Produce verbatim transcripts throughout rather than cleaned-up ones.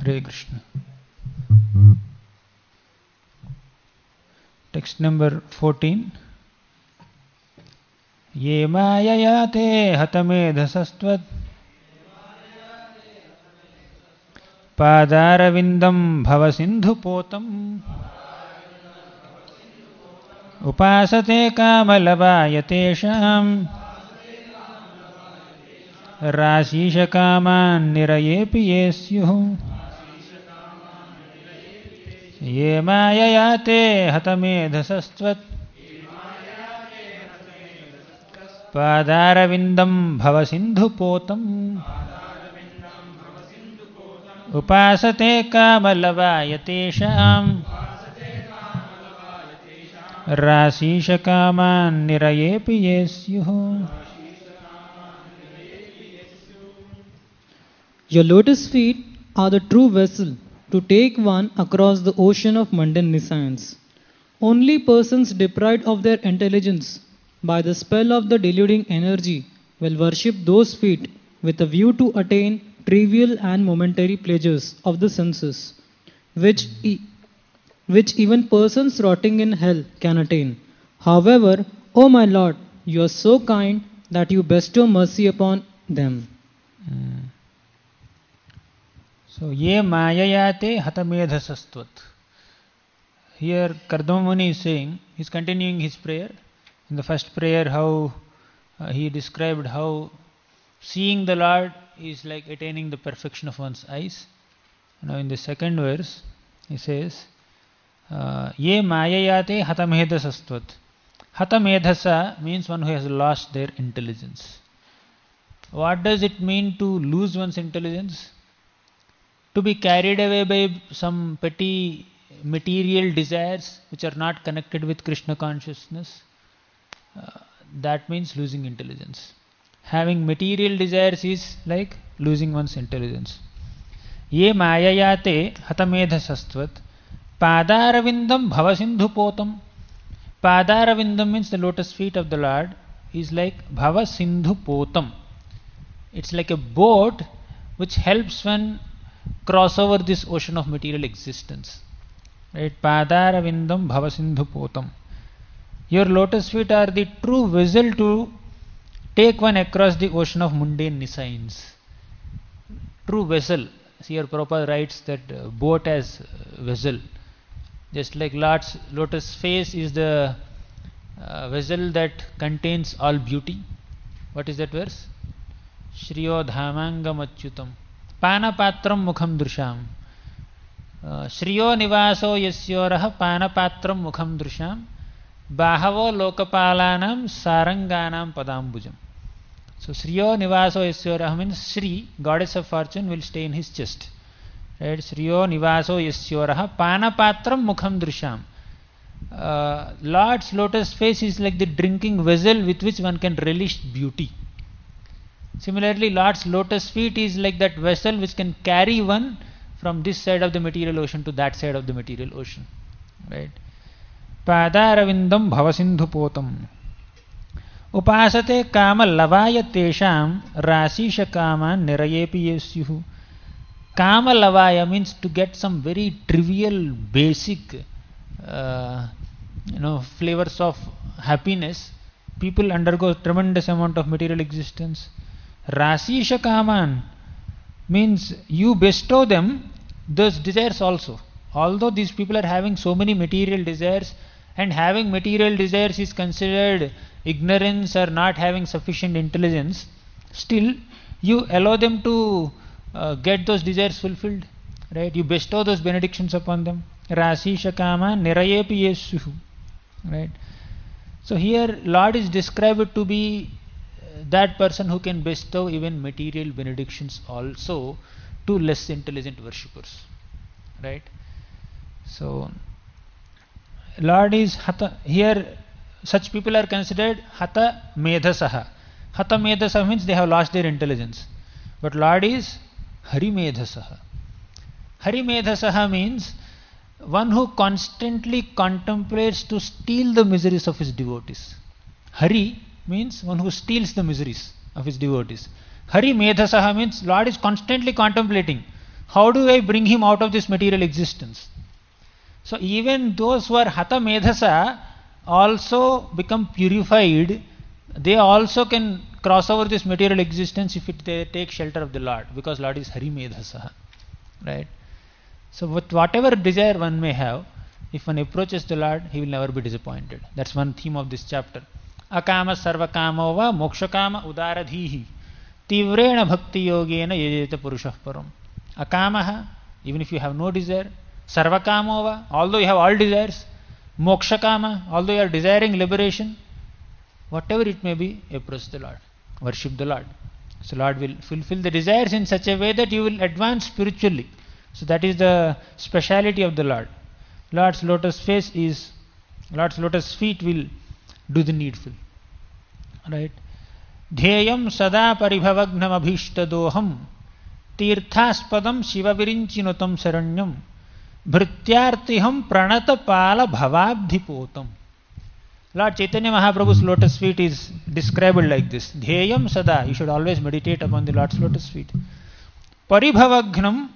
Hare Krishna. Text number fourteen. Ye maya te hatamedhasastvat Padaravindam bhavasindhu potam Upasate kamalavayatesham Rasisha kaman nirayepi yesyuh Ye mayayate hatamedhasastvat Padaravindam bhavasindhu potam Upasate kamalavayatesham Rasisha kaman nirayepi yesyuh. Your lotus feet are the true vessel to take one across the ocean of mundane nescience. Only persons deprived of their intelligence by the spell of the deluding energy will worship those feet with a view to attain trivial and momentary pleasures of the senses, which, e- which even persons rotting in hell can attain. However, O my Lord, you are so kind that you bestow mercy upon them. Hmm. So, ye mayayate hatamedhasastvat. Here Kardama Muni is saying, he is continuing his prayer. In the first prayer, how uh, he described how seeing the Lord is like attaining the perfection of one's eyes. Now in the second verse, he says, uh, ye mayayate hatamedhasastvat. Hatamedhasa means one who has lost their intelligence. What does it mean to lose one's intelligence? To be carried away by some petty material desires which are not connected with Krishna consciousness. Uh, that means losing intelligence. Having material desires is like losing one's intelligence. Ye mayayate hatamedhasastvat Padaravindam bhavasindhu potam. Padaravindam means the lotus feet of the Lord is like bhavasindhu potam. It's like a boat which helps one cross over this ocean of material existence. Right? Padaravindam bhavasindhu potam. Your lotus feet are the true vessel to take one across the ocean of mundane nescience. True vessel. See, here Prabhupada writes that uh, boat as uh, vessel. Just like Lord's lotus face is the uh, vessel that contains all beauty. What is that verse? Shriyo dhamangam achyutam Panapatram mukham drusham. Uh, Shriyo nivaso yasyorah panapatram mukham drusham Bahavo lokapalanam saranganam padambujam. So Shriyo nivaso yasyorah means Shri, goddess of fortune, will stay in his chest. Right? Shriyo nivaso yasyorah panapatram mukham drusham. Uh, Lord's lotus face is like the drinking vessel with which one can relish beauty. Similarly, Lord's lotus feet is like that vessel which can carry one from this side of the material ocean to that side of the material ocean. Right? Padaravindam bhavasindhu potam. Upasate kama lavaya tesham rasisha kama nirayepi yesyuhu. Kama lavaya means to get some very trivial, basic, uh, you know, flavors of happiness. People undergo tremendous amount of material existence. Rasisha kaman means you bestow them those desires also. Although these people are having so many material desires, and having material desires is considered ignorance or not having sufficient intelligence, still you allow them to uh, get those desires fulfilled. Right? You bestow those benedictions upon them. Rasisha kama nirayepi yesuhu. Right? So here Lord is described to be that person who can bestow even material benedictions also to less intelligent worshippers. Right? So Lord is Hatha. Here such people are considered Hatha Medhasaha. Hatha Medhasaha means they have lost their intelligence. But Lord is Hari Medhasaha. Hari Medhasaha means one who constantly contemplates to steal the miseries of his devotees. Hari means one who steals the miseries of his devotees. Hari Medhasaha means Lord is constantly contemplating. how do I bring him out of this material existence? So even those who are Hatha Medhasa also become purified. They also can cross over this material existence if it, they take shelter of the Lord, because Lord is Hari Medhasa. Right? So with whatever desire one may have, if one approaches the Lord, he will never be disappointed. That's one theme of this chapter. Akama sarvakamo va mokshakama udaradhihi tivrena bhakti yogena yajeta purushah param. Akamaha, even if you have no desire. Sarvakamo va, although you have all desires. Mokshakama, although you are desiring liberation. Whatever it may be, approach the Lord. Worship the Lord. So Lord will fulfill the desires in such a way that you will advance spiritually. So that is the speciality of the Lord. Lord's lotus face is, Lord's lotus feet will do the needful. Right? Dhyayam sada paribhavagnam abhishtadoham tirthaspadam shivavirinchinutam saranyam bhrityartiham pranata pala bhavabdhipotam. Lord Chaitanya Mahaprabhu's lotus feet is described like this. Dhyayam sada. You should always meditate upon the Lord's lotus feet. Paribhavagnam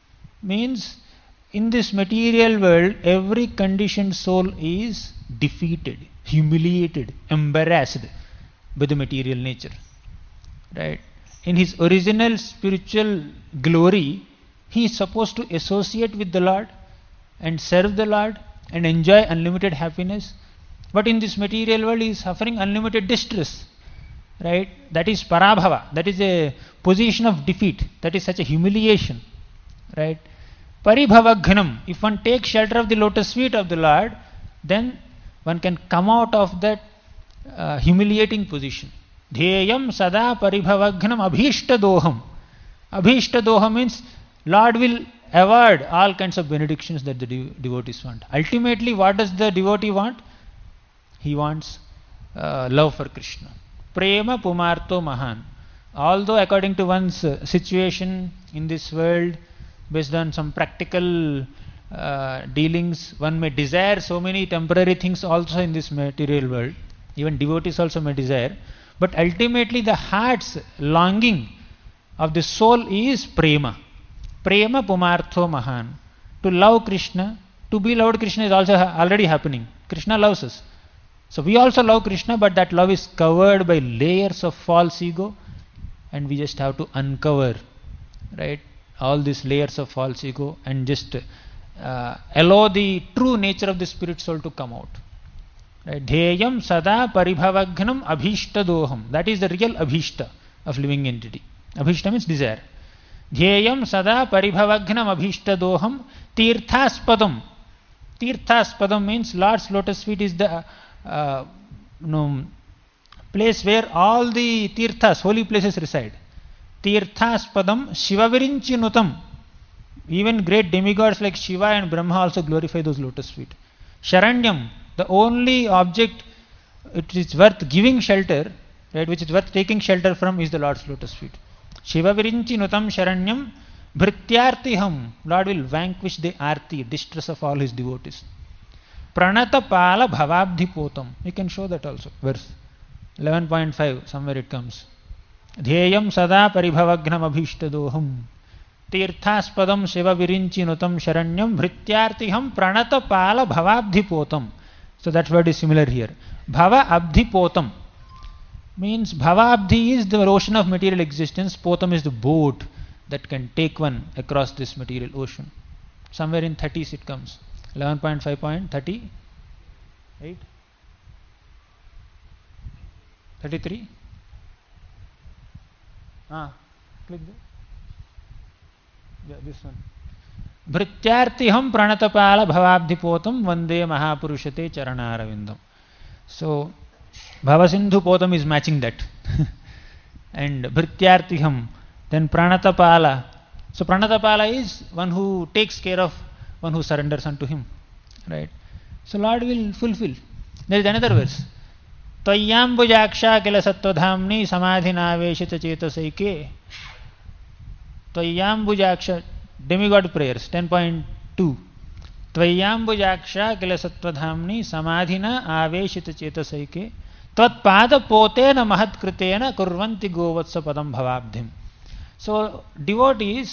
means in this material world, every conditioned soul is defeated, humiliated, embarrassed by the material nature. Right? In his original spiritual glory, he is supposed to associate with the Lord and serve the Lord and enjoy unlimited happiness. But in this material world, he is suffering unlimited distress. Right? That is parabhava. That is a position of defeat. That is such a humiliation. Right? Paribhavagnam. If one takes shelter of the lotus feet of the Lord, then one can come out of that uh, humiliating position. Dhyayam sada paribhavagnam abhishtadoham. Abhishtadoham means Lord will award all kinds of benedictions that the de- devotees want. Ultimately, what does the devotee want? He wants uh, love for Krishna. Prema pumarto mahan. Although according to one's uh, situation in this world, based on some practical uh, dealings, one may desire so many temporary things also in this material world. Even devotees also may desire. But ultimately the heart's longing of the soul is prema. Prema pumartho mahan. To love Krishna, to be loved Krishna is also ha- already happening. Krishna loves us. So we also love Krishna, but that love is covered by layers of false ego, and we just have to uncover, right, all these layers of false ego and just uh, allow the true nature of the spirit soul to come out. Right? Dhyayam sada paribhavagnam abhishtadoham. That is the real abhishta of living entity. Abhishta means desire. Dhyayam sada paribhavagnam abhishtadoham tirthaspadam. Tirthaspadam means Lord's lotus feet is the uh, no, place where all the tirthas, holy places reside. Tirthaspadam shivavirinchinutam. Even great demigods like Shiva and Brahma also glorify those lotus feet. Sharanyam, the only object it is worth giving shelter, right, which is worth taking shelter from, is the Lord's lotus feet. Shivavirinchinutam sharanyam bhrityartiham. Lord will vanquish the arti, distress of all his devotees. Pranata pala bhavabdhipotam. You can show that also. Verse eleven point five, somewhere it comes. Dhyayam sada paribhavagnam abhishtadoham tirthaspadam shiva virinchinutam sharanyam bhrityartiham pranata pala bhavabdhipotam. So that word is similar here. Bhava abdhipotam means bhava abdhi is the ocean of material existence. Potam is the boat that can take one across this material ocean. Somewhere in thirties it comes. eleven point five point thirty-eight, thirty-three. Ah, click there. Yeah, this one. Bhrityartiham pranatapala bhavabdhipotam vande mahapurushate charanaravindam. So, Bhavasindhu potam is matching that. And Bhrityartiham, then pranatapala. So, pranatapala is one who takes care of one who surrenders unto him. Right? So, Lord will fulfill. There is another verse. Tvayyambujaksha kila sattvadhamni samadhinaveshita chetasaike. Tvayyambujaksha, demigod prayers, ten point two. Tvayyambujaksha kila sattvadhamni samadhina aveshita chetasaike tvat pada potena mahatkritena kurvanti govatsa padam bhavabdhim. So devotees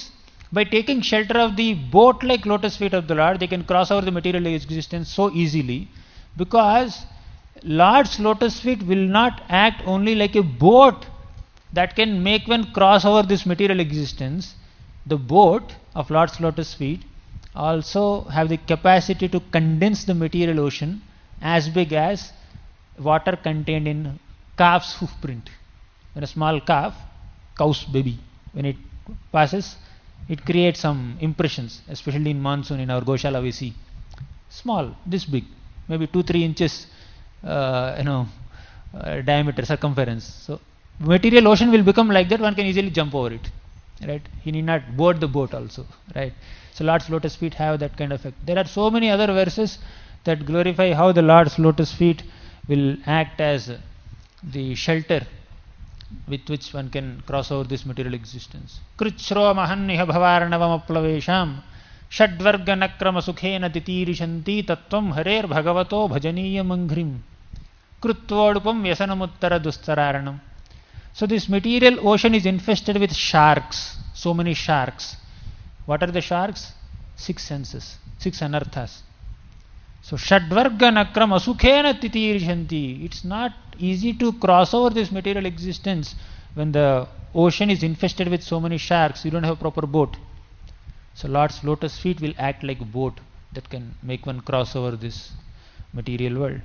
By taking shelter of the boat-like lotus feet of the Lord, they can cross over the material existence so easily, because Lord's lotus feet will not act only like a boat that can make one cross over this material existence. The boat of Lord's lotus feet also have the capacity to condense the material ocean as big as water contained in calf's hoof print. When a small calf, cow's baby, when it passes, it creates some impressions, especially in monsoon. In our Goshala we see small, this big, maybe two three inches, uh, you know, uh, diameter, circumference. So material ocean will become like that. One can easily jump over it, right? He need not board the boat also, right? So Lord's lotus feet have that kind of effect. There are so many other verses that glorify how the Lord's lotus feet will act as the shelter with which one can cross over this material existence. Krichro mahanniha bhavarnavamaplavesham shadvarga nakrama sukhena titirishanti tattvam harer bhagavato bhajaniya manghrim krutvodupam vyasanamuttara dustararanam. So this material ocean is infested with sharks, so many sharks. What are the sharks? Six senses, six anarthas. So Shadvarga Nakram Asukhena Titirishanti. It's not easy to cross over this material existence when the ocean is infested with so many sharks. You don't have a proper boat. So Lord's lotus feet will act like a boat that can make one cross over this material world.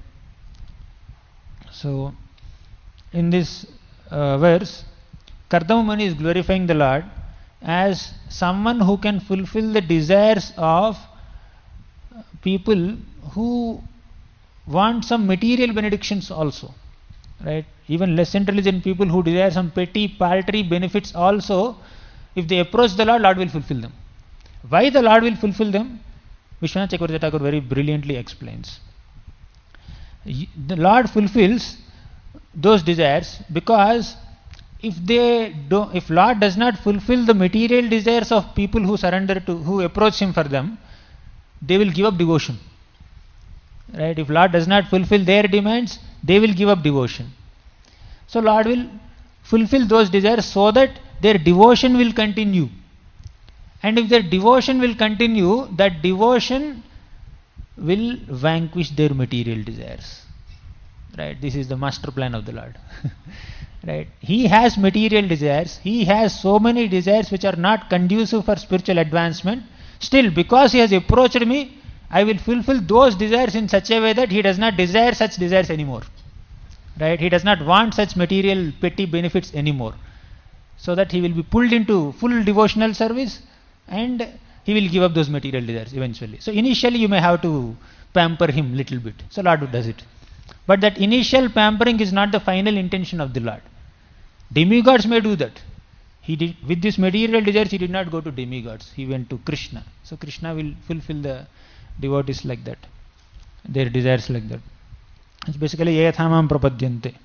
So in this uh, verse, Kardama Muni is glorifying the Lord as someone who can fulfill the desires of people who want some material benedictions also, right? Even less intelligent people who desire some petty, paltry benefits also, if they approach the Lord, Lord will fulfill them. Why the Lord will fulfill them? Vishwanath Chakravarti Thakur very brilliantly explains. The Lord fulfills those desires because if they do, if Lord does not fulfill the material desires of people who surrender to, who approach Him for them, they will give up devotion. Right? If Lord does not fulfill their demands, they will give up devotion. So Lord will fulfill those desires so that their devotion will continue. And if their devotion will continue, that devotion will vanquish their material desires. Right? This is the master plan of the Lord. Right? He has material desires. He has so many desires which are not conducive for spiritual advancement. Still, because he has approached me, I will fulfill those desires in such a way that he does not desire such desires anymore. Right? He does not want such material petty benefits anymore. So that he will be pulled into full devotional service and he will give up those material desires eventually. So initially you may have to pamper him little bit. So Lord does it. But that initial pampering is not the final intention of the Lord. Demigods may do that. He did, with this material desires, he did not go to demigods. He went to Krishna. So Krishna will fulfill the devotees like that, their desires like that. It's basically yathamam prapadyante.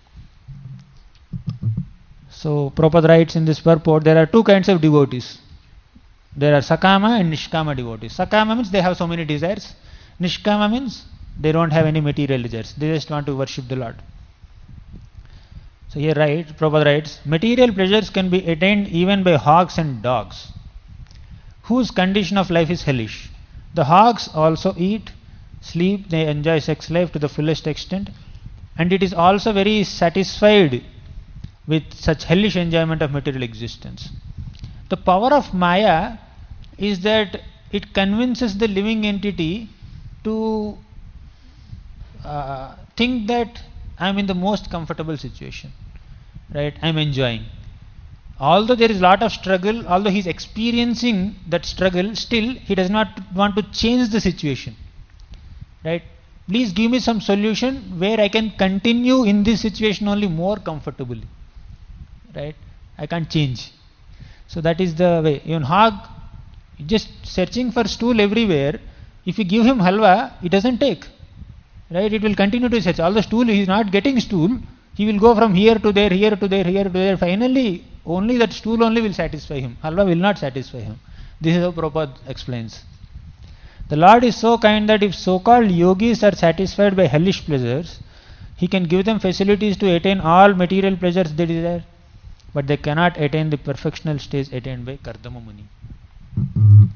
So Prabhupada writes in this purport, there are two kinds of devotees. There are Sakama and Nishkama devotees. Sakama means they have so many desires. Nishkama means they don't have any material desires. They just want to worship the Lord. So here right, Prabhupada writes, material pleasures can be attained even by hogs and dogs, whose condition of life is hellish. The hogs also eat, sleep, they enjoy sex life to the fullest extent, and it is also very satisfied with such hellish enjoyment of material existence. The power of Maya is that it convinces the living entity to uh, think that I am in the most comfortable situation, right? I am enjoying. Although there is a lot of struggle, although he is experiencing that struggle, still he does not want to change the situation, right? Please give me some solution where I can continue in this situation only more comfortably, right? I can't change. So that is the way. Even hog, just searching for stool everywhere. If you give him halwa, he doesn't take, right? It will continue to search. Although stool, he is not getting stool, he will go from here to there, here to there, here to there. Finally, only that stool only will satisfy him. Halwa will not satisfy him. This is how Prabhupada explains. The Lord is so kind that if so-called yogis are satisfied by hellish pleasures, He can give them facilities to attain all material pleasures they desire, but they cannot attain the perfectional stage attained by Kardama Muni.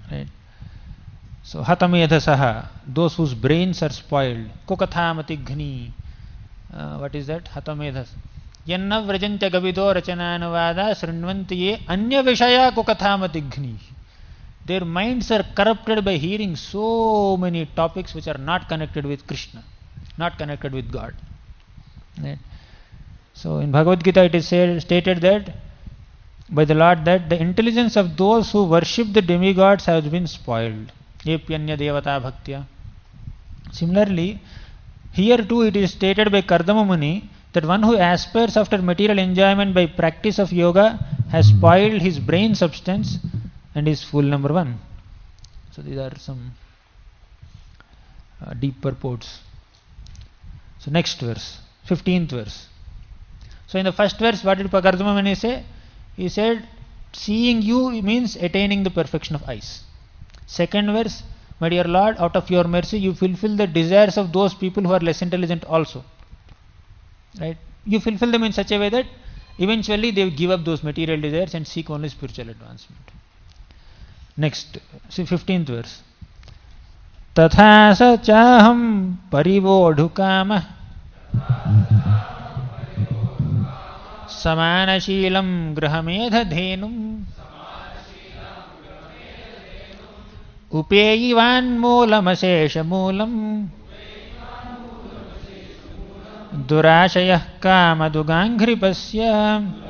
Right? So hatamedhasaha, those whose brains are spoiled. Kokathamati ghani. Uh, what is that? Hatamedhas. Yanna vrajantya gavido rachananuvada srinvantiye anya vishaya kokathamati ghani. Their minds are corrupted by hearing so many topics which are not connected with Krishna, not connected with God. Right? So in Bhagavad Gita it is said, stated that by the Lord that the intelligence of those who worship the demigods has been spoiled. Epyanya devata bhaktya. Similarly, here too it is stated by Kardama Muni that one who aspires after material enjoyment by practice of yoga has spoiled his brain substance and is fool number one. So these are some uh, deep purports. So next verse, fifteenth verse. So in the first verse, what did Kardama Muni say? He said, seeing you means attaining the perfection of eyes. Second verse, my dear Lord, out of your mercy, you fulfill the desires of those people who are less intelligent also. Right? You fulfill them in such a way that eventually they will give up those material desires and seek only spiritual advancement. Next, see fifteenth verse. Tatha sa chaham parivodhukama samanashilam grahamedha dhenum upeyivan moolamashesha moolam durashayah kamaduganghripasya.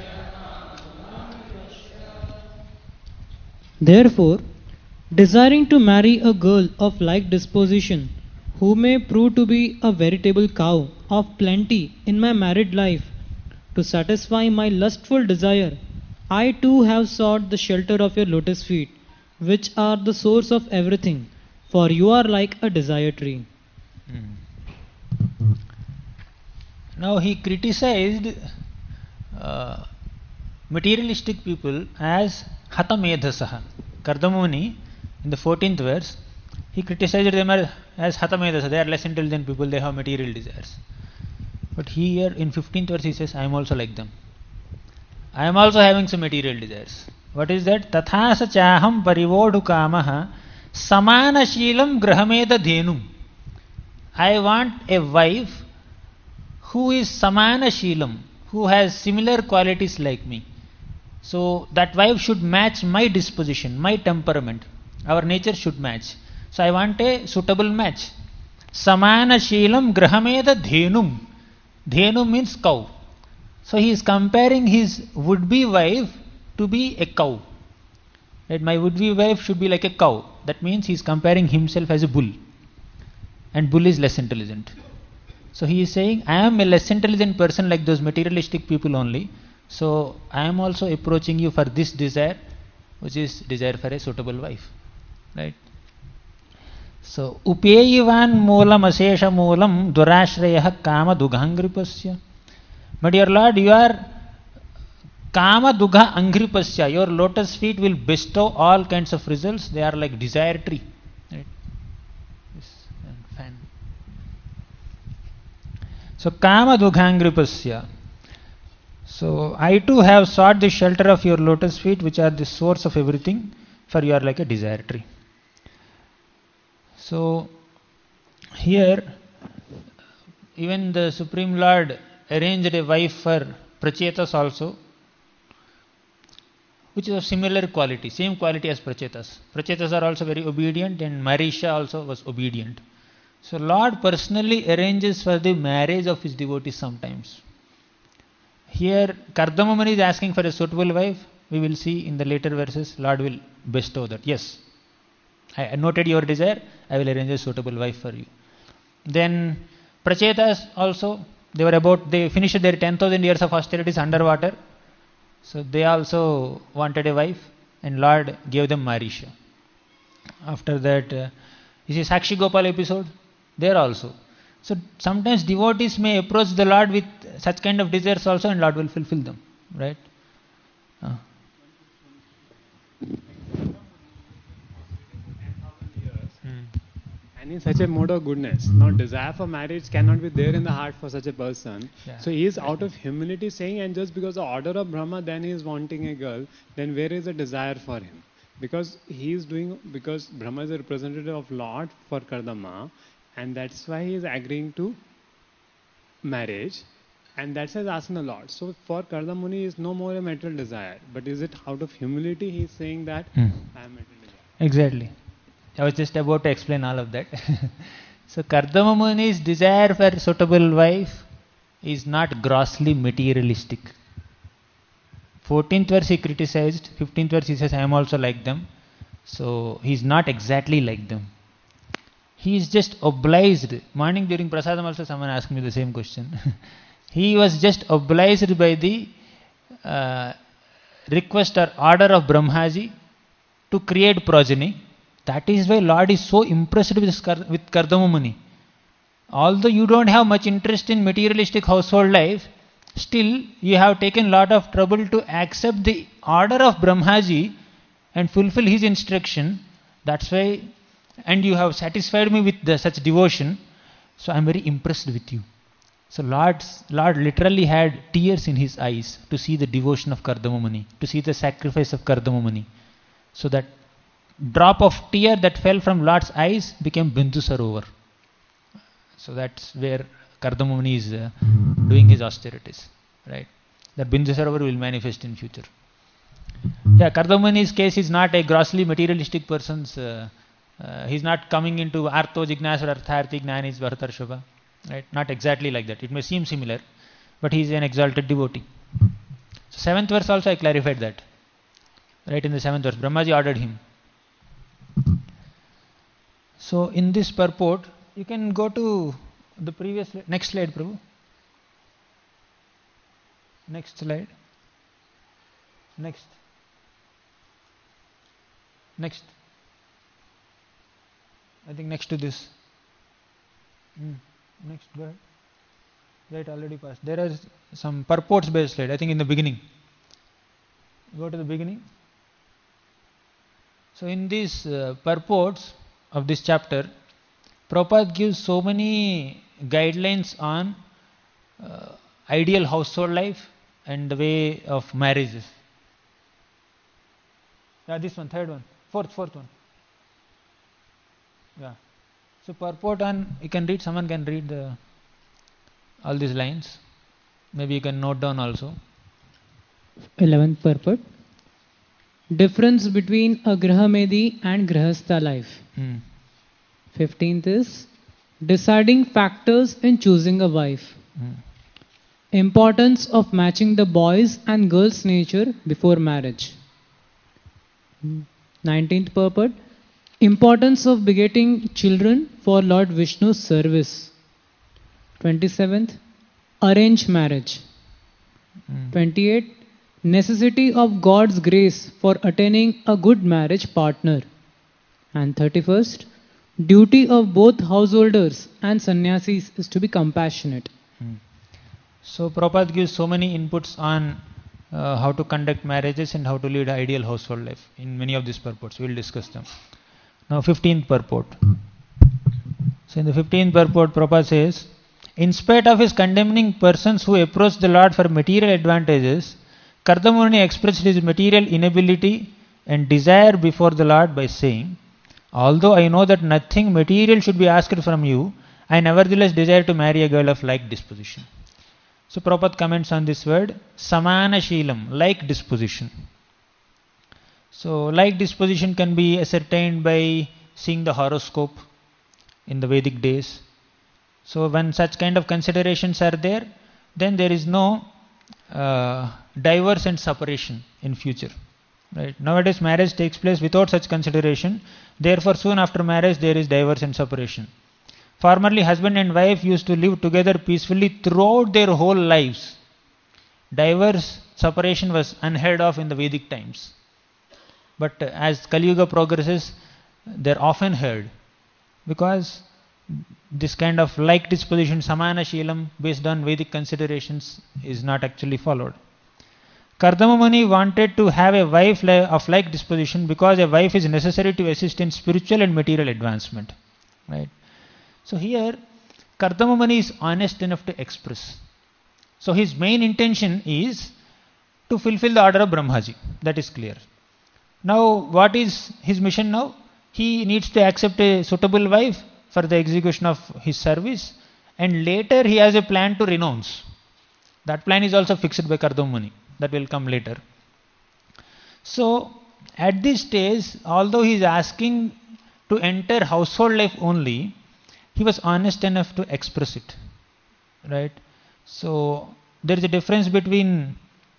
Therefore, desiring to marry a girl of like disposition, who may prove to be a veritable cow of plenty in my married life, to satisfy my lustful desire, I too have sought the shelter of your lotus feet, which are the source of everything, for you are like a desire tree. Hmm. Now he criticized uh, materialistic people as hatamedhasaha. Kardama Muni, in the fourteenth verse, he criticized them as hatamedhasaha. They are less intelligent people, they have material desires. But here in fifteenth verse he says, I am also like them. I am also having some material desires. What is that? Tathasa chaham parivodhukamaha samana shilam grahameda dhenum. I want a wife who is samana shilam, who has similar qualities like me. So that wife should match my disposition, my temperament. Our nature should match. So I want a suitable match. Samana shilam grahameda dhenum. Dhenum means cow. So he is comparing his would-be wife to be a cow. Right? My would-be wife should be like a cow. That means he is comparing himself as a bull. And bull is less intelligent. So he is saying, I am a less intelligent person like those materialistic people only. So I am also approaching you for this desire, which is desire for a suitable wife. Right? So upeyivan moolam asesha moolam durashrayah kama dughangripasya. My dear Lord, you are kama dugha angripasya. Your lotus feet will bestow all kinds of results. They are like desire tree. Right? Yes, and fan. So kama dughangripasya. So I too have sought the shelter of your lotus feet, which are the source of everything, for you are like a desire tree. So here even the Supreme Lord arranged a wife for Prachetas also, which is of similar quality, same quality as Prachetas. Prachetas are also very obedient, and Marisha also was obedient. So Lord personally arranges for the marriage of his devotees sometimes. Here Kardama Muni is asking for a suitable wife. We will see in the later verses, Lord will bestow that. Yes, I noted your desire, I will arrange a suitable wife for you. Then Prachetas also, they were about, they finished their ten thousand years of austerities underwater. So they also wanted a wife, and Lord gave them Marisha. After that, uh, you see Sakshi Gopal episode, there also. So sometimes devotees may approach the Lord with such kind of desires also, and Lord will fulfill them. Right? Uh. And in such a mode of goodness, now desire for marriage cannot be there in the heart for such a person. Yeah. So he is out of humility saying, and just because the order of Brahma, then he is wanting a girl, then where is the desire for him? Because he is doing, because Brahma is a representative of Lord for Kardama, and that's why he is agreeing to marriage, and that's why he's asking the Lord. So for Kardamuni is no more a material desire, but is it out of humility he is saying that Hmm. I am material desire? Exactly. I was just about to explain all of that. So Kardama Muni's desire for a suitable wife is not grossly materialistic. fourteenth verse he criticized, fifteenth verse he says, I am also like them. So he is not exactly like them. He is just obliged. Morning during Prasadam also someone asked me the same question. He was just obliged by the uh, request or order of Brahmaji to create progeny. That is why Lord is so impressed with, with Kardama Muni. Although you don't have much interest in materialistic household life, still you have taken lot of trouble to accept the order of Brahmaji and fulfill his instruction. That's why, and you have satisfied me with the, such devotion. So I am very impressed with you. So Lord's, Lord literally had tears in his eyes to see the devotion of Kardama Muni, to see the sacrifice of Kardama Muni. So that drop of tear that fell from Lord's eyes became Bindu Sarovar. So that's where Kardama Muni is uh, doing his austerities, right? That Bindu Sarovar will manifest in future. Yeah, Kardama Muni's case is not a grossly materialistic person's, uh, uh, he's not coming into Artho Jignasa Artharthi Jnanis Bhartarshava, right? Not exactly like that. It may seem similar, but he is an exalted devotee. So seventh verse also I clarified that. Right in the seventh verse, Brahmaji ordered him. So in this purport, you can go to the previous, next slide, Prabhu. Next slide. Next. Next. I think next to this. Mm. Next, go ahead. Right, already passed. There are some purports based slide, I think in the beginning. Go to the beginning. So in these uh, purports of this chapter, Prabhupada gives so many guidelines on uh, ideal household life and the way of marriages. Yeah, this one, third one, fourth, fourth one. Yeah. So purport on, you can read, someone can read the all these lines. Maybe you can note down also. eleventh purport. Difference between a Grahamedi and Grahastha life. Hmm. fifteenth is deciding factors in choosing a wife. Hmm. Importance of matching the boys and girls' nature before marriage. nineteenth purport. Importance of begetting children for Lord Vishnu's service. twenty-seventh. Arranged marriage. Hmm. twenty-eighth. Necessity of God's grace for attaining a good marriage partner. And thirty-first. Duty of both householders and sannyasis is to be compassionate. Hmm. So Prabhupada gives so many inputs on uh, how to conduct marriages and how to lead an ideal household life in many of these purports. We will discuss them. Now fifteenth purport. So in the fifteenth purport, Prabhupada says, in spite of his condemning persons who approach the Lord for material advantages, Kardama Muni expressed his material inability and desire before the Lord by saying, although I know that nothing material should be asked from you, I nevertheless desire to marry a girl of like disposition. So Prabhupada comments on this word, samana sheelam, like disposition. So like disposition can be ascertained by seeing the horoscope in the Vedic days. So when such kind of considerations are there, then there is no uh, divorce and separation in future. Right? Nowadays marriage takes place without such consideration. Therefore soon after marriage there is divorce and separation. Formerly husband and wife used to live together peacefully throughout their whole lives. Divorce, separation was unheard of in the Vedic times. But as Kali Yuga progresses, they are often heard. Because this kind of like disposition, samana sheelam, based on Vedic considerations, is not actually followed. Kardama Muni wanted to have a wife of like disposition because a wife is necessary to assist in spiritual and material advancement. Right? So here, Kardama Muni is honest enough to express. So his main intention is to fulfill the order of Brahmaji. That is clear. Now, what is his mission now? He needs to accept a suitable wife for the execution of his service, and later he has a plan to renounce. That plan is also fixed by Kardama Muni. That will come later. So, at this stage, although he is asking to enter household life only, he was honest enough to express it. Right? So, there is a difference between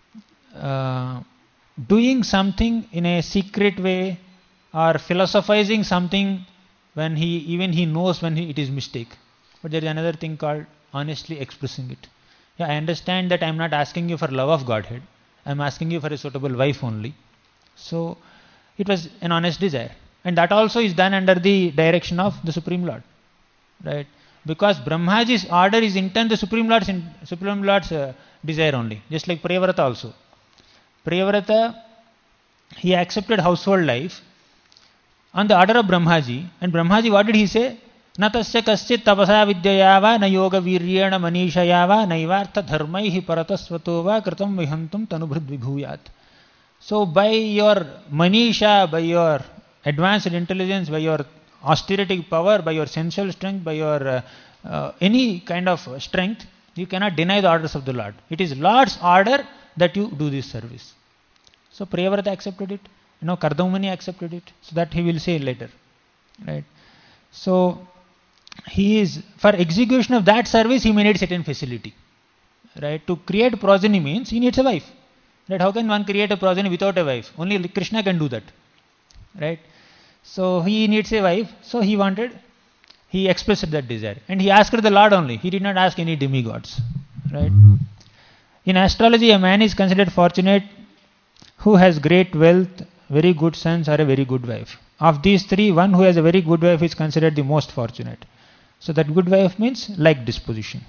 uh, doing something in a secret way or philosophizing something when he even he knows when he, it is mistake. But there is another thing called honestly expressing it. Yeah, I understand that I am not asking you for love of Godhead. I am asking you for a suitable wife only. So, it was an honest desire. And that also is done under the direction of the Supreme Lord. Right? Because Brahmaji's order is in turn the Supreme Lord's, in, Supreme Lord's uh, desire only. Just like Priyavrata also. Priyavrata, he accepted household life on the order of Brahmaji. And Brahmaji, what did he say? Na tasya kaschit tapasa vidyayava na yoga viryena manishayava naivartha dharmaihi paratasvatova kritam vihantum tanubhrud vibhuyat. So by your manisha, by your advanced intelligence, by your austerity power, by your sensual strength, by your uh, uh, any kind of strength, you cannot deny the orders of the Lord. It is Lord's order that you do this service. So Priyavrata accepted it. You know, Kardama Muni accepted it. So that he will say later. Right? So he is, for execution of that service, he may need certain facility. Right? To create progeny means he needs a wife. Right? How can one create a progeny without a wife? Only Krishna can do that. Right? So he needs a wife. So he wanted, he expressed that desire. And he asked the Lord only. He did not ask any demigods. Right? In astrology, a man is considered fortunate who has great wealth, very good sons, or a very good wife. Of these three, one who has a very good wife is considered the most fortunate. So that good wife means like disposition.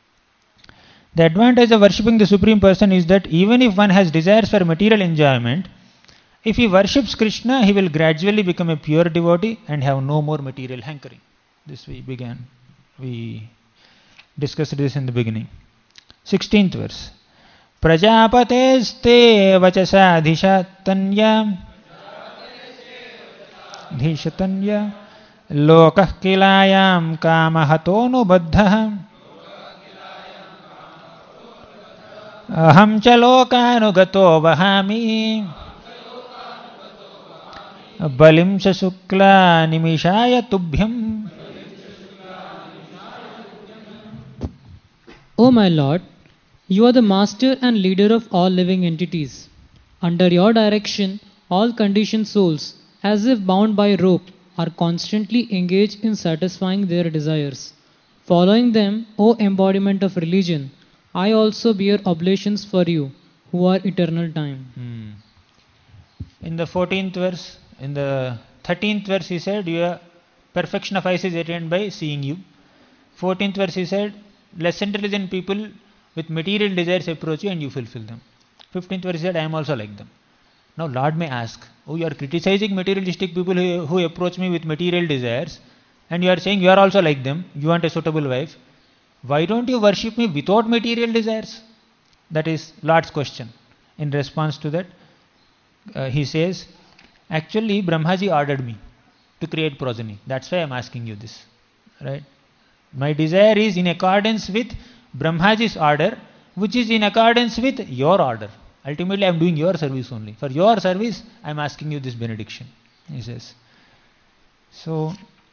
The advantage of worshipping the Supreme Person is that even if one has desires for material enjoyment, if he worships Krishna, he will gradually become a pure devotee and have no more material hankering. This we began. We discussed this in the beginning. sixteenth verse. Prajapateste vachasa dhishatanya dhishatanya lokah kilayam kamahatonu baddha aham cha lokanugato vahami balim cha sukla nimishaya tubhyam. O my Lord, you are the master and leader of all living entities. Under your direction, all conditioned souls, as if bound by rope, are constantly engaged in satisfying their desires. Following them, O embodiment of religion, I also bear oblations for you, who are eternal time. Hmm. In the fourteenth verse, in the thirteenth verse he said, your perfection of eyes is attained by seeing you. fourteenth verse he said, less intelligent people with material desires approach you and you fulfill them. fifteenth verse said, I am also like them. Now Lord may ask, oh, you are criticizing materialistic people who, who approach me with material desires, and you are saying you are also like them, you want a suitable wife. Why don't you worship me without material desires? That is Lord's question. In response to that, uh, he says, actually Brahmaji ordered me to create progeny. That's why I am asking you this. Right? My desire is in accordance with Brahmaji's order, which is in accordance with your order. Ultimately, I am doing your service only. For your service, I am asking you this benediction, he says. So,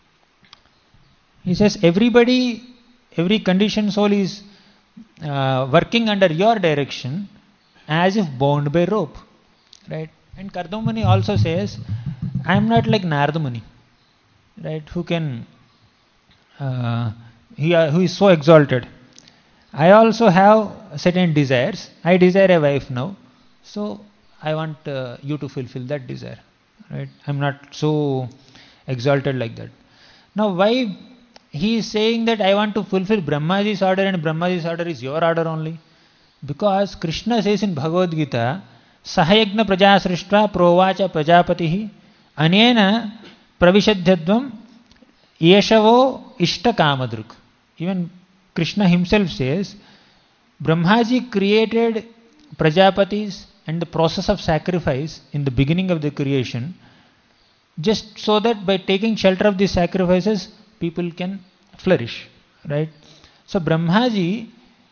he says, everybody, every conditioned soul is uh, working under your direction as if bound by rope. Right? And Kardama Muni also says, I am not like Narada Muni, right, who can, uh, he, uh, who is so exalted. I also have certain desires. I desire a wife now. So, I want uh, you to fulfill that desire. Right? I am not so exalted like that. Now, why he is saying that I want to fulfill Brahmaji's order and Brahmaji's order is your order only? Because Krishna says in Bhagavad Gita, Sahayagna praja srishtva provacha prajapatihi anena pravishadhyadvam yeshavo ishta kamadruk. Even Krishna himself says, Brahmaji created Prajapatis and the process of sacrifice in the beginning of the creation, just so that by taking shelter of these sacrifices, people can flourish, right? So Brahmaji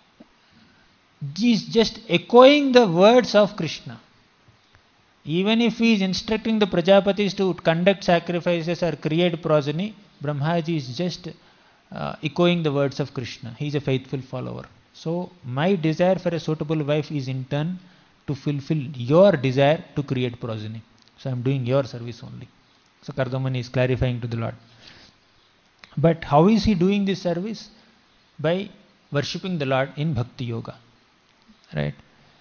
is just echoing the words of Krishna. Even if he is instructing the Prajapatis to conduct sacrifices or create progeny, Brahmaji is just uh, echoing the words of Krishna. He is a faithful follower. So my desire for a suitable wife is in turn to fulfill your desire to create progeny. So I am doing your service only. So Kardamani is clarifying to the Lord. But how is he doing this service? By worshipping the Lord in Bhakti Yoga. Right?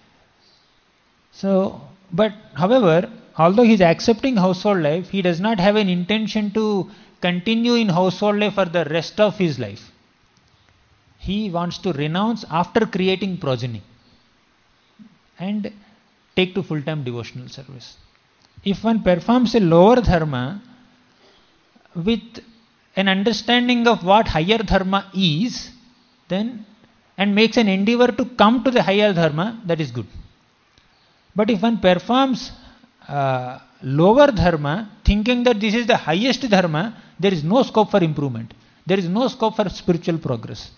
So, but however, although he is accepting household life, he does not have an intention to continue in household life for the rest of his life. He wants to renounce after creating progeny and take to full-time devotional service. If one performs a lower dharma with an understanding of what higher dharma is, then and makes an endeavor to come to the higher dharma, that is good. But if one performs uh, lower dharma, thinking that this is the highest dharma, there is no scope for improvement. There is no scope for spiritual progress.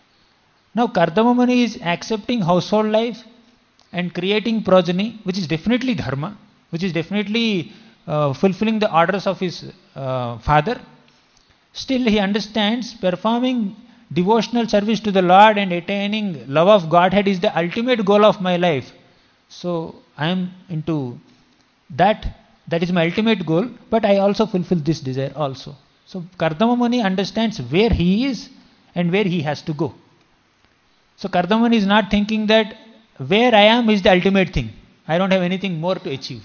Now Kardama Muni is accepting household life and creating progeny, which is definitely dharma, which is definitely uh, fulfilling the orders of his uh, father. Still he understands performing devotional service to the Lord and attaining love of Godhead is the ultimate goal of my life. So I am into that, that is my ultimate goal, but I also fulfill this desire also. So Kardama Muni understands where he is and where he has to go. So Kardama Muni is not thinking that where I am is the ultimate thing. I don't have anything more to achieve.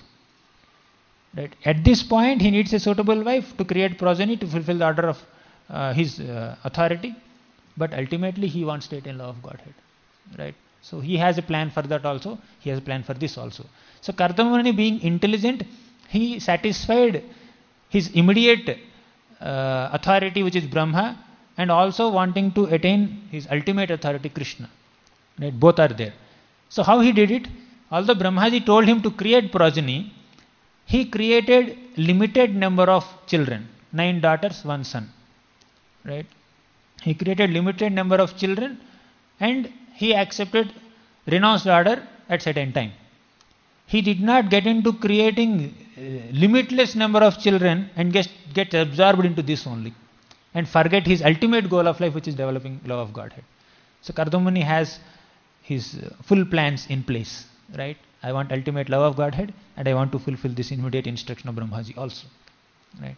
Right? At this point he needs a suitable wife to create progeny to fulfill the order of uh, his uh, authority. But ultimately he wants to attain love of Godhead. Right? So he has a plan for that also. He has a plan for this also. So Kardama Muni being intelligent, he satisfied his immediate uh, authority, which is Brahma, and also wanting to attain his ultimate authority, Krishna. Right? Both are there. So how he did it? Although Brahmaji told him to create progeny, he created limited number of children, nine daughters, one son. Right? He created limited number of children and he accepted renounced order at certain time. He did not get into creating uh, limitless number of children and get, get absorbed into this only and forget his ultimate goal of life, which is developing love of Godhead. So Kardama Muni has his uh, full plans in place. Right? I want ultimate love of Godhead and I want to fulfill this immediate instruction of Brahmaji also. Right?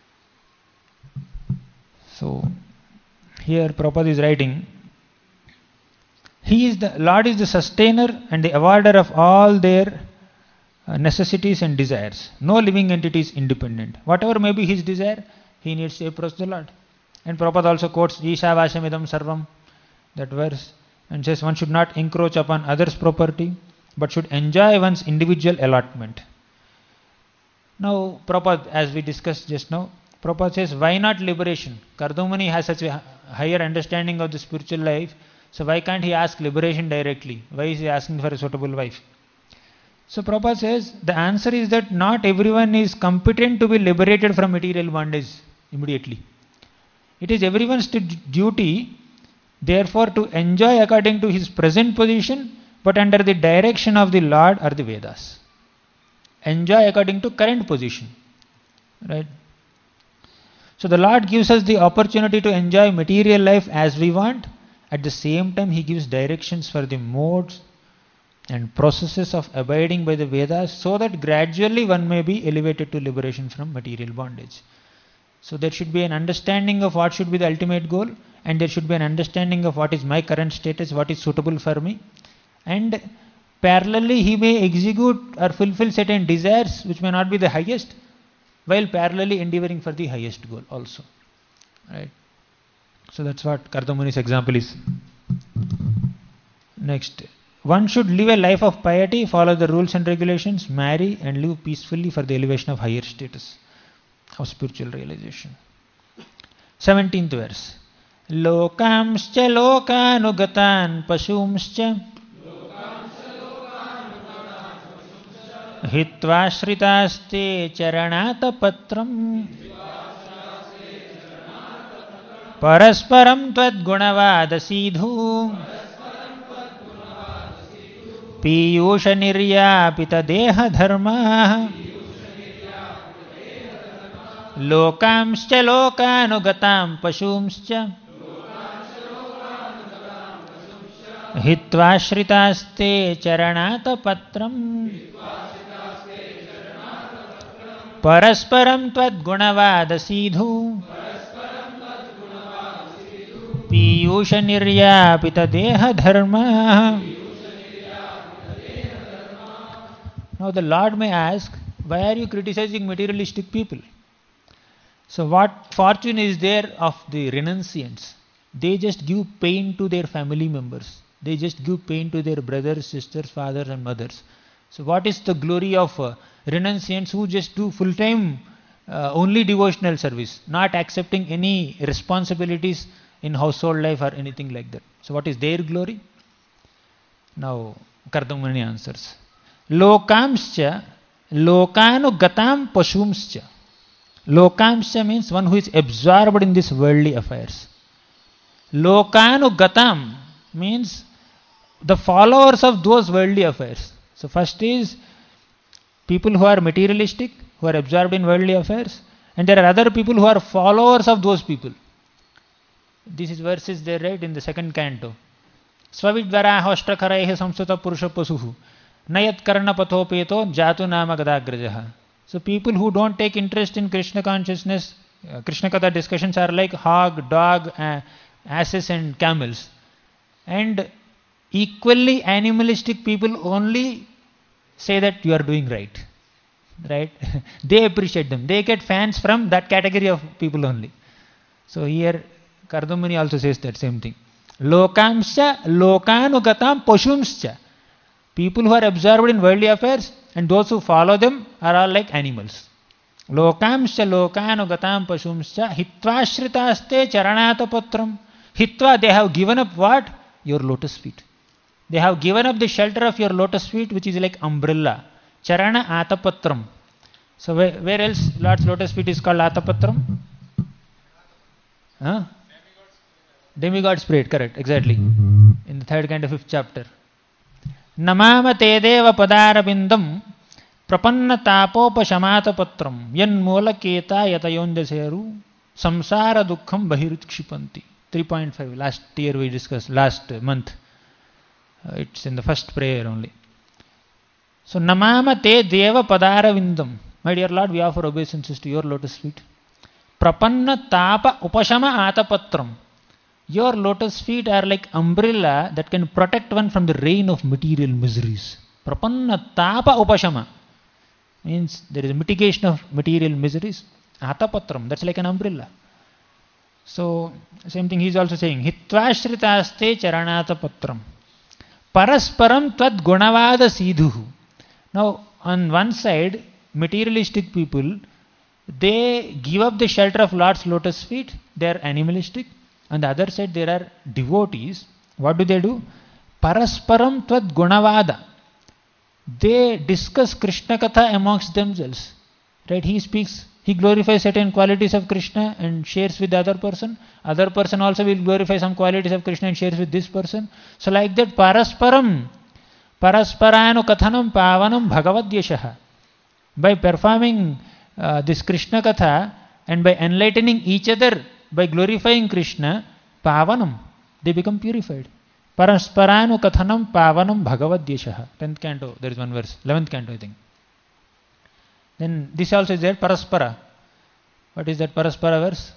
So here Prabhupada is writing, He is the Lord is the sustainer and the awarder of all their uh, necessities and desires. No living entity is independent. Whatever may be his desire, he needs to approach the Lord. And Prabhupada also quotes Ishavashamidam Sarvam, that verse, and says one should not encroach upon others' property, but should enjoy one's individual allotment. Now Prabhupada, as we discussed just now, Prabhupada says, why not liberation? Kardama Muni has such a higher understanding of the spiritual life, so why can't he ask liberation directly? Why is he asking for a suitable wife? So Prabhupada says, the answer is that not everyone is competent to be liberated from material bondage immediately. It is everyone's duty, therefore, to enjoy according to his present position, but under the direction of the Lord or the Vedas. Enjoy according to current position. Right? So the Lord gives us the opportunity to enjoy material life as we want. At the same time, He gives directions for the modes and processes of abiding by the Vedas, so that gradually one may be elevated to liberation from material bondage. So there should be an understanding of what should be the ultimate goal, and there should be an understanding of what is my current status, what is suitable for me. And parallelly he may execute or fulfill certain desires which may not be the highest, while parallelly endeavoring for the highest goal also. Right? So that's what Kardama Muni's example is. Next, one should live a life of piety, follow the rules and regulations, marry and live peacefully for the elevation of higher status of spiritual realization. seventeenth verse. Lokamscha lokanugatan pasumscha हित्वाश्रितास्ते चरणातपत्रम् परस्परं त्वद्गुणवादसीधु पीयूषनिर्यापितदेहधर्माः लोकांश्च लोकानुगतां पशूंश्च हित्वाश्रितास्ते चरणातपत्रम् परस्परं त्वद्गुणवादसीधु पीयूषनिर्यापितदेहधर्माः. Now the Lord may ask, why are you criticizing materialistic people? So what fortune is there of the renunciants? They just give pain to their family members. They just give pain to their brothers, sisters, fathers and mothers. So what is the glory of uh, renunciants who just do full-time uh, only devotional service, not accepting any responsibilities in household life or anything like that? So what is their glory? Now Kardamani answers. Lokamscha lokanugatam pashumscha. Lokamscha means one who is absorbed in these worldly affairs. Lokanugatam means the followers of those worldly affairs. So first is people who are materialistic, who are absorbed in worldly affairs, and there are other people who are followers of those people. This is verses there, right, in the second canto. Svavidvarahoshtrakaraihe samsata purusha pasuhu nayat karna pathopeto jatu nama gadagrajaha. So people who don't take interest in Krishna consciousness, uh, Krishna Katha discussions are like hog, dog, uh, asses and camels. And equally animalistic people only say that you are doing right. Right? They appreciate them. They get fans from that category of people only. So here Kardamani also says that same thing. Lokamscha lokanugatam pashumscha. People who are absorbed in worldly affairs and those who follow them are all like animals. Lokamscha lokanugatam pashumscha hitvashritaste charanatapatram. Hitva, they have given up what? Your lotus feet. They have given up the shelter of your lotus feet, which is like umbrella. Charana atapatram. So where, where else Lord's lotus feet is called atapatram? Huh? Demigod spirit, correct, exactly. In the third kind of fifth chapter. Namama te deva padarabindam prapanna tapopashamatapatram yan molaketa yatayonjaseru samsara dukkham bahirutkshipanti. three point five, last year we discussed, last month. Uh, it's in the first prayer only. So, Namama te deva padaravindam. My dear Lord, we offer obeisances to your lotus feet. Prapanna tapa upashama atapatram. Your lotus feet are like umbrella that can protect one from the rain of material miseries. Prapanna tapa upashama means there is a mitigation of material miseries. Atapatram, that's like an umbrella. So, same thing he is also saying. Hitvashritaste charanatapatram. Parasparam tvad gunavada sidhuhu. Now, on one side, materialistic people, they give up the shelter of Lord's lotus feet. They are animalistic. On the other side, there are devotees. What do they do? Parasparam tvad gunavada. They discuss Krishna Katha amongst themselves. Right? He speaks, he glorifies certain qualities of Krishna and shares with the other person. Other person also will glorify some qualities of Krishna and shares with this person. So like that, parasparam, parasparanu kathanam pavanam bhagavadyashaha. By performing uh, this Krishna Katha and by enlightening each other, by glorifying Krishna, pavanam, they become purified. Parasparanu kathanam pavanam bhagavadyashaha. tenth canto, there is one verse. eleventh canto, I think. Then this also is there, paraspara. What is that paraspara verse?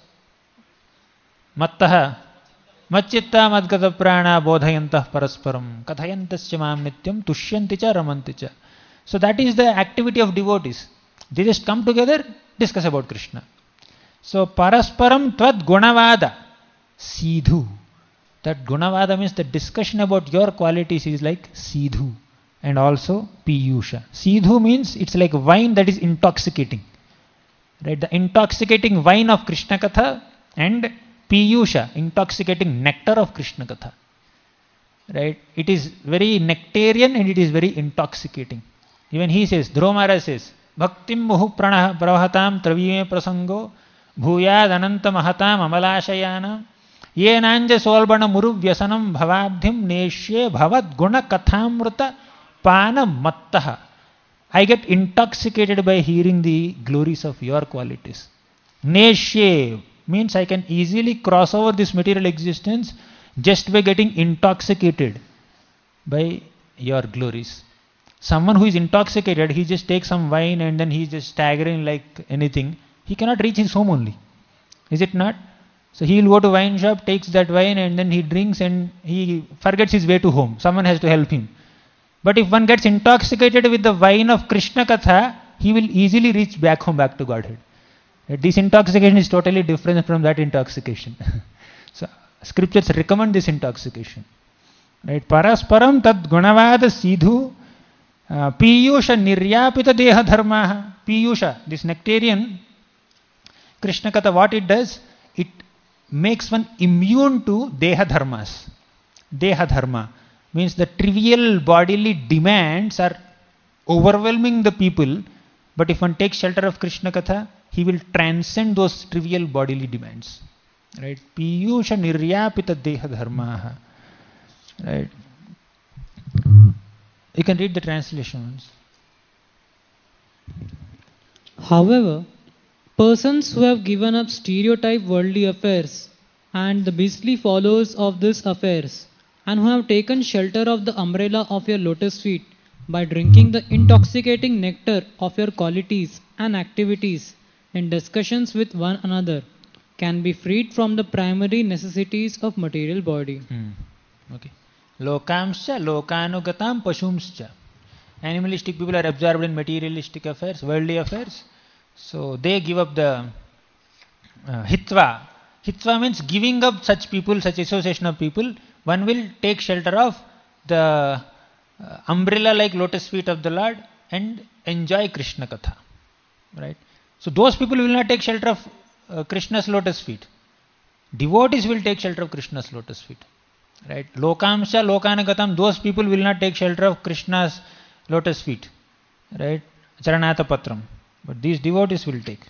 Mattaha macchitta madgata prana bodhayantah parasparam kathayantasya mam nityam tushyanti cha ramanti cha. So that is the activity of devotees. They just come together, discuss about Krishna. So parasparam tvad gunavada sidhu. That gunavada means the discussion about your qualities is like sidhu. And also piyusha. Sidhu means it's like wine that is intoxicating. Right? The intoxicating wine of Krishna Katha and piyusha, intoxicating nectar of Krishna Katha. Right? It is very nectarian and it is very intoxicating. Even he says, Dhruva Maharaj says, Bhaktim muhu pranah pravahatam travime prasango bhuyad ananta mahatam amalashayana yenanja solbana muru vyasanam bhavabdhim neshye bhavad guna kathamrita pana mattaha. I get intoxicated by hearing the glories of your qualities. Neshye means I can easily cross over this material existence just by getting intoxicated by your glories. Someone who is intoxicated, he just takes some wine and then he is just staggering like anything. He cannot reach his home only. Is it not? So he will go to wine shop, takes that wine and then he drinks and he forgets his way to home. Someone has to help him. But if one gets intoxicated with the wine of Krishna Katha, he will easily reach back home, back to Godhead. This intoxication is totally different from that intoxication. So scriptures recommend this intoxication. Right? Parasparam tad gunavada sidhu piyusha niryapita deha dharmaha. Piyusha, this nectarian, Krishna Katha, what it does? It makes one immune to deha dharmas. Deha dharma means the trivial bodily demands are overwhelming the people, but if one takes shelter of Krishna Katha, he will transcend those trivial bodily demands. Right? Piyusha niryapita deha dharmaha. Right? You can read the translations. However, persons who have given up stereotyped worldly affairs and the beastly followers of these affairs, and who have taken shelter of the umbrella of your lotus feet by drinking the intoxicating nectar of your qualities and activities in discussions with one another, can be freed from the primary necessities of material body. Hmm. Okay. Lokamscha, lokanugatam, pashumscha. Animalistic people are absorbed in materialistic affairs, worldly affairs. So they give up the uh, hitva. Hitva means giving up such people, such association of people. One will take shelter of the uh, umbrella like lotus feet of the Lord and enjoy Krishna Katha. Right? So those people will not take shelter of uh, Krishna's lotus feet. Devotees will take shelter of Krishna's lotus feet. Right? Lokamsha, Lokanagatam, those people will not take shelter of Krishna's lotus feet. Right? Charanata Patram. But these devotees will take.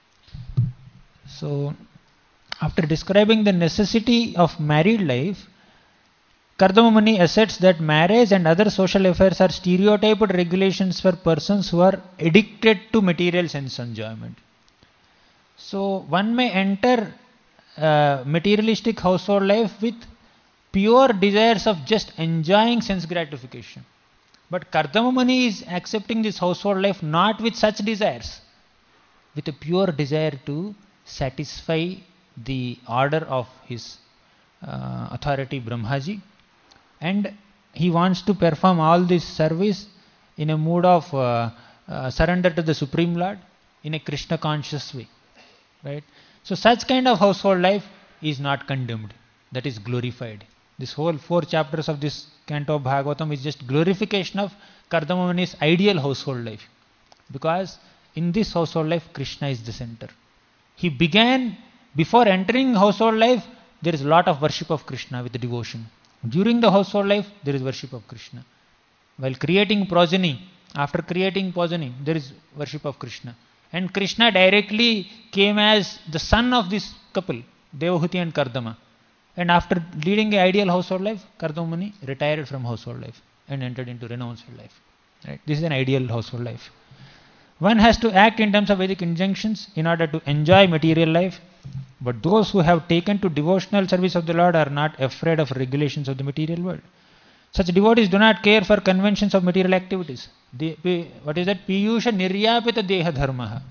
So, after describing the necessity of married life, Kardama Muni asserts that marriage and other social affairs are stereotyped regulations for persons who are addicted to material sense enjoyment. So, one may enter uh, materialistic household life with pure desires of just enjoying sense gratification. But Kardama Muni is accepting this household life not with such desires, with a pure desire to satisfy the order of his uh, authority Brahmaji, and he wants to perform all this service in a mood of uh, uh, surrender to the Supreme Lord in a Krishna conscious way. Right? So such kind of household life is not condemned, that is glorified. This whole four chapters of this canto of Bhagavatam is just glorification of Kardama Muni's ideal household life. Because in this household life, Krishna is the center. He began, before entering household life, there is a lot of worship of Krishna with devotion. During the household life, there is worship of Krishna. While creating progeny, after creating progeny, there is worship of Krishna. And Krishna directly came as the son of this couple, Devahuti and Kardama. And after leading an ideal household life, Kardama Muni retired from household life and entered into renounced life. Right? This is an ideal household life. One has to act in terms of Vedic injunctions in order to enjoy material life. But those who have taken to devotional service of the Lord are not afraid of regulations of the material world. Such devotees do not care for conventions of material activities. They, what is that? Piyusha niryapita deha dharmaha.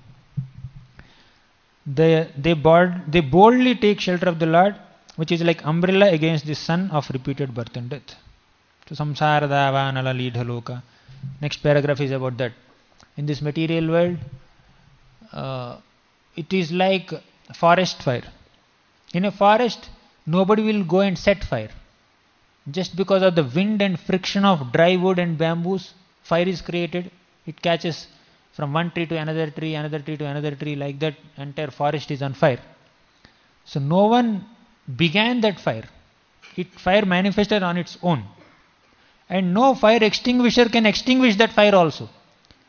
They, they, bold, they boldly take shelter of the Lord, which is like umbrella against the sun of repeated birth and death. So samsara davanala leedha loka. Next paragraph is about that. In this material world, uh, it is like forest fire. In a forest, nobody will go and set fire. Just because of the wind and friction of dry wood and bamboos, fire is created. It catches from one tree to another tree, another tree to another tree, like that entire forest is on fire. So no one began that fire. It fire manifested on its own. And no fire extinguisher can extinguish that fire also.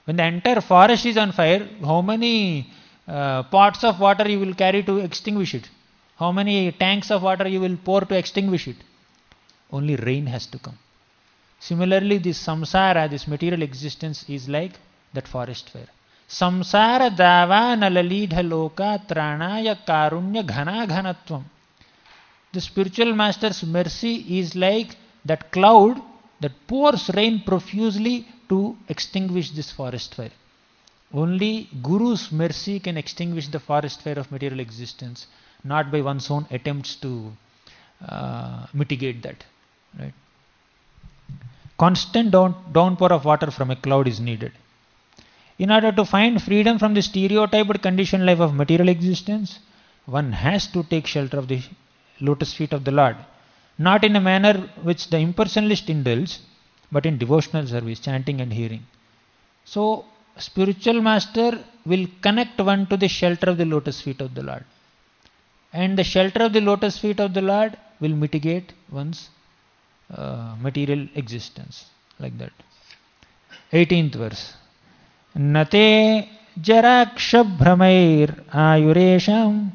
When the entire forest is on fire, how many uh, pots of water you will carry to extinguish it? How many tanks of water you will pour to extinguish it? Only rain has to come. Similarly, this samsara, this material existence is like that forest fire. Samsara dava nalalidha loka tranaya karunya ghana ghanatvam. The spiritual master's mercy is like that cloud that pours rain profusely to extinguish this forest fire. Only Guru's mercy can extinguish the forest fire of material existence, not by one's own attempts to uh, mitigate that. Right? Constant down, downpour of water from a cloud is needed. In order to find freedom from the stereotyped conditioned life of material existence, one has to take shelter of the lotus feet of the Lord, not in a manner which the impersonalist indulges, but in devotional service, chanting and hearing. So, spiritual master will connect one to the shelter of the lotus feet of the Lord. And the shelter of the lotus feet of the Lord will mitigate one's uh, material existence. Like that. eighteenth verse. Nate jarakshabhramair ayuresham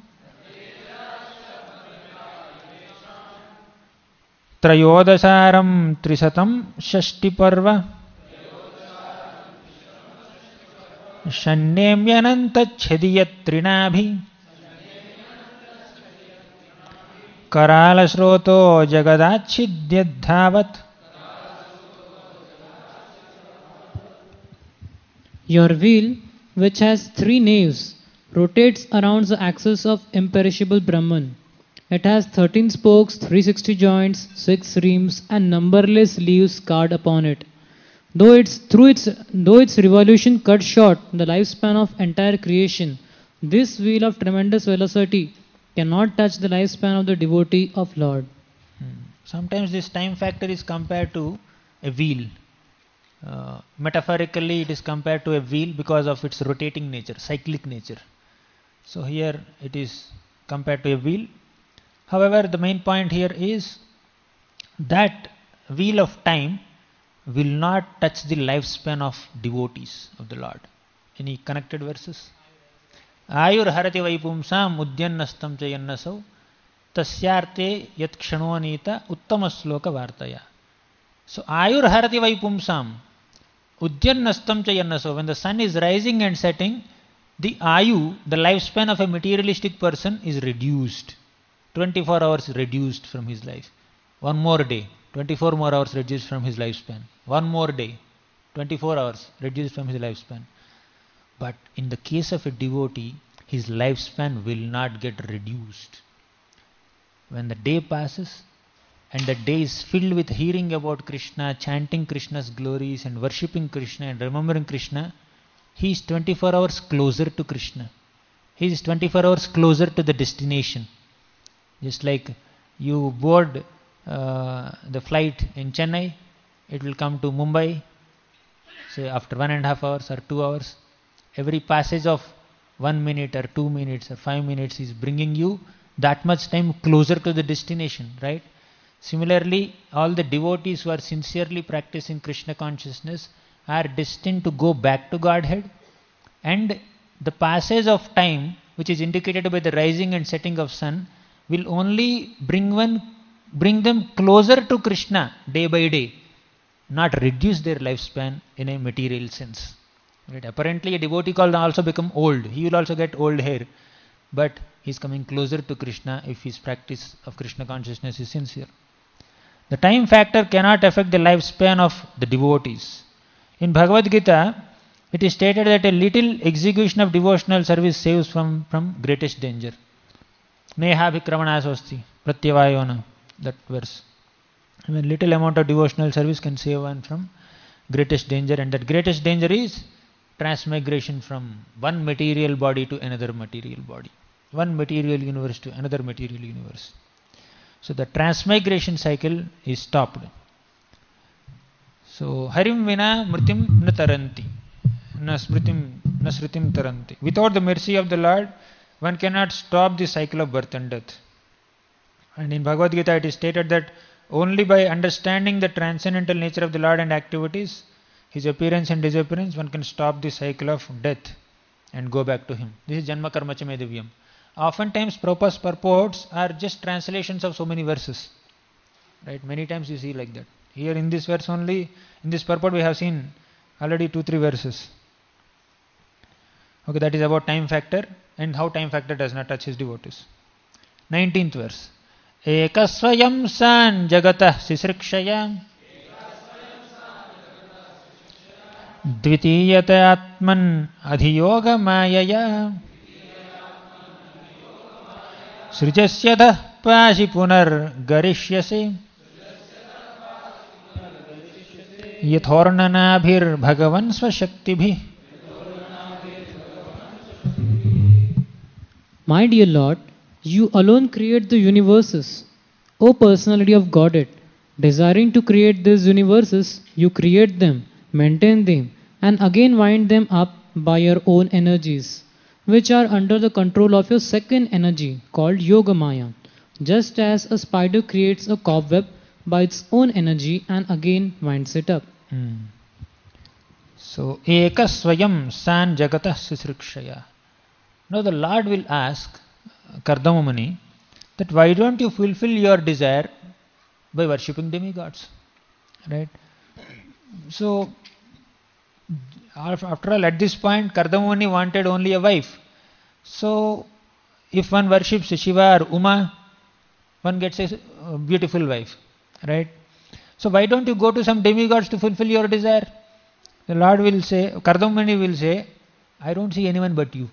Trayodasaram trisatam shashtiparva Shannemyananta chhediyat trinabhi Karala sroto jagadachidhyadhavat. Your wheel, which has three naves, rotates around the axis of imperishable Brahman. It has thirteen spokes, three hundred sixty joints, six rims, and numberless leaves scarred upon it. Though its, through its, though its revolution cut short the lifespan of entire creation, this wheel of tremendous velocity cannot touch the lifespan of the devotee of Lord. Hmm. Sometimes this time factor is compared to a wheel. Uh, metaphorically, it is compared to a wheel because of its rotating nature, cyclic nature. So here it is compared to a wheel. However, the main point here is that wheel of time will not touch the lifespan of devotees of the Lord. Any connected verses? Ayur harati vaipumsam udyannastam chayannasau tasyarte yat kshanonita uttama sloka vartaya. So ayur harati vaipumsam udyannastam chayannasau. When the sun is rising and setting, the ayu, the lifespan of a materialistic person is reduced. twenty-four hours reduced from his life. One more day, twenty-four more hours reduced from his lifespan. One more day, twenty-four hours reduced from his lifespan. But in the case of a devotee, his lifespan will not get reduced. When the day passes and the day is filled with hearing about Krishna, chanting Krishna's glories and worshipping Krishna and remembering Krishna, he is twenty-four hours closer to Krishna. He is twenty-four hours closer to the destination. Just like you board uh, the flight in Chennai, it will come to Mumbai, say after one and a half hours or two hours. Every passage of one minute or two minutes or five minutes is bringing you that much time closer to the destination, right? Similarly, all the devotees who are sincerely practicing Krishna consciousness are destined to go back to Godhead, and the passage of time, which is indicated by the rising and setting of sun, will only bring one, bring them closer to Krishna day by day, not reduce their lifespan in a material sense. Right? Apparently, a devotee can also become old. He will also get old hair, but he is coming closer to Krishna if his practice of Krishna consciousness is sincere. The time factor cannot affect the lifespan of the devotees. In Bhagavad Gita, it is stated that a little execution of devotional service saves from, from greatest danger. Neha bhikramanasosti pratyavayona, that verse. I mean, little amount of devotional service can save one from greatest danger, and that greatest danger is transmigration from one material body to another material body, one material universe to another material universe. So the transmigration cycle is stopped. So harim vina mritim na taranti, na smritim na sritim taranti. Without the mercy of the Lord, one cannot stop the cycle of birth and death. And in Bhagavad Gita it is stated that only by understanding the transcendental nature of the Lord and activities, his appearance and disappearance, one can stop the cycle of death and go back to him. This is Janma Karma Cha Me Divyam. Oftentimes Prabhupada's purports are just translations of so many verses. Right? Many times you see like that. Here in this verse only, in this purport we have seen already two, three verses. Okay, that is about time factor and how time factor does not touch his devotees. nineteenth verse. Ekasvayam san jagatah sisrikshaya dvitiyata atman adhiyoga mayaya srijasyadah pashi punar garishyase yathornanabhir bhagavan svashaktibhi. My dear Lord, you alone create the universes. O personality of Godhead, desiring to create these universes, you create them, maintain them, and again wind them up by your own energies, which are under the control of your second energy called Yogamaya, just as a spider creates a cobweb by its own energy and again winds it up. Hmm. So, Eka Swayam San Jagatah Sisrikshaya. Now the Lord will ask Kardama Muni that why don't you fulfill your desire by worshipping demigods? Right? So, after all, at this point, Kardama Muni wanted only a wife. So, if one worships Shiva or Uma, one gets a beautiful wife. Right? So, why don't you go to some demigods to fulfill your desire? The Lord will say, Kardama Muni will say, I don't see anyone but you.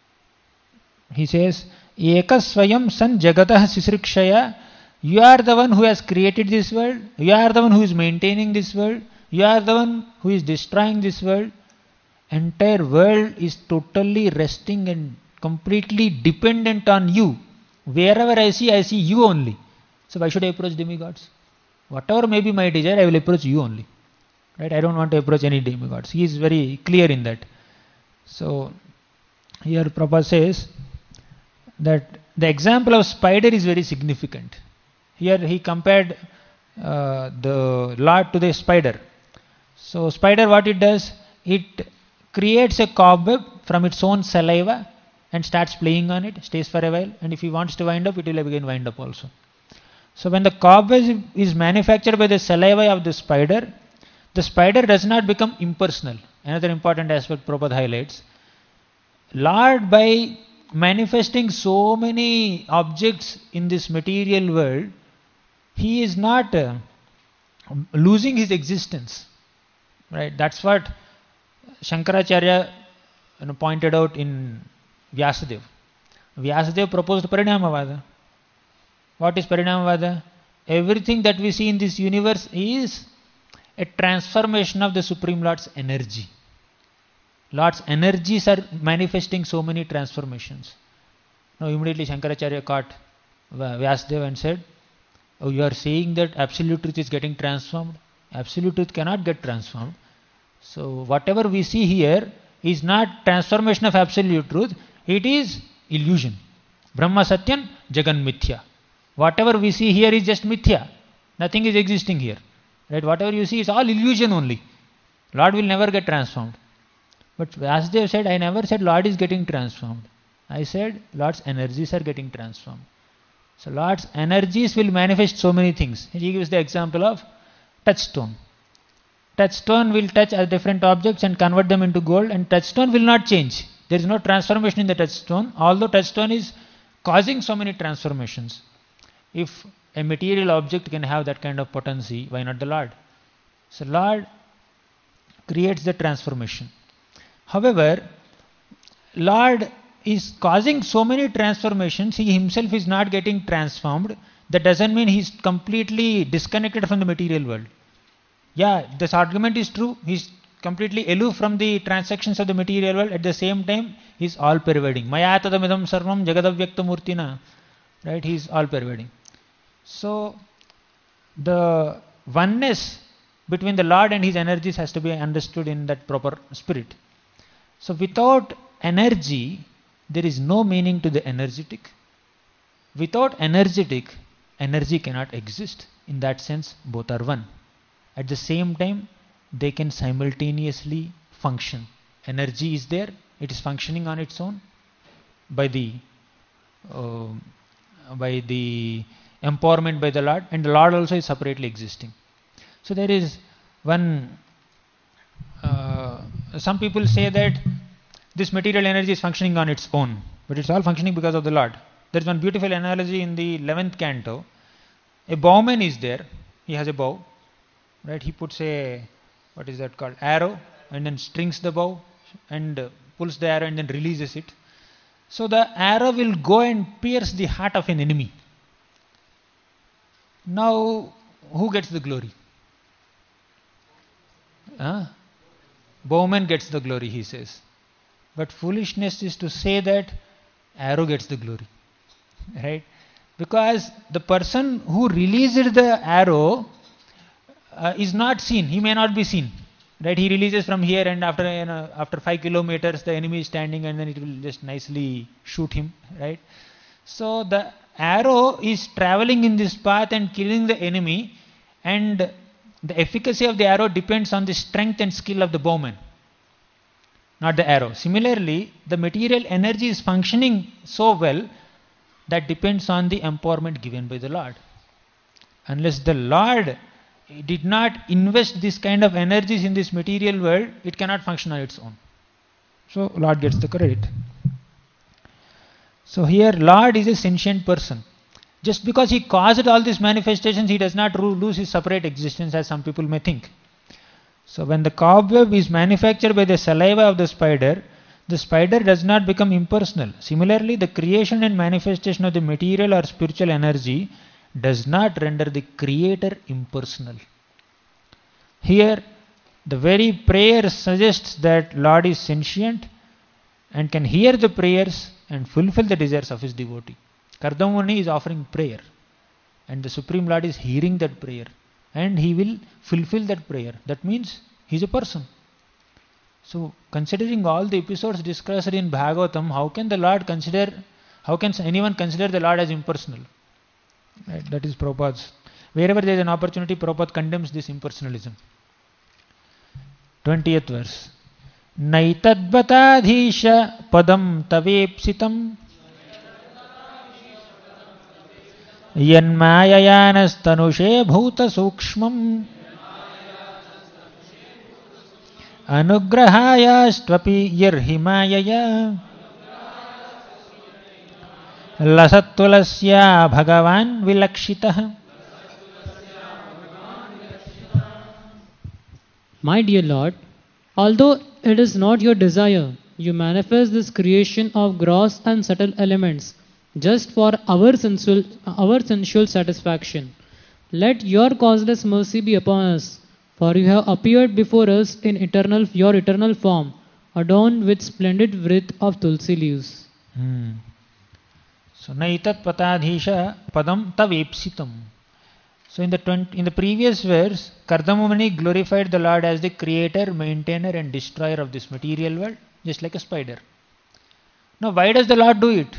He says, Eka Swayam San Jagatah Sisrikshaya. You are the one who has created this world. You are the one who is maintaining this world. You are the one who is destroying this world. Entire world is totally resting and completely dependent on you. Wherever I see, I see you only. So why should I approach demigods? Whatever may be my desire, I will approach you only. Right? I don't want to approach any demigods. He is very clear in that. So here Prabhupada says that the example of spider is very significant. Here he compared uh, the Lord to the spider. So spider, what it does? It creates a cobweb from its own saliva and starts playing on it, stays for a while, and if he wants to wind up, it will again wind up also. So when the cobweb is manufactured by the saliva of the spider, the spider does not become impersonal. Another important aspect Prabhupada highlights. Lord, by manifesting so many objects in this material world, he is not uh, losing his existence. Right? That's what Shankaracharya you know, pointed out in Vyasadeva. Vyasadeva proposed Parinamavada. What is Parinamavada? Everything that we see in this universe is a transformation of the Supreme Lord's energy. Lord's energies are manifesting so many transformations. Now immediately Shankaracharya caught Vyasadeva and said, oh, you are saying that absolute truth is getting transformed? Absolute truth cannot get transformed. So whatever we see here is not transformation of absolute truth, it is illusion. Brahma Satyam Jagan Mithya. Whatever we see here is just Mithya. Nothing is existing here. Right? Whatever you see is all illusion only. Lord will never get transformed. But Vyasadeva said, I never said Lord is getting transformed. I said Lord's energies are getting transformed. So Lord's energies will manifest so many things. He gives the example of touchstone. Touchstone will touch different objects and convert them into gold, and touchstone will not change. There is no transformation in the touchstone, although touchstone is causing so many transformations. If a material object can have that kind of potency, why not the Lord? So Lord creates the transformation. However, Lord is causing so many transformations, he himself is not getting transformed. That doesn't mean he is completely disconnected from the material world. Yeah, this argument is true. He is completely aloof from the transactions of the material world. At the same time, he is all pervading. Maya tadamidam sarvam jagadavyakta murtina. Right? He is all pervading. So, the oneness between the Lord and his energies has to be understood in that proper spirit. So, without energy, there is no meaning to the energetic. Without energetic, energy cannot exist. In that sense, both are one. At the same time, they can simultaneously function. Energy is there, it is functioning on its own by the uh, by the empowerment by the Lord, and the Lord also is separately existing. So there is one, uh, some people say that this material energy is functioning on its own, but it's all functioning because of the Lord. There is one beautiful analogy in the eleventh canto. A bowman is there, he has a bow, right? He puts a, what is that called, arrow, and then strings the bow and uh, pulls the arrow and then releases it. So the arrow will go and pierce the heart of an enemy. Now, who gets the glory? Huh? Bowman gets the glory, he says. But foolishness is to say that arrow gets the glory. Right? Because the person who released the arrow uh, is not seen. He may not be seen. Right? He releases from here, and after you know, after five kilometers the enemy is standing, and then it will just nicely shoot him. Right? So the arrow is traveling in this path and killing the enemy, and the efficacy of the arrow depends on the strength and skill of the bowman, not the arrow. Similarly, the material energy is functioning so well that depends on the empowerment given by the Lord. Unless the Lord did not invest this kind of energies in this material world, it cannot function on its own. So Lord gets the credit. So here Lord is a sentient person. Just because he caused all these manifestations, he does not lose his separate existence as some people may think. So when the cobweb is manufactured by the saliva of the spider, the spider does not become impersonal. Similarly, the creation and manifestation of the material or spiritual energy does not render the creator impersonal. Here, the very prayer suggests that Lord is sentient and can hear the prayers and fulfill the desires of his devotee. Kardamuni is offering prayer, and the Supreme Lord is hearing that prayer, and he will fulfill that prayer. That means he is a person. So, considering all the episodes discussed in Bhagavatam, how can the Lord consider, how can anyone consider the Lord as impersonal? Right? That is Prabhupada's. Wherever there is an opportunity, Prabhupada condemns this impersonalism. twentieth verse. Naitadvatadhisha padam tavepsitam yanmayayanastanushe bhuta sukshmam anugrahayastvapi yarhimayaya lasattulasya bhagavan vilakshitah. My dear Lord, although it is not your desire, you manifest this creation of gross and subtle elements just for our sensual, our sensual satisfaction. Let your causeless mercy be upon us, for you have appeared before us in eternal, your eternal form, adorned with splendid wreath of tulsi leaves. Hmm. So, naitat patadhisha padam tavepsitam. So, in the twenty, in the previous verse, Kardamamuni glorified the Lord as the creator, maintainer and destroyer of this material world, just like a spider. Now, why does the Lord do it?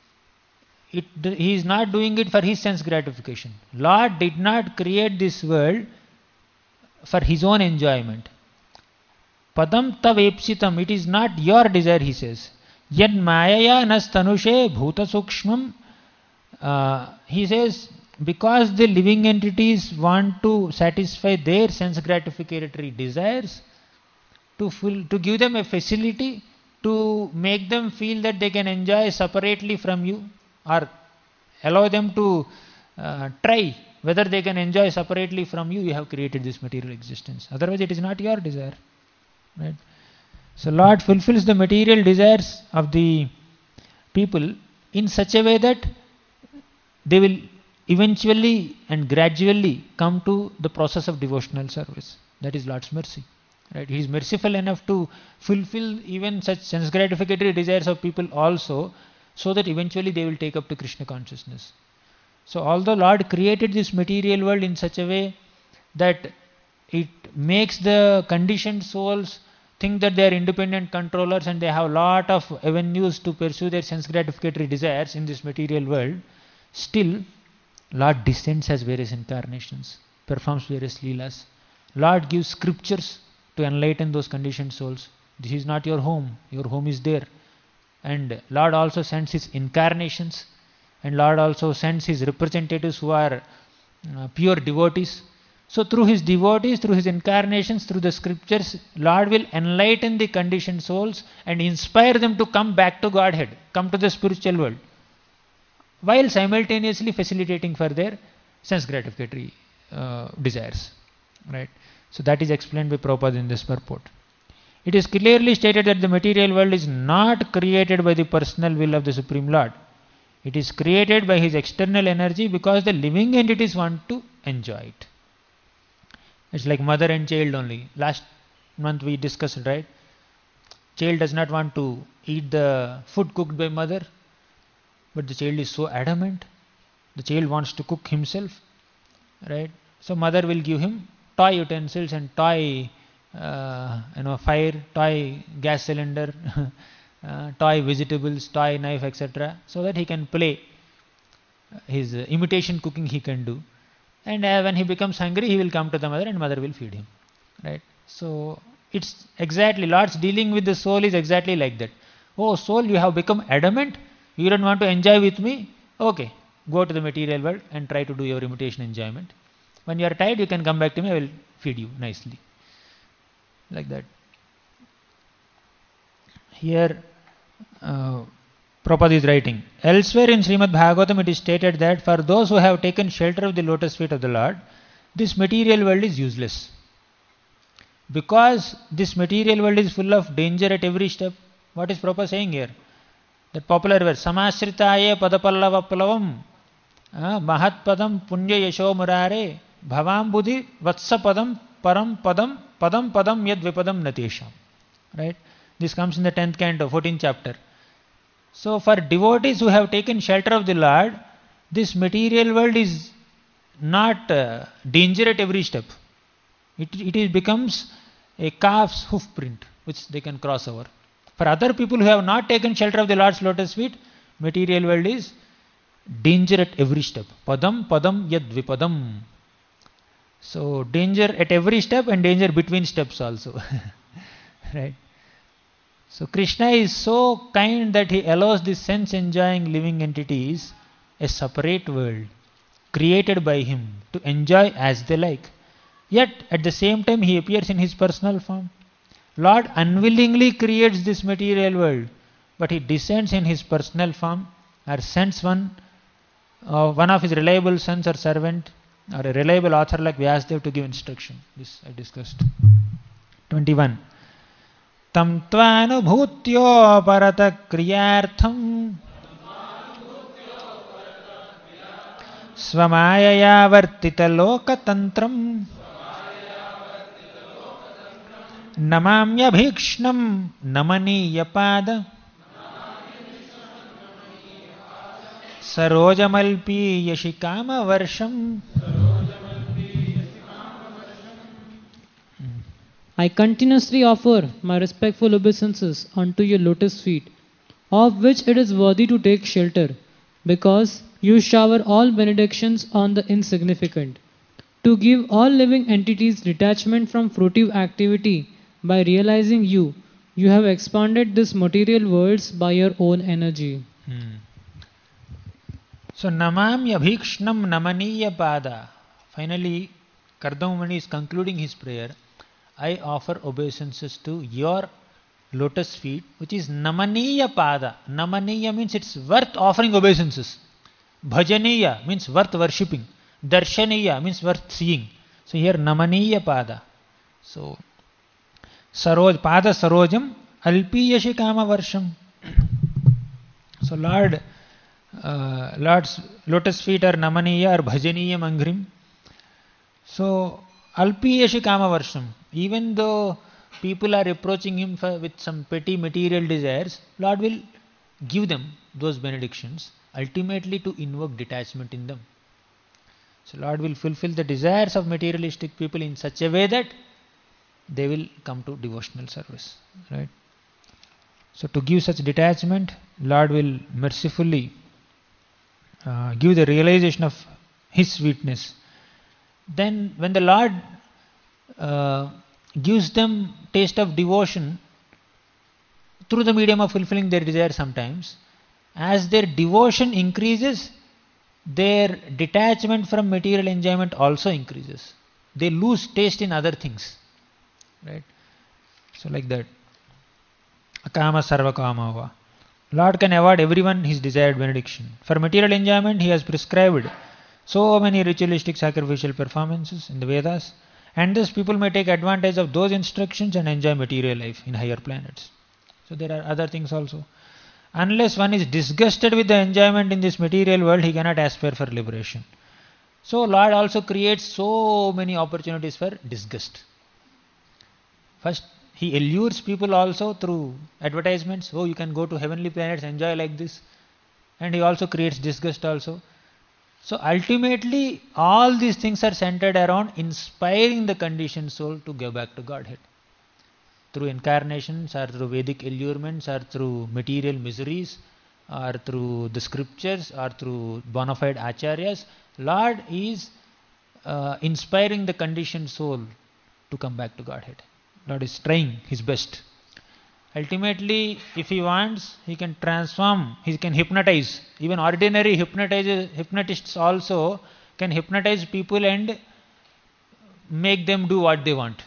It he is not doing it for his sense gratification. Lord did not create this world for his own enjoyment. Padam tavepsitam, it is not your desire, he says. Yad mayaya nastanushe bhuta sukshmam. Uh, he says, because the living entities want to satisfy their sense gratificatory desires, to full, to give them a facility to make them feel that they can enjoy separately from you, or allow them to uh, try whether they can enjoy separately from you, you have created this material existence. Otherwise it is not your desire. Right? So Lord fulfills the material desires of the people in such a way that they will eventually and gradually come to the process of devotional service. That is Lord's mercy. Right? He is merciful enough to fulfill even such sense gratificatory desires of people also, so that eventually they will take up to Krishna consciousness. So although Lord created this material world in such a way that it makes the conditioned souls think that they are independent controllers and they have a lot of avenues to pursue their sense gratificatory desires in this material world, still Lord descends as various incarnations, performs various leelas, Lord gives scriptures to enlighten those conditioned souls. This is not your home. Your home is there. And Lord also sends His incarnations. And Lord also sends His representatives who are uh, pure devotees. So through His devotees, through His incarnations, through the scriptures, Lord will enlighten the conditioned souls and inspire them to come back to Godhead, come to the spiritual world, while simultaneously facilitating for their sense gratificatory uh, desires. Right? So that is explained by Prabhupada in this purport. It is clearly stated that the material world is not created by the personal will of the Supreme Lord. It is created by His external energy because the living entities want to enjoy it. It's like mother and child only. Last month we discussed, right? Child does not want to eat the food cooked by mother, but the child is so adamant. The child wants to cook himself, right? So mother will give him toy utensils and toy, uh, you know, fire, toy gas cylinder, uh, toy vegetables, toy knife, et cetera, so that he can play. His uh, imitation cooking he can do. And uh, when he becomes hungry, he will come to the mother and mother will feed him. Right? So it's exactly, Lord's dealing with the soul is exactly like that. Oh soul, you have become adamant, you don't want to enjoy with me? Okay, go to the material world and try to do your imitation enjoyment. When you are tired, you can come back to me, I will feed you nicely. Like that. Here, uh, Prabhupada is writing, elsewhere in Srimad Bhagavatam it is stated that for those who have taken shelter of the lotus feet of the Lord, this material world is useless. Because this material world is full of danger at every step. What is Prabhupada saying here? That popular verse, Samasritaye padapallavaplavam mahat padam punya yasho murare bhavam buddhi vatsa padam param padam padam padam yad vipadam natesham. Right? This comes in the tenth canto, fourteenth chapter. So for devotees who have taken shelter of the Lord, this material world is not uh, danger at every step. It, it is becomes a calf's hoof print which they can cross over. For other people who have not taken shelter of the Lord's lotus feet, material world is danger at every step. Padam padam yad vipadam. So danger at every step and danger between steps also. Right? So Krishna is so kind that He allows the sense-enjoying living entities a separate world created by Him to enjoy as they like. Yet at the same time He appears in His personal form. Lord unwillingly creates this material world, but He descends in His personal form or sends one, uh, one of His reliable sons or servant or a reliable author like Vyasadeva to give instruction. This I discussed. twenty-one. Tam tvanubhutyo parata kriyartham svamayaya vartita lokatantram namamya bhikshnam namaniya pada sarojamalpi yashikama varsham. I continuously offer my respectful obeisances unto your lotus feet, of which it is worthy to take shelter, because you shower all benedictions on the insignificant, to give all living entities detachment from fruitive activity. By realizing you, you have expanded this material worlds by your own energy. Hmm. So namamya bhikshnam namaniya pada. Finally, Kardama Muni is concluding his prayer. I offer obeisances to your lotus feet, which is namaniya pada. Namaniya means it's worth offering obeisances. Bhajaniya means worth worshipping. Darshaniya means worth seeing. So here namaniya pada. So saroj pada sarojam alpiyashikama varsham. So Lord, uh, Lord's lotus feet are namaniya or bhajaniya mangrim. So alpiyashikama varsham. Even though people are approaching him for, with some petty material desires, Lord will give them those benedictions, ultimately to invoke detachment in them. So Lord will fulfill the desires of materialistic people in such a way that they will come to devotional service. Right? So to give such detachment, Lord will mercifully uh, give the realization of His sweetness. Then when the Lord uh, gives them taste of devotion through the medium of fulfilling their desire sometimes. As their devotion increases, their detachment from material enjoyment also increases. They lose taste in other things. Right? So like that. Akama sarva kama va. Lord can award everyone his desired benediction. For material enjoyment, he has prescribed so many ritualistic sacrificial performances in the Vedas, and thus people may take advantage of those instructions and enjoy material life in higher planets. So there are other things also. Unless one is disgusted with the enjoyment in this material world, he cannot aspire for liberation. So Lord also creates so many opportunities for disgust. First, he allures people also through advertisements. Oh, you can go to heavenly planets, enjoy like this. And he also creates disgust also. So ultimately, all these things are centered around inspiring the conditioned soul to go back to Godhead. Through incarnations, or through Vedic allurements, or through material miseries, or through the scriptures, or through bona fide acharyas, Lord is uh, inspiring the conditioned soul to come back to Godhead. Lord is trying his best. Ultimately, if he wants, he can transform, he can hypnotize. Even ordinary hypnotists also can hypnotize people and make them do what they want.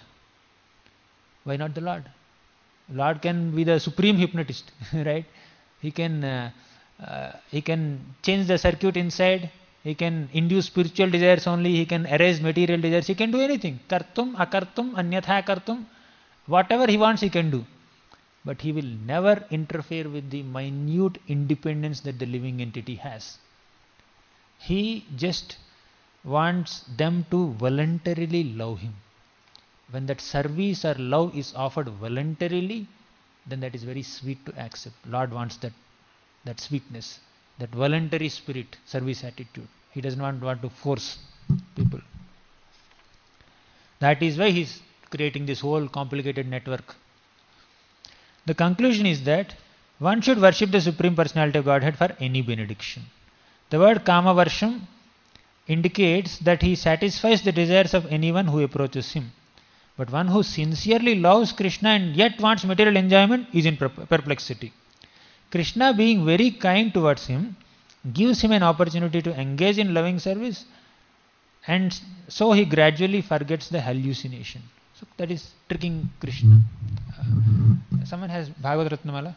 Why not the Lord? Lord can be the supreme hypnotist, right? He can uh, uh, he can change the circuit inside. He can induce spiritual desires only. He can erase material desires. He can do anything. Kartum, akartum, anyatha kartum. Whatever he wants, he can do. But he will never interfere with the minute independence that the living entity has. He just wants them to voluntarily love him. When that service or love is offered voluntarily, then that is very sweet to accept. Lord wants that, that sweetness, that voluntary spirit, service attitude. He does not want to force people. That is why he is creating this whole complicated network. The conclusion is that one should worship the Supreme Personality of Godhead for any benediction. The word Kama Varsham indicates that he satisfies the desires of anyone who approaches him. But one who sincerely loves Krishna and yet wants material enjoyment is in perplexity. Krishna, being very kind towards him, gives him an opportunity to engage in loving service, and so he gradually forgets the hallucination. So that is tricking Krishna. Uh, someone has Bhagavad Ratnamala.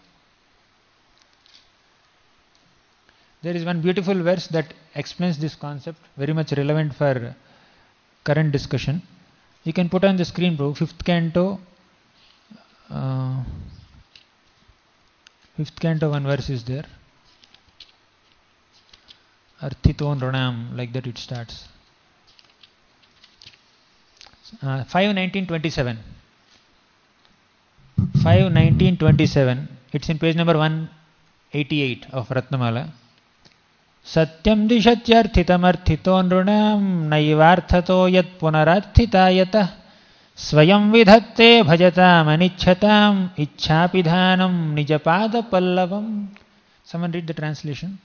There is one beautiful verse that explains this concept, very much relevant for current discussion. You can put on the screen, bro. Fifth canto. Uh, fifth canto, one verse is there. Arthito Nranam, like that it starts. Uh, five nineteen twenty-seven. five nineteen twenty-seven. It's in page number one eighty-eight of Ratnamala. Satyam dishatyarthitamarthito nrunam naivarthato yat punararthitayatah swayam vidhatte bhajatam anichhatam ichhapidhanam nijapada pallavam. Someone read the translation.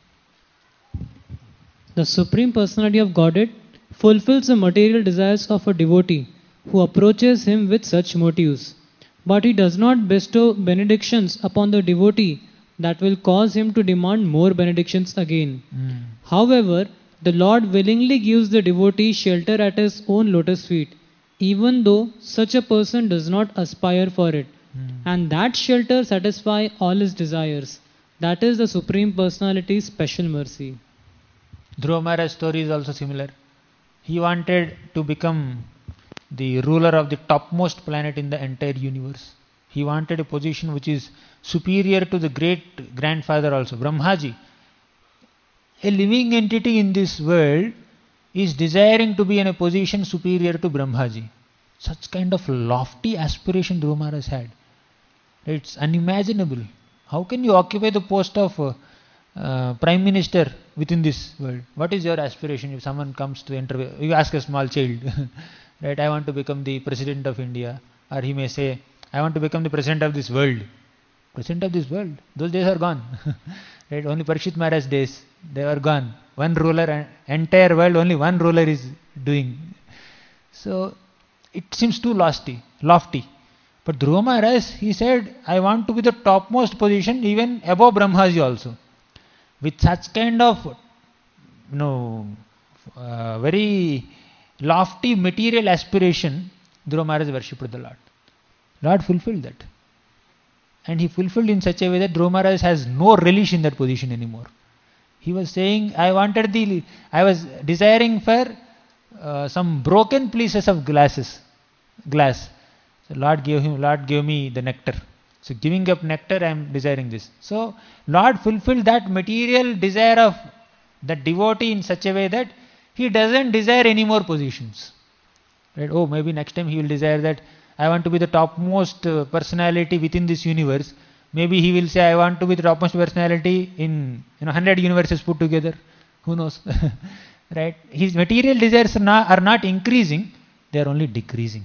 The Supreme Personality of Godhead fulfills the material desires of a devotee who approaches him with such motives. But he does not bestow benedictions upon the devotee that will cause him to demand more benedictions again. Mm. However, the Lord willingly gives the devotee shelter at his own lotus feet, even though such a person does not aspire for it. Mm. And that shelter satisfies all his desires. That is the Supreme Personality's special mercy. Dhruva Maharaj's story is also similar. He wanted to become the ruler of the topmost planet in the entire universe. He wanted a position which is superior to the great grandfather also, Brahmaji. A living entity in this world is desiring to be in a position superior to Brahmaji. Such kind of lofty aspiration Dhruva Maharaj had. It's unimaginable. How can you occupy the post of uh, uh, Prime Minister within this world? What is your aspiration? If someone comes to interview, you ask a small child, right, I want to become the President of India. Or he may say, I want to become the President of this world. President of this world? Those days are gone. Right? Only Parikshit Maharaj days, they are gone. One ruler, entire world, only one ruler is doing. So, it seems too lofty, lofty. But Dhruva Maharaj, he said, I want to be the topmost position, even above Brahmaji also. With such kind of, you know, uh, very lofty material aspiration, Dhruva Maharaj worshipped the Lord. Lord fulfilled that. And he fulfilled in such a way that Dhruva Maharaj has no relish in that position anymore. He was saying, I wanted the, I was desiring for uh, some broken pieces of glasses, glass. So Lord gave him, Lord gave me the nectar. So giving up nectar, I am desiring this. So Lord fulfilled that material desire of the devotee in such a way that he doesn't desire any more positions. Right? Oh, maybe next time he will desire that I want to be the topmost uh, personality within this universe. Maybe he will say, I want to be the topmost personality in you know, one hundred universes put together. Who knows? Right? His material desires are not, are not increasing, they are only decreasing.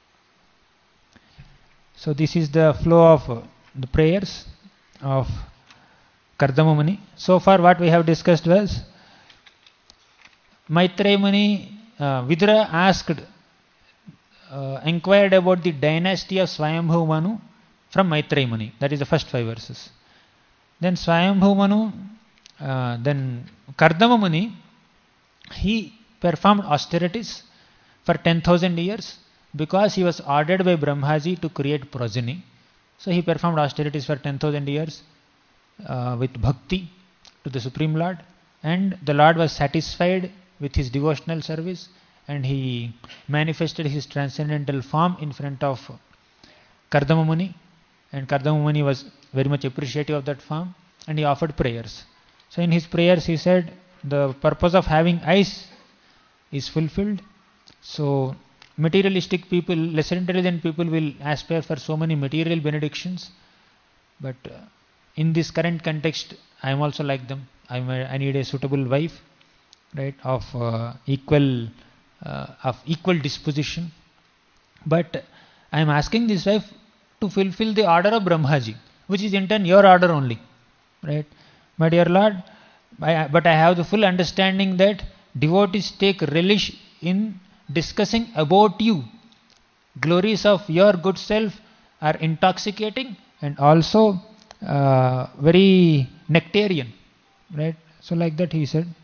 So this is the flow of uh, the prayers of Kardama Muni. So far what we have discussed was Maitreya Muni, uh, Vidura asked, uh, inquired about the dynasty of Swayambhu Manu from Maitreya Muni. That is the first five verses. Then Swayambhu Manu, uh, then Kardama Muni, he performed austerities for ten thousand years because he was ordered by Brahmaji to create progeny. So he performed austerities for ten thousand years uh, with bhakti to the Supreme Lord, and the Lord was satisfied with his devotional service, and he manifested his transcendental form in front of Kardama Muni, and Kardama Muni was very much appreciative of that form, and he offered prayers. So in his prayers he said, the purpose of having eyes is fulfilled. So materialistic people, lesser intelligent people will aspire for so many material benedictions, but uh, in this current context I am also like them. I, am a, I need a suitable wife, right, of uh, equal uh, of equal disposition, but I am asking this wife to fulfill the order of Brahmaji, which is in turn your order only, right? My dear Lord, I, but I have the full understanding that devotees take relish in discussing about you. Glories of your good self are intoxicating and also uh, very nectarian, right? So like that he said.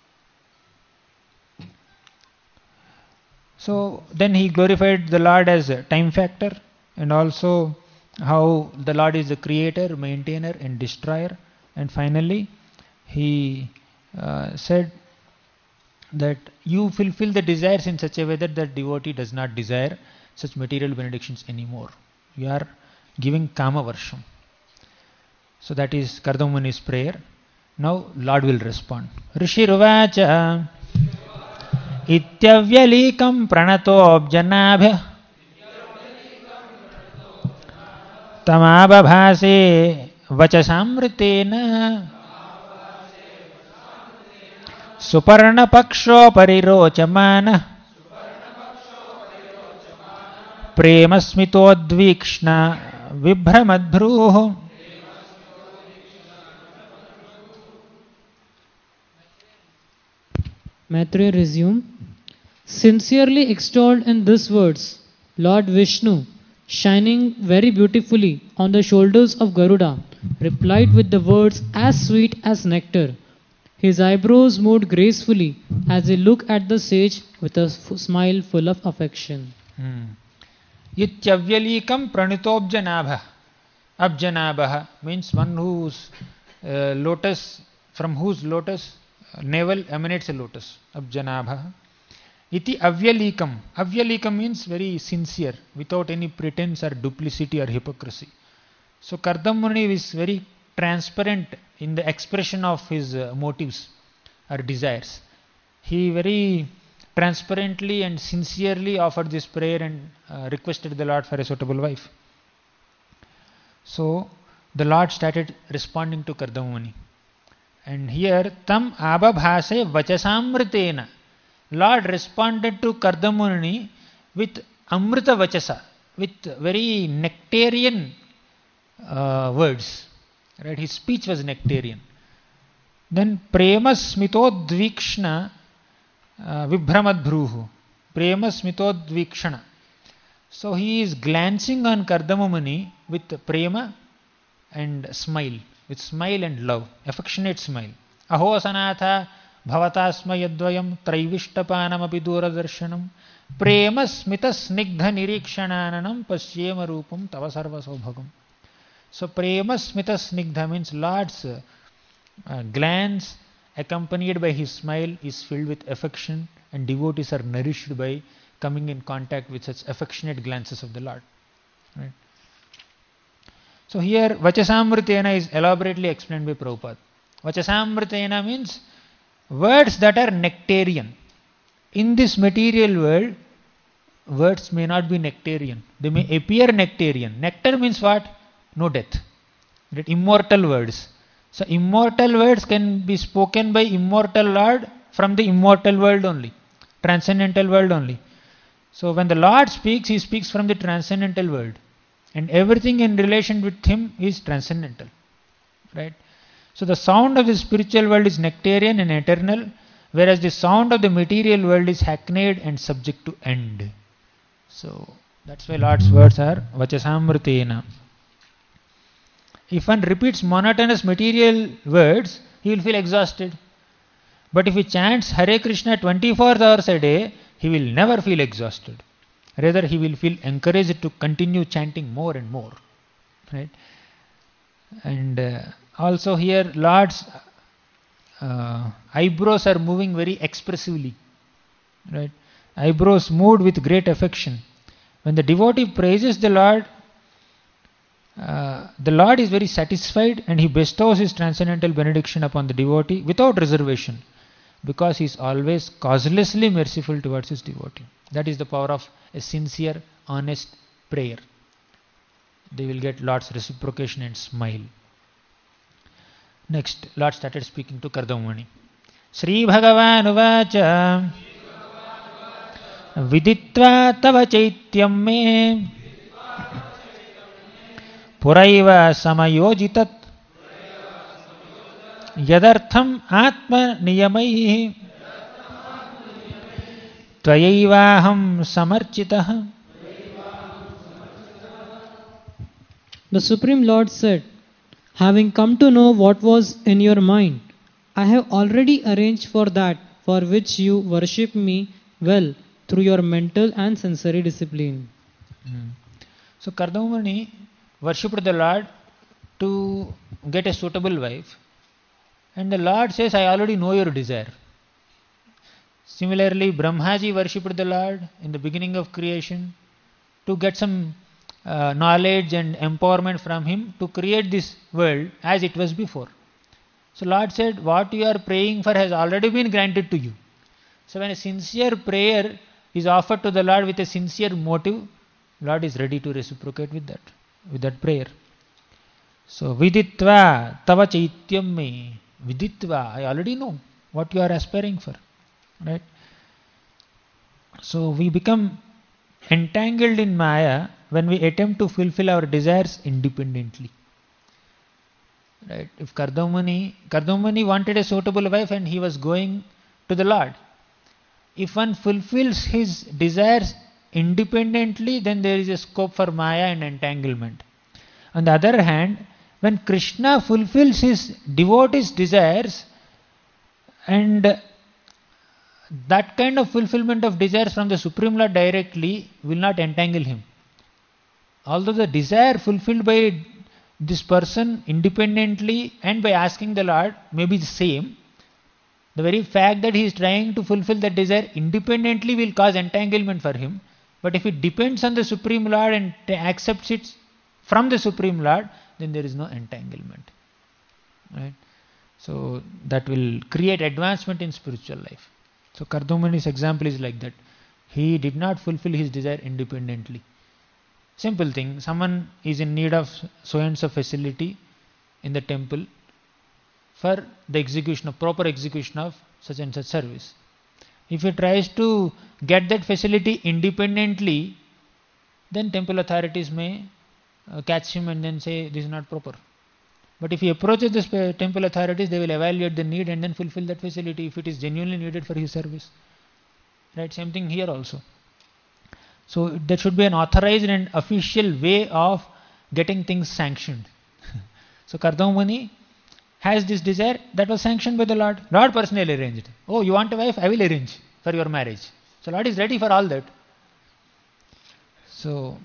So then he glorified the Lord as a time factor, and also how the Lord is the creator, maintainer and destroyer. And finally he uh, said that you fulfill the desires in such a way that the devotee does not desire such material benedictions anymore. You are giving kama varsham. So that is Kardama Muni's prayer. Now Lord will respond. Rishirvacha Ityavyalekam pranatobjanabhya tamabhabhase vachasamritena Suparna paksho parirochamana premasmitodvikshna vibhramadbhruh. Maitreya resumed, sincerely extolled in these words, Lord Vishnu, shining very beautifully on the shoulders of Garuda, replied with the words as sweet as nectar. His eyebrows moved gracefully as he looked at the sage with a f- smile full of affection. Ityavyalekam pranitobjanabha. Abjanabha means one whose uh, lotus, from whose lotus uh, navel emanates a lotus. Abjanabha. Iti avyalekam. Avyalekam means very sincere, without any pretense or duplicity or hypocrisy. So Kardama Muni is very transparent in the expression of his uh, motives or desires. He very transparently and sincerely offered this prayer and uh, requested the Lord for a suitable wife. So the Lord started responding to Kardama Muni. And here, tam abhabhase vachasamritena. Lord responded to Kardama Muni with amrita vachasa, with very nectarian uh, words. Right? His speech was nectarian. Then prema smitodvikshna uh, vibhramadbhruhu. Prema smitodvikshana. So he is glancing on Kardama Muni with prema and smile, with smile and love, affectionate smile. Aho sanatha bhavatasma yadvayam traivishtapanamapi duradarshanam prema smita snigdha nirikshananam pasyema rupam tava sarva saubhagam. So prema smita snigdha means Lord's uh, glance accompanied by his smile is filled with affection, and devotees are nourished by coming in contact with such affectionate glances of the Lord. Right? So here Vachasamritena is elaborately explained by Prabhupada. Vachasamritena means words that are nectarian. In this material world, words may not be nectarian. They may appear nectarian. Nectar means what? No death. Right? Immortal words. So immortal words can be spoken by immortal Lord from the immortal world only, transcendental world only. So when the Lord speaks, he speaks from the transcendental world, and everything in relation with him is transcendental. Right? So the sound of the spiritual world is nectarian and eternal, whereas the sound of the material world is hackneyed and subject to end. So that's why Lord's words are Vachasamritena. If one repeats monotonous material words, he will feel exhausted. But if he chants Hare Krishna twenty-four hours a day, he will never feel exhausted. Rather, he will feel encouraged to continue chanting more and more. Right? And uh, also here, Lord's uh, eyebrows are moving very expressively. Right? Eyebrows moved with great affection. When the devotee praises the Lord, Uh, the Lord is very satisfied, and he bestows his transcendental benediction upon the devotee without reservation, because he is always causelessly merciful towards his devotee. That is the power of a sincere, honest prayer. They will get Lord's reciprocation and smile. Next, Lord started speaking to Kardamani. Sri Bhagavan Uvacha Viditva Tava Chaityam Me Puraiva Samayojitat Yadartham Atma Niyamaihi Tvayaivaham Samarchitah. The Supreme Lord said, having come to know what was in your mind, I have already arranged for that for which you worship me well through your mental and sensory discipline. Hmm. So Kardamani worshipped the Lord to get a suitable wife, and the Lord says, I already know your desire. Similarly, Brahmaji worshipped the Lord in the beginning of creation to get some uh, knowledge and empowerment from him to create this world as it was before. So Lord said, what you are praying for has already been granted to you. So when a sincere prayer is offered to the Lord with a sincere motive, Lord is ready to reciprocate with that. with that prayer. So Viditva Tava Chaityam Me. Viditva, I already know what you are aspiring for. Right? So we become entangled in Maya when we attempt to fulfill our desires independently. Right? If Kardamani, Kardamani wanted a suitable wife and he was going to the Lord. If one fulfills his desires independently, then there is a scope for Maya and entanglement. On the other hand, when Krishna fulfills his devotees' desires, and that kind of fulfillment of desires from the Supreme Lord directly will not entangle him. Although the desire fulfilled by this person independently and by asking the Lord may be the same, the very fact that he is trying to fulfill that desire independently will cause entanglement for him. But if it depends on the Supreme Lord and accepts it from the Supreme Lord, then there is no entanglement. Right? So that will create advancement in spiritual life. So Kardamani's example is like that. He did not fulfill his desire independently. Simple thing, someone is in need of so and so facility in the temple for the execution of proper execution of such and such service. If he tries to get that facility independently, then temple authorities may uh, catch him and then say this is not proper. But if he approaches the temple authorities, they will evaluate the need and then fulfill that facility if it is genuinely needed for his service. Right? Same thing here also. So there should be an authorized and official way of getting things sanctioned. So Kardama Muni has this desire that was sanctioned by the Lord. Lord personally arranged. Oh, you want a wife? I will arrange for your marriage. So Lord is ready for all that. So,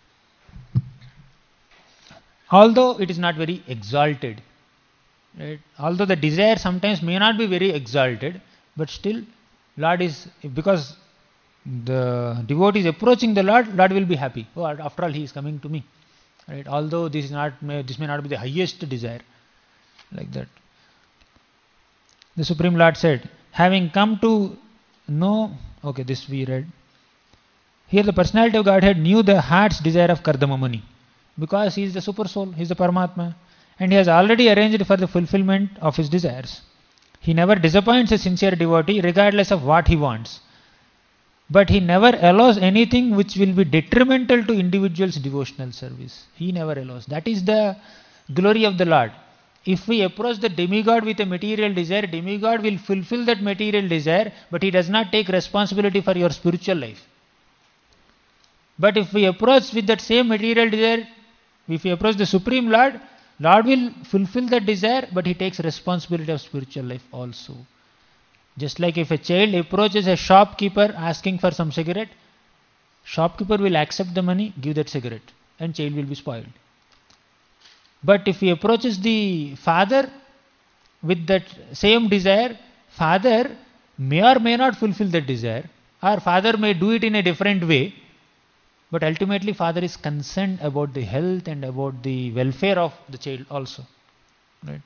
although it is not very exalted, right? Although the desire sometimes may not be very exalted, but still Lord is, because the devotee is approaching the Lord, Lord will be happy. Oh, after all, he is coming to me. Right? Although this is not, may, this may not be the highest desire, like that. The Supreme Lord said, having come to know, okay, this we read. Here the personality of Godhead knew the heart's desire of Kardama Muni, because he is the super soul, he is the Paramatma, and he has already arranged for the fulfillment of his desires. He never disappoints a sincere devotee regardless of what he wants. But he never allows anything which will be detrimental to individual's devotional service. He never allows. That is the glory of the Lord. If we approach the demigod with a material desire, demigod will fulfill that material desire, but he does not take responsibility for your spiritual life. But if we approach with that same material desire, if we approach the Supreme Lord, Lord will fulfill that desire, but he takes responsibility of spiritual life also. Just like if a child approaches a shopkeeper asking for some cigarette, shopkeeper will accept the money, give that cigarette, and child will be spoiled. But if he approaches the father with that same desire, father may or may not fulfill that desire, or father may do it in a different way, but ultimately father is concerned about the health and about the welfare of the child also. Right?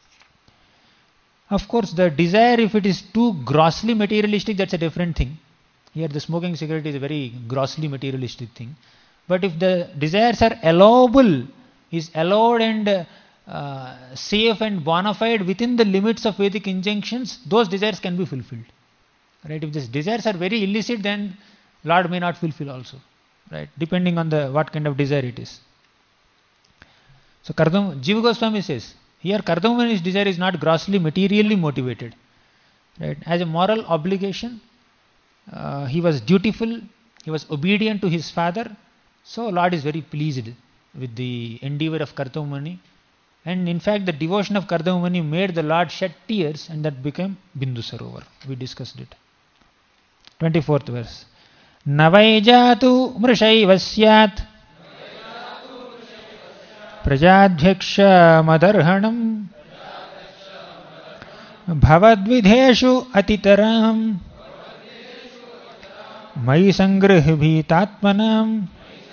Of course, the desire, if it is too grossly materialistic, that's a different thing. Here the smoking cigarette is a very grossly materialistic thing. But if the desires are allowable, is allowed and uh, safe and bona fide within the limits of Vedic injunctions, those desires can be fulfilled. Right? If these desires are very illicit, then Lord may not fulfill also. Right? Depending on the what kind of desire it is. So Kardama, Jiva Goswami says, here Kardama Muni's desire is not grossly materially motivated. Right? As a moral obligation, uh, he was dutiful, he was obedient to his father. So Lord is very pleased with the endeavor of Kardama Muni. And in fact, the devotion of Kardama Muni made the Lord shed tears, and that became Bindu Sarovar. We discussed it. twenty-fourth verse. Navaijatu mrishaiva syat prajadhyaksha madarhanam bhavadvidheshu atitaram mai sangrih bhitatmanam.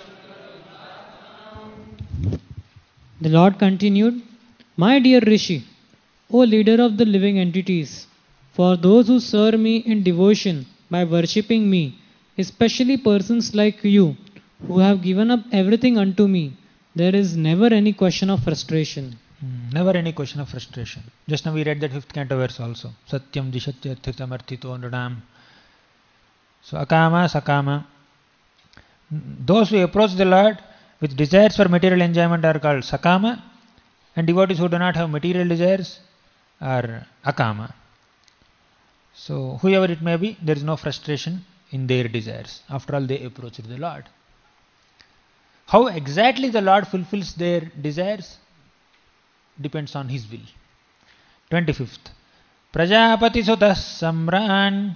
The Lord continued, my dear Rishi, O leader of the living entities, for those who serve me in devotion by worshipping me, especially persons like you, who have given up everything unto me, there is never any question of frustration. Hmm, never any question of frustration. Just now we read that fifth canto verse also. Satyam dishatyathritam arthito nridam. So akama, sakama. Those who approach the Lord with desires for material enjoyment are called sakama, and devotees who do not have material desires are akama. So whoever it may be, there is no frustration in their desires. After all, they approach the Lord. How exactly the Lord fulfills their desires depends on His will. twenty-fifth. Prajapati sutah samran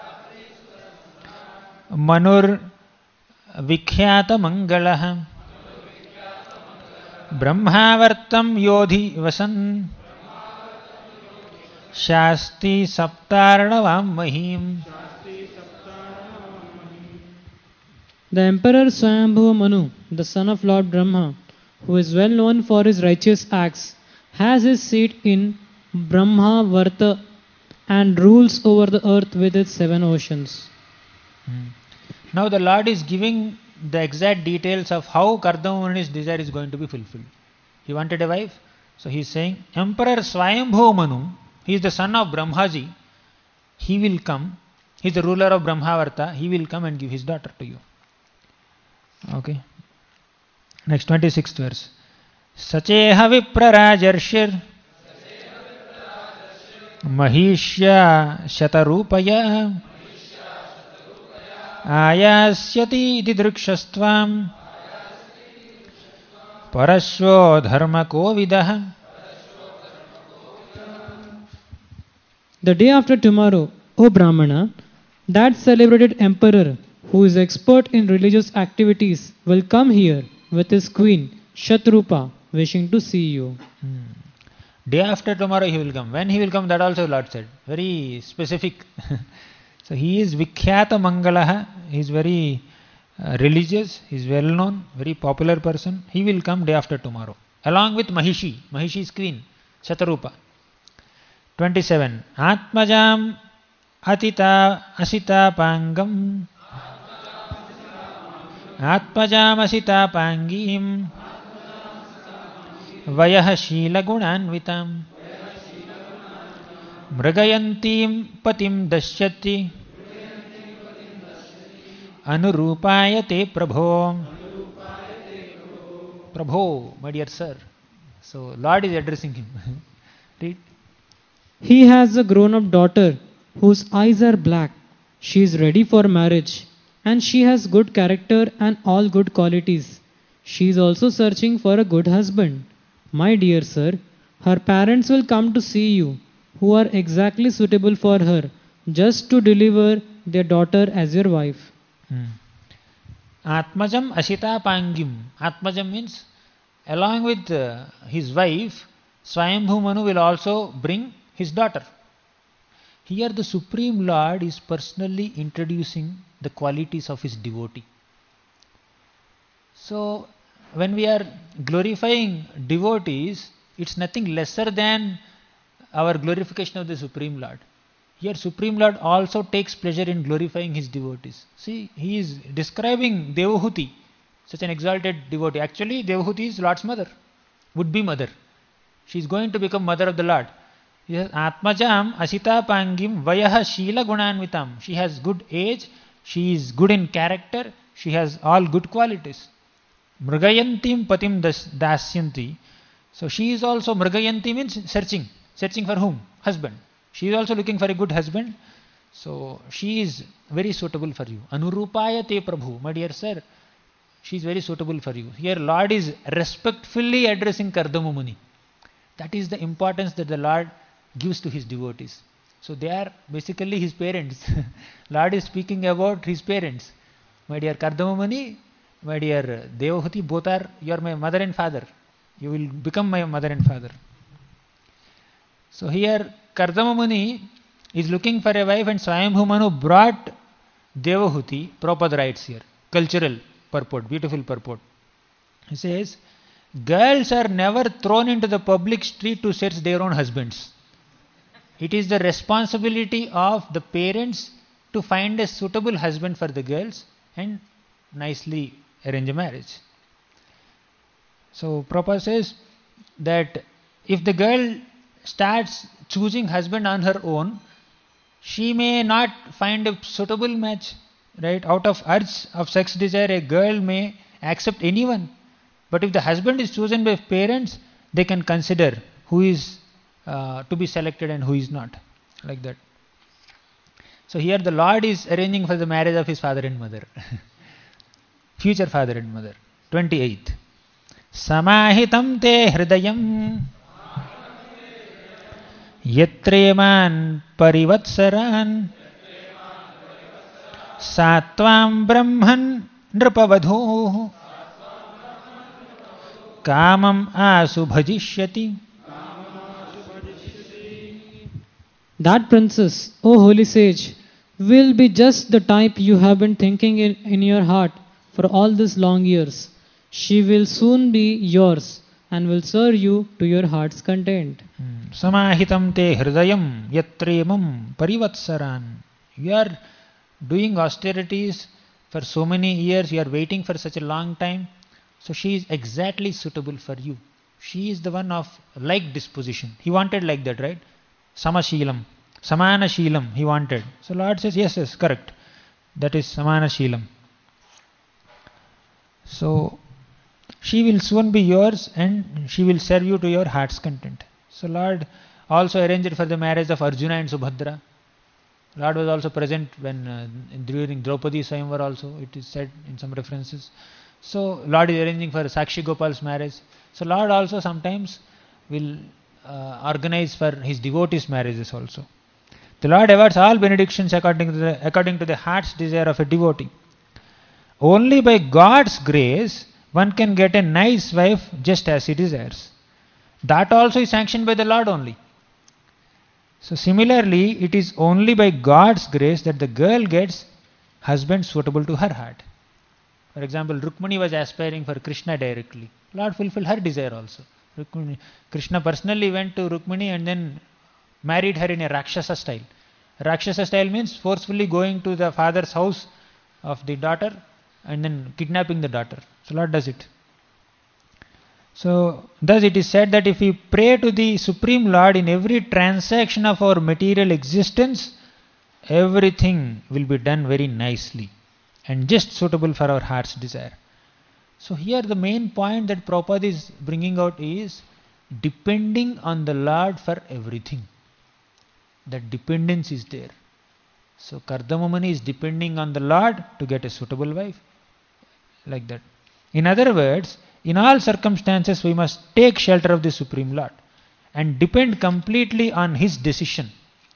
manur vikhyata mangalah brahmavartam yodhi vasan shasti saptarnavam mahim. The Emperor Swayambhuva Manu, the son of Lord Brahma, who is well known for his righteous acts, has his seat in Brahmavarta and rules over the earth with its seven oceans. Hmm. Now the Lord is giving the exact details of how Kardama Muni's desire is going to be fulfilled. He wanted a wife, so he is saying, Emperor Swayambhuva Manu, he is the son of Brahmaji, he will come, he is the ruler of Brahmavarta, he will come and give his daughter to you. Okay. Next, twenty-sixth verse. Sacheha viprarajarshir mahishya shatarupaya Ayasyati iti drikshastvam parashvo dharmako vidah. The day after tomorrow, O Brahmana, that celebrated emperor who is expert in religious activities will come here with his queen Shatrupa wishing to see you. Hmm. Day after tomorrow he will come. When he will come, that also Lord said. Very specific. So he is Vikhyata Mangalaha. He is very uh, religious. He is well known, very popular person. He will come day after tomorrow. Along with Mahishi. Mahishi's queen, Shatarupa. twenty-seven. Atmajam Atita Asita Pangam Atmajam Asita Pangim Vayah Shila Gunanvitam Mragayantim Patim Dashyati Anurupayate Prabho. Prabho, my dear sir. So Lord is addressing him. Read. He has a grown-up daughter whose eyes are black. She is ready for marriage and she has good character and all good qualities. She is also searching for a good husband. My dear sir, her parents will come to see you, who are exactly suitable for her, just to deliver their daughter as your wife. Hmm. Atmajam Asita Pangim. Atmajam means along with uh, his wife, Swayambhu Manu will also bring his daughter. Here the Supreme Lord is personally introducing the qualities of his devotee. So when we are glorifying devotees, it's nothing lesser than our glorification of the Supreme Lord. Here Supreme Lord also takes pleasure in glorifying his devotees. See, he is describing Devahuti, such an exalted devotee. Actually, Devahuti is Lord's mother, would be mother. She is going to become mother of the Lord. He says, Atmajam Asita Pangim Vayah Shila Gunanvitam. She has good age, she is good in character, she has all good qualities. Mragayantim Patim Dasyanti. So she is also, Mragayanti means searching. Searching for whom? Husband. She is also looking for a good husband. So she is very suitable for you. Anurupaya te Prabhu. My dear sir, she is very suitable for you. Here Lord is respectfully addressing Kardama Muni. That is the importance that the Lord gives to his devotees. So they are basically his parents. Lord is speaking about his parents. My dear Kardama Muni, my dear Devahuti, both are, you are my mother and father. You will become my mother and father. So here Kardama Muni is looking for a wife and Swayambhu Manu brought Devahuti. Prabhupada writes here, cultural purport, beautiful purport. He says, girls are never thrown into the public street to search their own husbands. It is the responsibility of the parents to find a suitable husband for the girls and nicely arrange a marriage. So Prabhupada says that if the girl starts choosing husband on her own, she may not find a suitable match. Right? Out of urge of sex desire, a girl may accept anyone. But if the husband is chosen by parents, they can consider who is uh, to be selected and who is not. Like that. So here the Lord is arranging for the marriage of his father and mother. Future father and mother. twenty-eighth. Samahitam te hridayam yatreman parivatsaran satvam brahman nrupavadho kamam asu bhajishyati. That princess, O holy sage, will be just the type you have been thinking in, in your heart for all these long years. She will soon be yours and will serve you to your heart's content. Samahitam te hridayam yatremam parivatsaran. You are doing austerities for so many years, you are waiting for such a long time. So she is exactly suitable for you. She is the one of like disposition. He wanted like that, right? Samashilam. Samana Shilam, he wanted. So Lord says, yes, yes, correct. That is Samana Shilam. So she will soon be yours and she will serve you to your heart's content. So Lord also arranged for the marriage of Arjuna and Subhadra. Lord was also present when uh, during Draupadi Swayamvar also, it is said in some references. So Lord is arranging for Sakshi Gopal's marriage. So Lord also sometimes will uh, organize for his devotees' marriages also. The Lord awards all benedictions according to the, according to the heart's desire of a devotee. Only by God's grace one can get a nice wife just as he desires. That also is sanctioned by the Lord only. So similarly, it is only by God's grace that the girl gets husband suitable to her heart. For example, Rukmani was aspiring for Krishna directly. Lord fulfilled her desire also. Rukmani, Krishna personally went to Rukmani and then married her in a Rakshasa style. Rakshasa style means forcefully going to the father's house of the daughter and then kidnapping the daughter. So Lord does it. So thus it is said that if we pray to the Supreme Lord in every transaction of our material existence, everything will be done very nicely and just suitable for our heart's desire. So here the main point that Prabhupada is bringing out is depending on the Lord for everything. That dependence is there. So Kardama Muni is depending on the Lord to get a suitable wife. Like that. In other words, in all circumstances we must take shelter of the Supreme Lord and depend completely on His decision.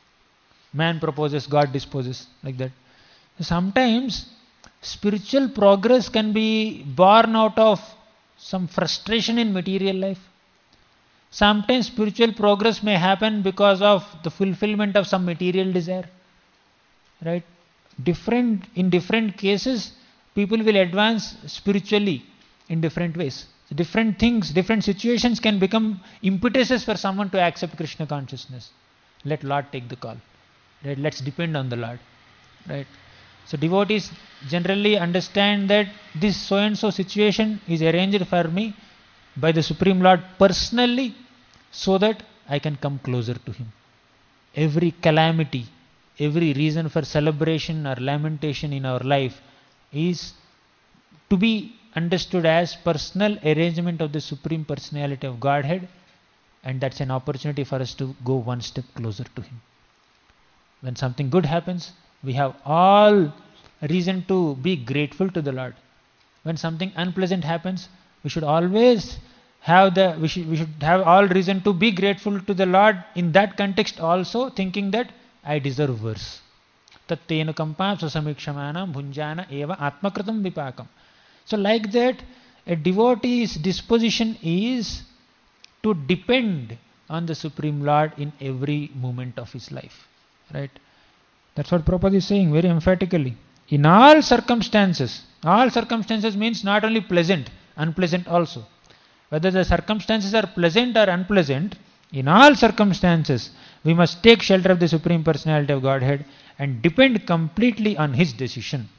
Man proposes, God disposes, like that. Sometimes spiritual progress can be born out of some frustration in material life. Sometimes spiritual progress may happen because of the fulfillment of some material desire. Right? Different, in different cases, people will advance spiritually in different ways. So different things, different situations can become impetuses for someone to accept Krishna consciousness. Let Lord take the call. Right? Let's depend on the Lord. Right? So devotees generally understand that this so and so situation is arranged for me by the Supreme Lord personally so that I can come closer to Him. Every calamity, every reason for celebration or lamentation in our life is to be understood as personal arrangement of the Supreme Personality of Godhead, and that's an opportunity for us to go one step closer to Him. When something good happens, we have all reason to be grateful to the Lord. When something unpleasant happens, we should always have the we should, we should have all reason to be grateful to the Lord in that context also, thinking that I deserve worse. Tattena kampam sasamikshamanam bhunjana eva atmakritam vipakam. So like that, a devotee's disposition is to depend on the Supreme Lord in every moment of his life. Right? That's what Prabhupada is saying very emphatically. In all circumstances, all circumstances means not only pleasant, unpleasant also. Whether the circumstances are pleasant or unpleasant, in all circumstances, we must take shelter of the Supreme Personality of Godhead and depend completely on His decision.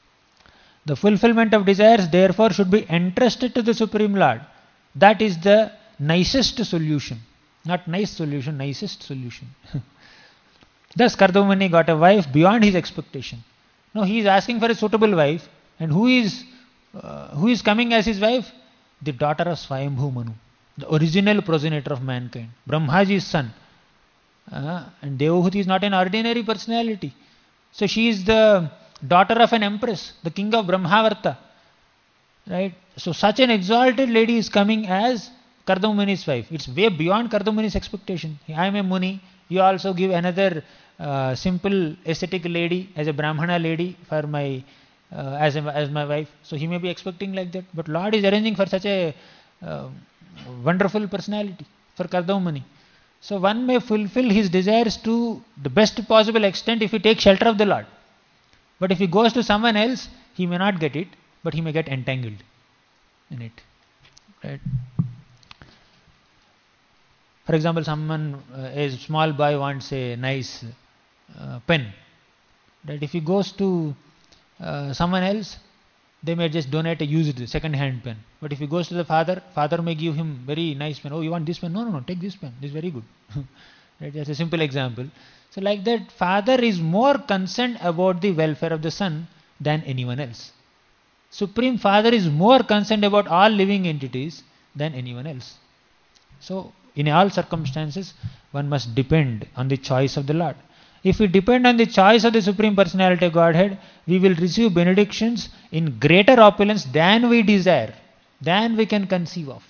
The fulfillment of desires, therefore, should be entrusted to the Supreme Lord. That is the nicest solution. Not nice solution, nicest solution. Thus, Kardama Muni got a wife beyond his expectation. No, he is asking for a suitable wife. And who is uh, who is coming as his wife? The daughter of Swayambhu Manu, the original progenitor of mankind, Brahmaji's son. Uh, and Devahuti is not an ordinary personality. So she is the daughter of an empress, the king of Brahmavarta. Right? So such an exalted lady is coming as Kardama Muni's wife. It's way beyond Kardama Muni's expectation. I am a Muni. You also give another uh, simple ascetic lady as a Brahmana lady for my uh, as a, as my wife. So he may be expecting like that. But Lord is arranging for such a uh, wonderful personality for Kardama Muni. So one may fulfill his desires to the best possible extent if he takes shelter of the Lord. But if he goes to someone else, he may not get it, but he may get entangled in it. Right? For example, someone, uh, a small boy wants a nice uh, pen. That if he goes to uh, someone else, they may just donate a used second-hand pen. But if he goes to the father, father may give him very nice pen. Oh, you want this pen? No, no, no, take this pen. This is very good. Right? That's a simple example. So like that, father is more concerned about the welfare of the son than anyone else. Supreme Father is more concerned about all living entities than anyone else. So in all circumstances, one must depend on the choice of the Lord. If we depend on the choice of the Supreme Personality of Godhead, we will receive benedictions in greater opulence than we desire, than we can conceive of.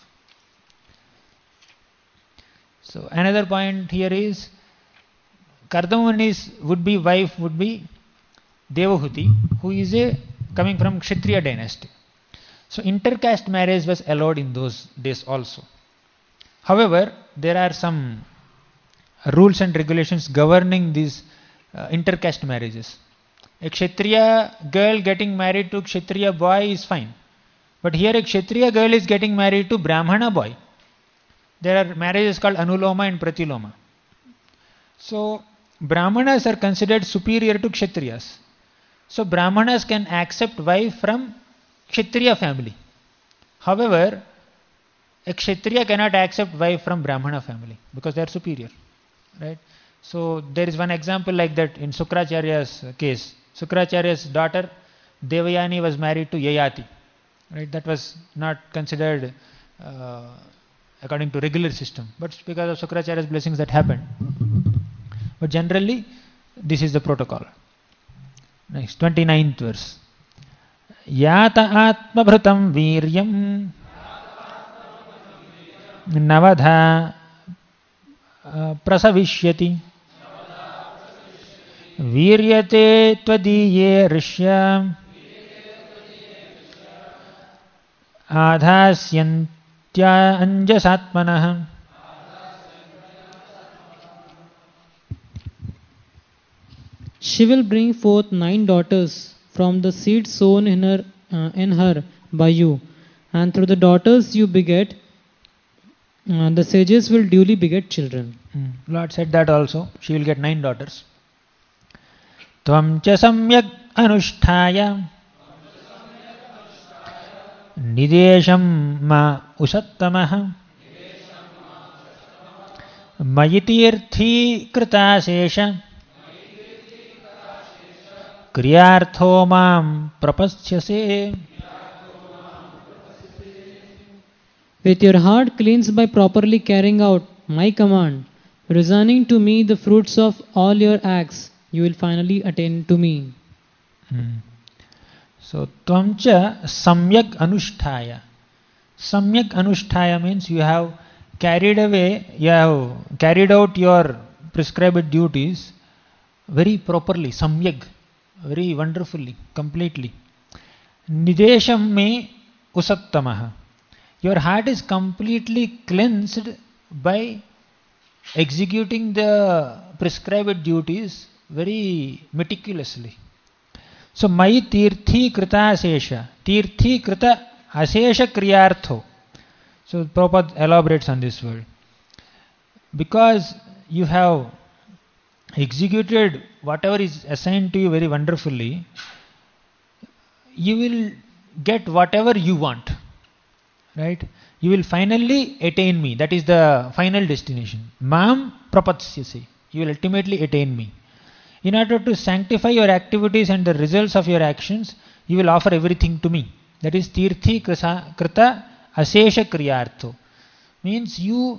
So another point here is, Kardamuni's would-be wife would be Devahuti, who is a coming from Kshatriya dynasty. So intercaste marriage was allowed in those days also. However, there are some rules and regulations governing these uh, intercaste marriages. A Kshatriya girl getting married to a Kshatriya boy is fine. But here a Kshatriya girl is getting married to Brahmana boy. There are marriages called Anuloma and Pratiloma. So Brahmanas are considered superior to Kshatriyas. So Brahmanas can accept wife from Kshatriya family. However, a Kshatriya cannot accept wife from Brahmana family because they are superior. Right? So there is one example like that in Sukracharya's case. Sukracharya's daughter Devayani was married to Yayati. Right? That was not considered uh, according to regular system. But because of Sukracharya's blessings that happened. But generally, this is the protocol. Next, twenty-ninth verse. Yata atma bhrutam viryam navadha prasavishyati viryate tvadiye rishya adhasyantya anjasatmanah. She will bring forth nine daughters from the seed sown in her, uh, in her by you, and through the daughters you beget, uh, the sages will duly beget children. Hmm. Lord said that also. She will get nine daughters. Tvam cha samyak anusthaya nidesham ma usattamah mayitirthi krita sesha kriyartho mam prapashyase. With your heart cleansed by properly carrying out my command, resigning to me the fruits of all your acts, you will finally attain to me. Hmm. So, tvamcha samyak anusthaya. Samyak anusthaya means you have carried away, you have carried out your prescribed duties very properly, samyak, very wonderfully, completely. Nidesham me usattamaha. Your heart is completely cleansed by executing the prescribed duties very meticulously. So, mai tirthi krita asesha. Tirthi krita asesha kriyartho. So, Prabhupada elaborates on this word. Because you have executed whatever is assigned to you very wonderfully, you will get whatever you want. Right? You will finally attain me. That is the final destination. Mam prapatsyasi. You will ultimately attain me. In order to sanctify your activities and the results of your actions, you will offer everything to me. That is tirthi krita asesha kriyartho. Means you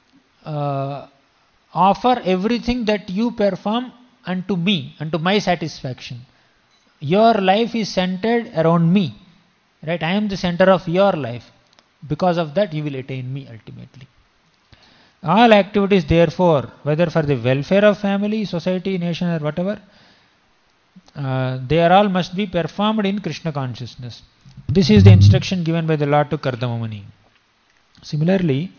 uh, offer everything that you perform unto me, unto my satisfaction. Your life is centered around me. Right? I am the center of your life. Because of that, you will attain me ultimately. All activities, therefore, whether for the welfare of family, society, nation, or whatever, uh, they are all must be performed in Krishna consciousness. This is the instruction given by the Lord to Kardama Muni. Similarly,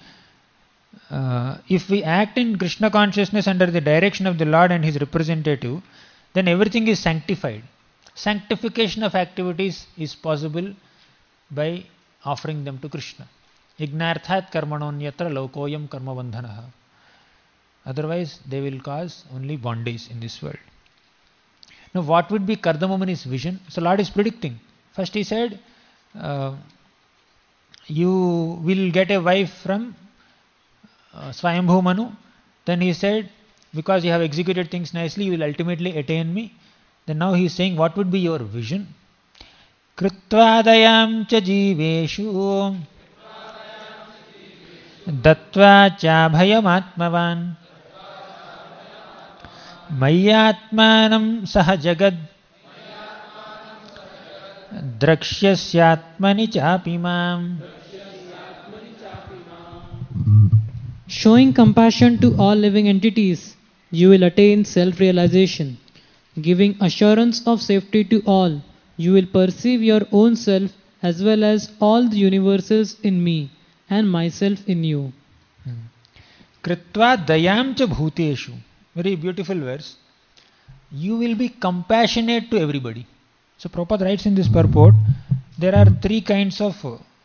uh, if we act in Krishna consciousness under the direction of the Lord and His representative, then everything is sanctified. Sanctification of activities is possible by offering them to Krishna. Ignarthat karmanonyatra laukoyam karma bandhanaha. Otherwise, they will cause only bondage in this world. Now, what would be Kardama Muni's vision? So, Lord is predicting. First, He said, uh, you will get a wife from uh, Swayambhu Manu. Then He said, because you have executed things nicely, you will ultimately attain me. Then now He is saying, what would be your vision? Kritvadayam cha jiveshu dattva cha bhayam atmavan Mayyatmanam saha jagad Drakshasyatmani chapimam. Showing compassion to all living entities, you will attain self-realization. Giving assurance of safety to all, you will perceive your own self as well as all the universes in me and myself in you. Kritva dayam cha bhuteshu. Very beautiful verse. You will be compassionate to everybody. So Prabhupada writes in this purport, there are three kinds of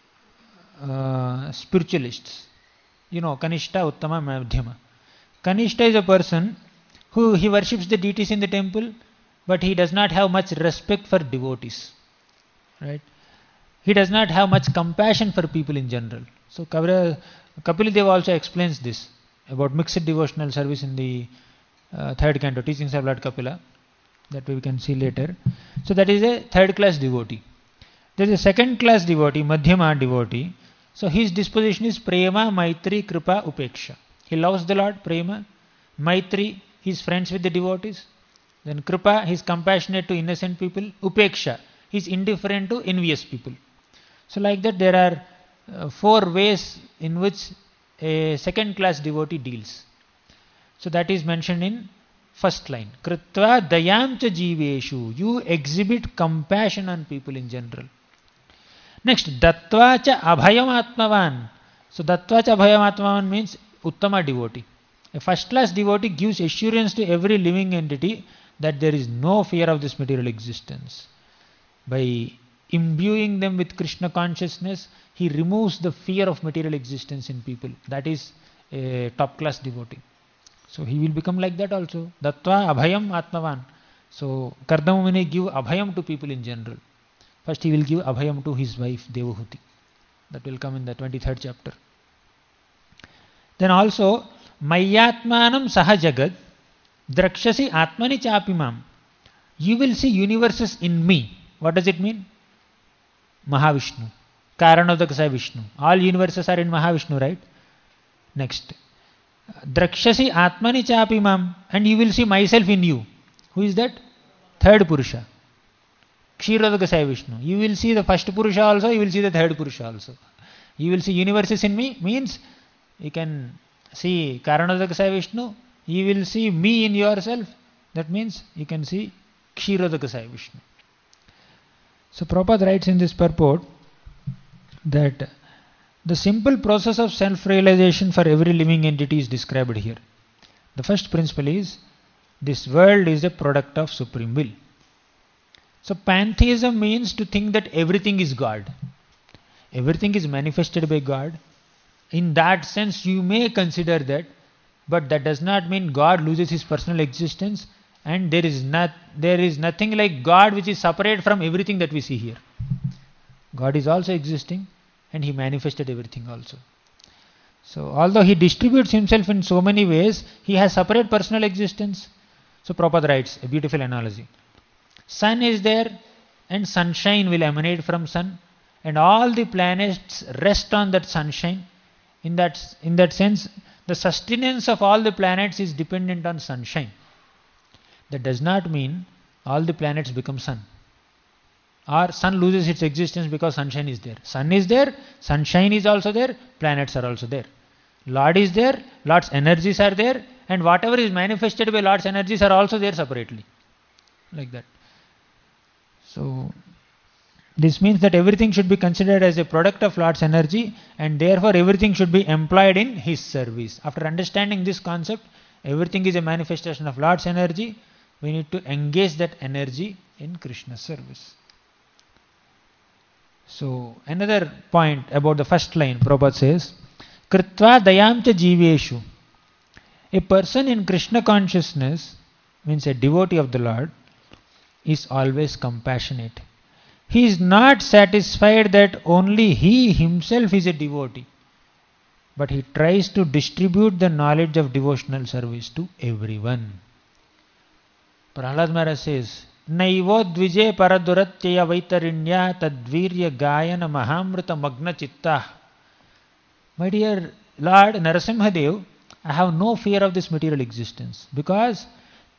uh, spiritualists. You know, Kanishta, Uttama, Madhyama. Kanishta is a person who he worships the deities in the temple, but he does not have much respect for devotees. Right? He does not have much compassion for people in general. So Kapila Deva also explains this about mixed devotional service in the uh, third canto, Teachings of Lord Kapila, that we can see later. So that is a third class devotee. There is a second class devotee, Madhyama devotee. So his disposition is Prema, Maitri, Kripa, Upeksha. He loves the Lord, Prema. Maitri, he is friends with the devotees. Then Kripa, he is compassionate to innocent people. Upeksha, he is indifferent to envious people. So like that there are uh, four ways in which a second class devotee deals. So that is mentioned in first line. Kritva dayam cha jiveshu. You exhibit compassion on people in general. Next, dattva cha abhayam atmavan. So dattva cha abhayam atmavan means uttama devotee. A first class devotee gives assurance to every living entity that there is no fear of this material existence. By imbuing them with Krishna consciousness, he removes the fear of material existence in people. That is a top class devotee. So he will become like that also. Dattva abhayam atmavan. So Kardama Muni give abhayam to people in general. First he will give abhayam to his wife Devahuti. That will come in the twenty-third chapter. Then also Mayyatmanam saha jagad drakshasi atmani chapimam. You will see universes in me. What does it mean? Mahavishnu. Karanodakasaya Vishnu. All universes are in Mahavishnu, right? Next. Drakshasi atmani chapimam. And you will see myself in you. Who is that? Third Purusha. Kshirodakasaya Vishnu. You will see the first Purusha also, you will see the third Purusha also. You will see universes in me, means you can see Karanodakasaya Vishnu. You will see me in yourself. That means you can see Kshirodakasaya Vishnu. So Prabhupada writes in this purport that the simple process of self-realization for every living entity is described here. The first principle is, this world is a product of Supreme Will. So pantheism means to think that everything is God. Everything is manifested by God. In that sense you may consider that, but that does not mean God loses his personal existence, and there is not there is nothing like God which is separate from everything that we see here. God is also existing and he manifested everything also. So although he distributes himself in so many ways, he has separate personal existence. So Prabhupada writes a beautiful analogy. Sun is there and sunshine will emanate from sun, and all the planets rest on that sunshine. In that, in that sense, the sustenance of all the planets is dependent on sunshine. That does not mean all the planets become sun. Or sun loses its existence because sunshine is there. Sun is there, sunshine is also there, planets are also there. Lord is there, Lord's energies are there, and whatever is manifested by Lord's energies are also there separately. Like that. So, this means that everything should be considered as a product of Lord's energy, and therefore everything should be employed in his service. After understanding this concept, everything is a manifestation of Lord's energy. We need to engage that energy in Krishna's service. So, another point about the first line, Prabhupada says, Kritva dayam cha jiveshu. A person in Krishna consciousness, means a devotee of the Lord, is always compassionate. He is not satisfied that only he himself is a devotee, but he tries to distribute the knowledge of devotional service to everyone. Prahlad Maharaj says, Naivo dvije paraduratyaya vaitarinya tadvirya gayana mahamrita magna chitta. My dear Lord Narasimha Dev, I have no fear of this material existence, because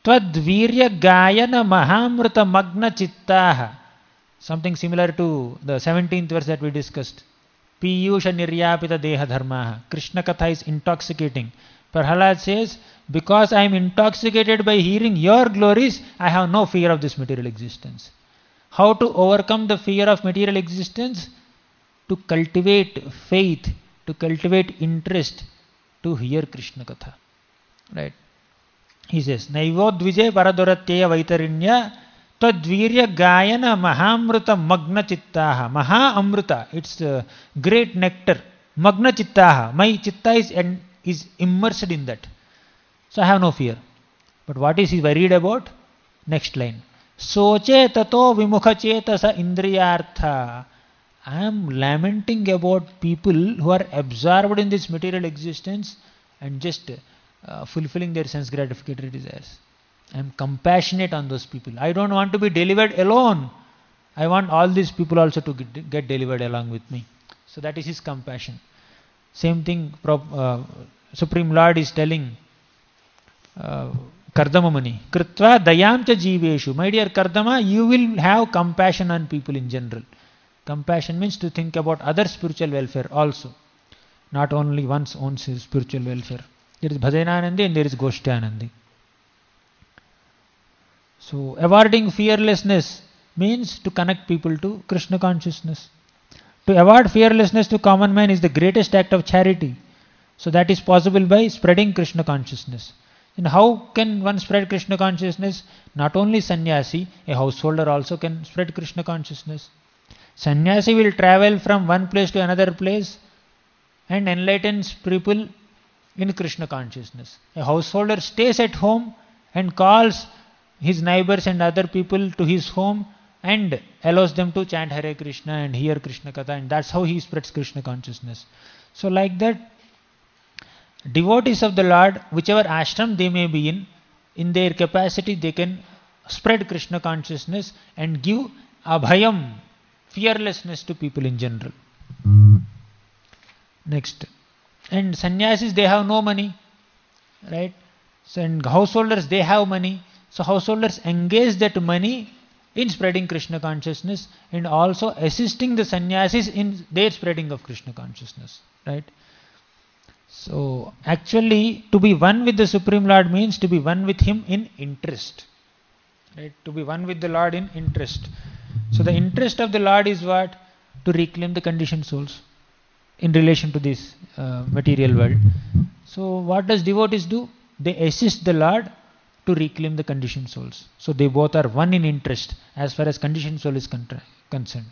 Twadvirya Gayana Mahamrita Magna Chittaha. Something similar to the seventeenth verse that we discussed. Piyusha Niryapita Deha Dharmaha. Krishna Katha is intoxicating. Prahalad says, because I am intoxicated by hearing your glories, I have no fear of this material existence. How to overcome the fear of material existence? To cultivate faith, to cultivate interest, to hear Krishna Katha. Right? He says, Naivodvijay Paradoratyaya Vaitarinya Tadvirya Gayana Mahamruta Magna Chittaha. Maha Amruta, it's a great nectar. Magna Chittaha. My chitta is, is immersed in that. So I have no fear. But what is he worried about? Next line. Soche tato vimukha chetasa indriyartha. I am lamenting about people who are absorbed in this material existence and just uh, fulfilling their sense gratificatory desires. I am compassionate on those people. I don't want to be delivered alone. I want all these people also to get, get delivered along with me. So that is his compassion. Same thing uh, Supreme Lord is telling uh, Kardama Muni. Kritva dayam cha jiveshu. My dear Kardama, you will have compassion on people in general. Compassion means to think about other spiritual welfare also. Not only one's own spiritual welfare. There is Bhajananandi and there is Goshtyanandi. So, awarding fearlessness means to connect people to Krishna consciousness. To award fearlessness to common man is the greatest act of charity. So, that is possible by spreading Krishna consciousness. And how can one spread Krishna consciousness? Not only sannyasi, a householder also can spread Krishna consciousness. Sannyasi will travel from one place to another place and enlightens people in Krishna consciousness. A householder stays at home and calls his neighbors and other people to his home and allows them to chant Hare Krishna and hear Krishna Katha, and that's how he spreads Krishna consciousness. So like that, devotees of the Lord, whichever ashram they may be in, in their capacity they can spread Krishna consciousness and give abhayam, fearlessness to people in general. Mm. Next. And sannyasis, they have no money. Right? So, and householders, they have money. So householders engage that money in spreading Krishna consciousness and also assisting the sannyasis in their spreading of Krishna consciousness. Right? So actually, to be one with the Supreme Lord means to be one with Him in interest. Right? To be one with the Lord in interest. So the interest of the Lord is what? To reclaim the conditioned souls in relation to this uh, material world. So what does devotees do? They assist the Lord to reclaim the conditioned souls. So they both are one in interest as far as conditioned soul is con- concerned.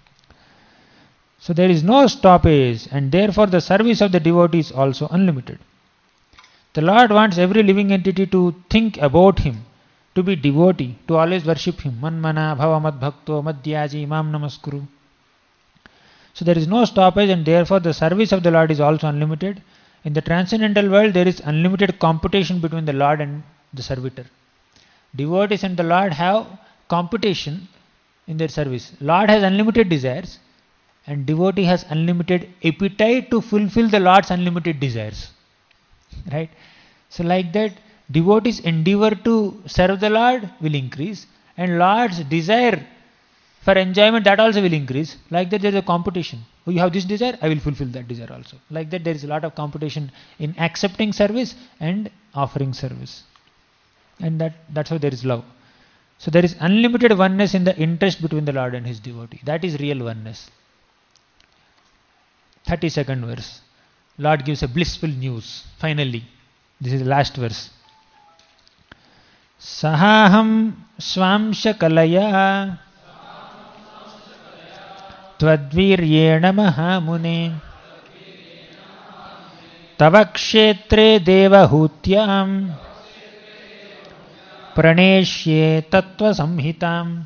So there is no stoppage, and therefore the service of the devotee is also unlimited. The Lord wants every living entity to think about Him, to be devotee, to always worship Him. Manmana bhava mad bhakto madhyaji imam namaskuru. So there is no stoppage, and therefore the service of the Lord is also unlimited. In the transcendental world, there is unlimited competition between the Lord and the servitor. Devotees and the Lord have competition in their service. Lord has unlimited desires, and devotee has unlimited appetite to fulfill the Lord's unlimited desires. Right? So like that, devotees' endeavor to serve the Lord will increase, and Lord's desire for enjoyment, that also will increase. Like that, there is a competition. Oh, you have this desire, I will fulfill that desire also. Like that, there is a lot of competition in accepting service and offering service. And that, that's how there is love. So there is unlimited oneness in the interest between the Lord and His devotee. That is real oneness. thirty-second verse. Lord gives a blissful news. Finally, this is the last verse. Sahaham swamsha kalaya Twadviryena mahamune Tavakshetre devahutyam Praneshye tattva samhitam.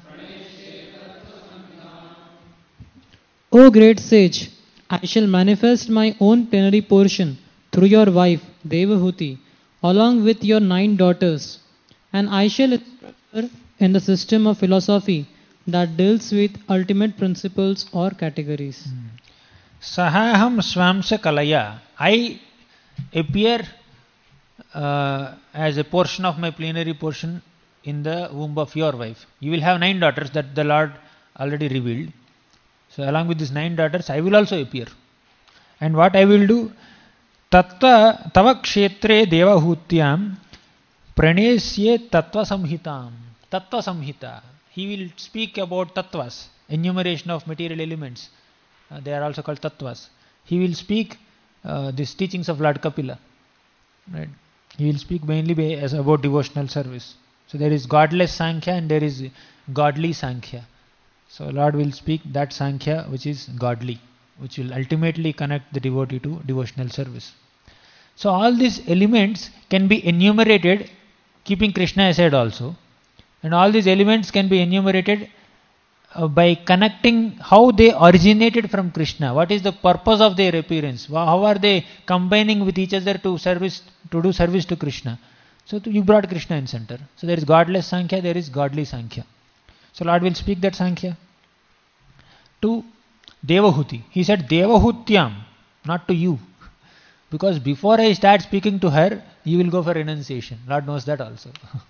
O great sage, I shall manifest my own plenary portion through your wife, Devahuti, along with your nine daughters, and I shall instruct her in the system of philosophy that deals with ultimate principles or categories. Sahaham swamsa kalaya. I appear uh, as a portion of my plenary portion in the womb of your wife. You will have nine daughters that the Lord already revealed. So along with these nine daughters, I will also appear. And what I will do? Tattva tava kshetre devahutyam pranesye tattva samhitam. Tattva samhita. He will speak about tattvas, enumeration of material elements. Uh, they are also called tattvas. He will speak uh, these teachings of Lord Kapila. Right? He will speak mainly by, as about devotional service. So there is godless Sankhya and there is godly Sankhya. So Lord will speak that Sankhya which is godly, which will ultimately connect the devotee to devotional service. So all these elements can be enumerated, keeping Krishna aside also. And all these elements can be enumerated uh, by connecting how they originated from Krishna. What is the purpose of their appearance? How are they combining with each other to service, to do service to Krishna? So to, you brought Krishna in center. So there is godless Sankhya, there is godly Sankhya. So Lord will speak that Sankhya to Devahuti. He said Devahutyam, not to you. Because before I start speaking to her, you will go for renunciation. Lord knows that also.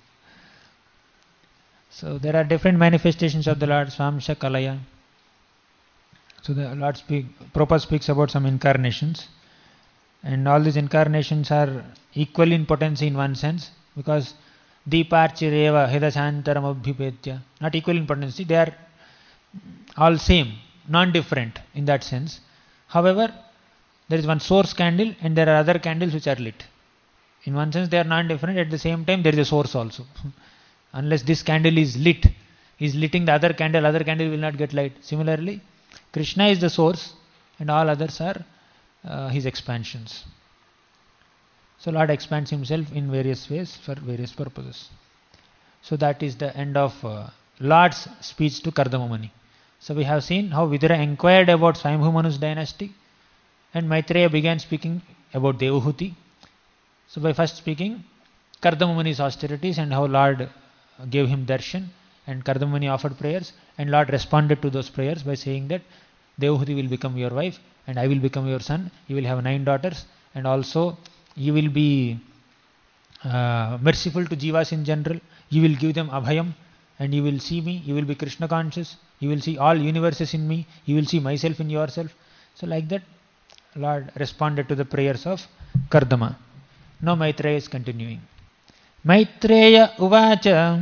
So there are different manifestations of the Lord, Swamsha Kalaya. So the Lord speak, Prabhupada speaks about some incarnations. And all these incarnations are equal in potency in one sense. Because Deeparchireva Hidashantaram Abhipetya. Not equal in potency, they are all same, non-different in that sense. However, there is one source candle and there are other candles which are lit. In one sense they are non-different, at the same time there is a source also. Unless this candle is lit, is lighting the other candle, other candle will not get light. Similarly, Krishna is the source and all others are uh, his expansions. So Lord expands himself in various ways for various purposes. So that is the end of uh, Lord's speech to Kardama Muni. So we have seen how Vidura inquired about Swayambhu Manu's dynasty and Maitreya began speaking about Devahuti. So by first speaking Kardama Muni's austerities and how Lord gave him darshan, and Kardama Muni offered prayers, and Lord responded to those prayers by saying that Devahuti will become your wife and I will become your son. You will have nine daughters and also you will be uh, merciful to jivas in general. You will give them abhayam and you will see me. You will be Krishna conscious. You will see all universes in me. You will see myself in yourself. So like that Lord responded to the prayers of Kardama. Now Maitreya is continuing. Maitreya uvacha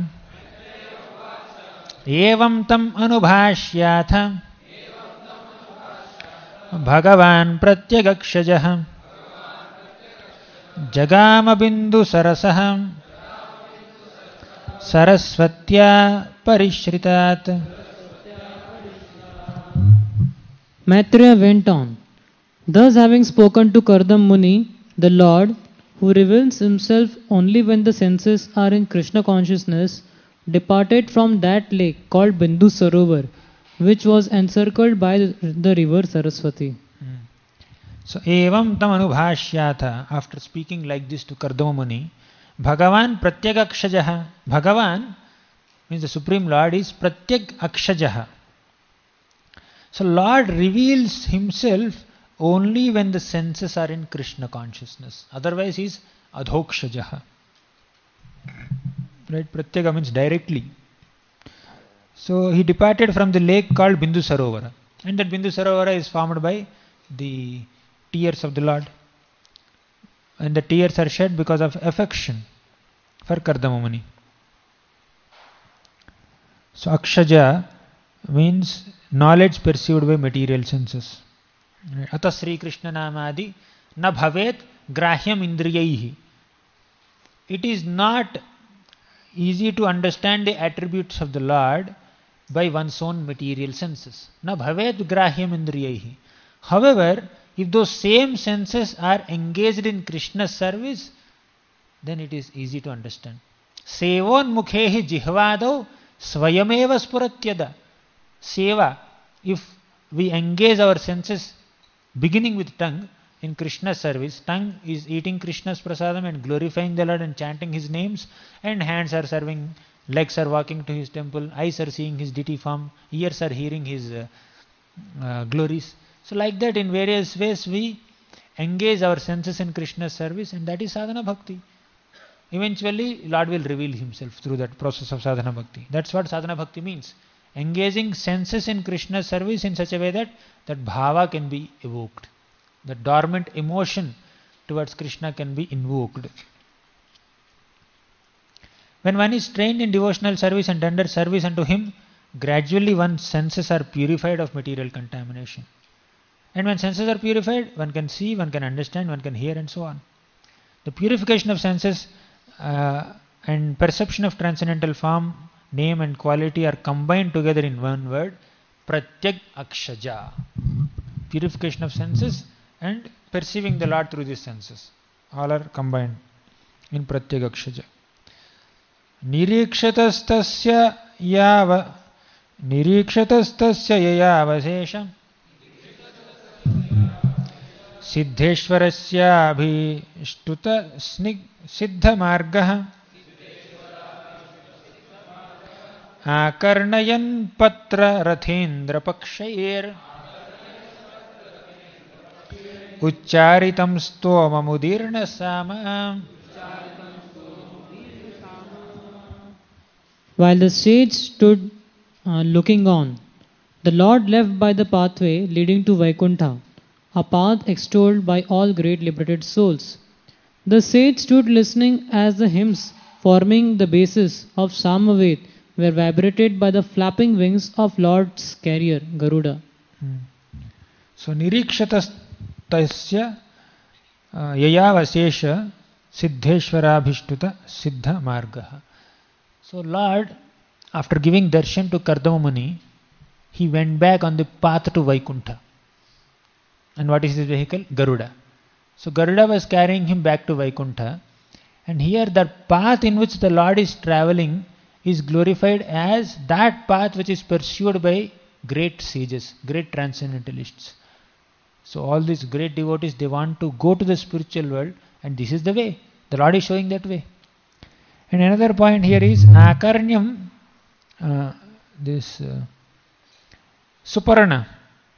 evam tam anubhashyatha Bhagavan pratyagakshajah Jagama bindu sarasah Saraswatya parishritat. Maitreya went on. Thus having spoken to Kardama Muni, the Lord, who reveals himself only when the senses are in Krishna consciousness, departed from that lake called Bindu Sarovar, which was encircled by the river Saraswati. Hmm. So, evam tam anubhashyatha, after speaking like this to Kardama Muni, Bhagavan pratyag akshajaha. Bhagavan means the Supreme Lord is pratyag akshajaha. So, Lord reveals himself only when the senses are in Krishna consciousness. Otherwise he is adhokshajaha. Right? Pratyaga means directly. So he departed from the lake called Bindu Sarovara. And that Bindu Sarovara is formed by the tears of the Lord. And the tears are shed because of affection for Kardama Muni. So Akshaja means knowledge perceived by material senses. Ata Sri Krishna Namadi na bhavet grahyam indriyaihi. It is not easy to understand the attributes of the Lord by one's own material senses. Na bhavet grahyam indriyaihi. However, if those same senses are engaged in Krishna's service, then it is easy to understand. Sevon mukhehi jihvado swayameva spuratyada. Seva, if we engage our senses beginning with tongue in Krishna's service, tongue is eating Krishna's prasadam and glorifying the Lord and chanting his names, and hands are serving, legs are walking to his temple, eyes are seeing his deity form, ears are hearing his uh, uh, glories. So like that in various ways we engage our senses in Krishna's service, and that is sadhana bhakti. eventually Lord will reveal himself through that process of sadhana bhakti. That's what sadhana bhakti means. Engaging senses in Krishna's service in such a way that that bhava can be evoked. The dormant emotion towards Krishna can be invoked. When one is trained in devotional service and tender service unto him, gradually one's senses are purified of material contamination. And when senses are purified, one can see, one can understand, one can hear and so on. The purification of senses uh, and perception of transcendental form, name and quality are combined together in one word, Pratyag Akshaja. Purification of senses and perceiving the Lord through these senses. All are combined in Pratyag Akshaja. Nirikshatastasya yava Nirikshatastasya yayavasesha Siddheshwarasya abhishtuta siddha margaha Akarnayan patra rathendra pakshayir Uccaritam stoma mudirna sama. While the sage stood uh, looking on, the Lord left by the pathway leading to Vaikuntha, a path extolled by all great liberated souls. The sage stood listening as the hymns forming the basis of Samaved were vibrated by the flapping wings of Lord's carrier, Garuda. Hmm. So, Nirikshatastasya yayavasesha siddheshwarabhishtuta siddha margaha. So Lord, after giving darshan to Kardama Muni, he went back on the path to Vaikuntha. And what is his vehicle? Garuda. So Garuda was carrying him back to Vaikuntha. And here the path in which the Lord is traveling is glorified as that path which is pursued by great sages, great transcendentalists. So all these great devotees, they want to go to the spiritual world, and this is the way. The Lord is showing that way. And another point here is Akarnyam, uh, this uh, Suparna,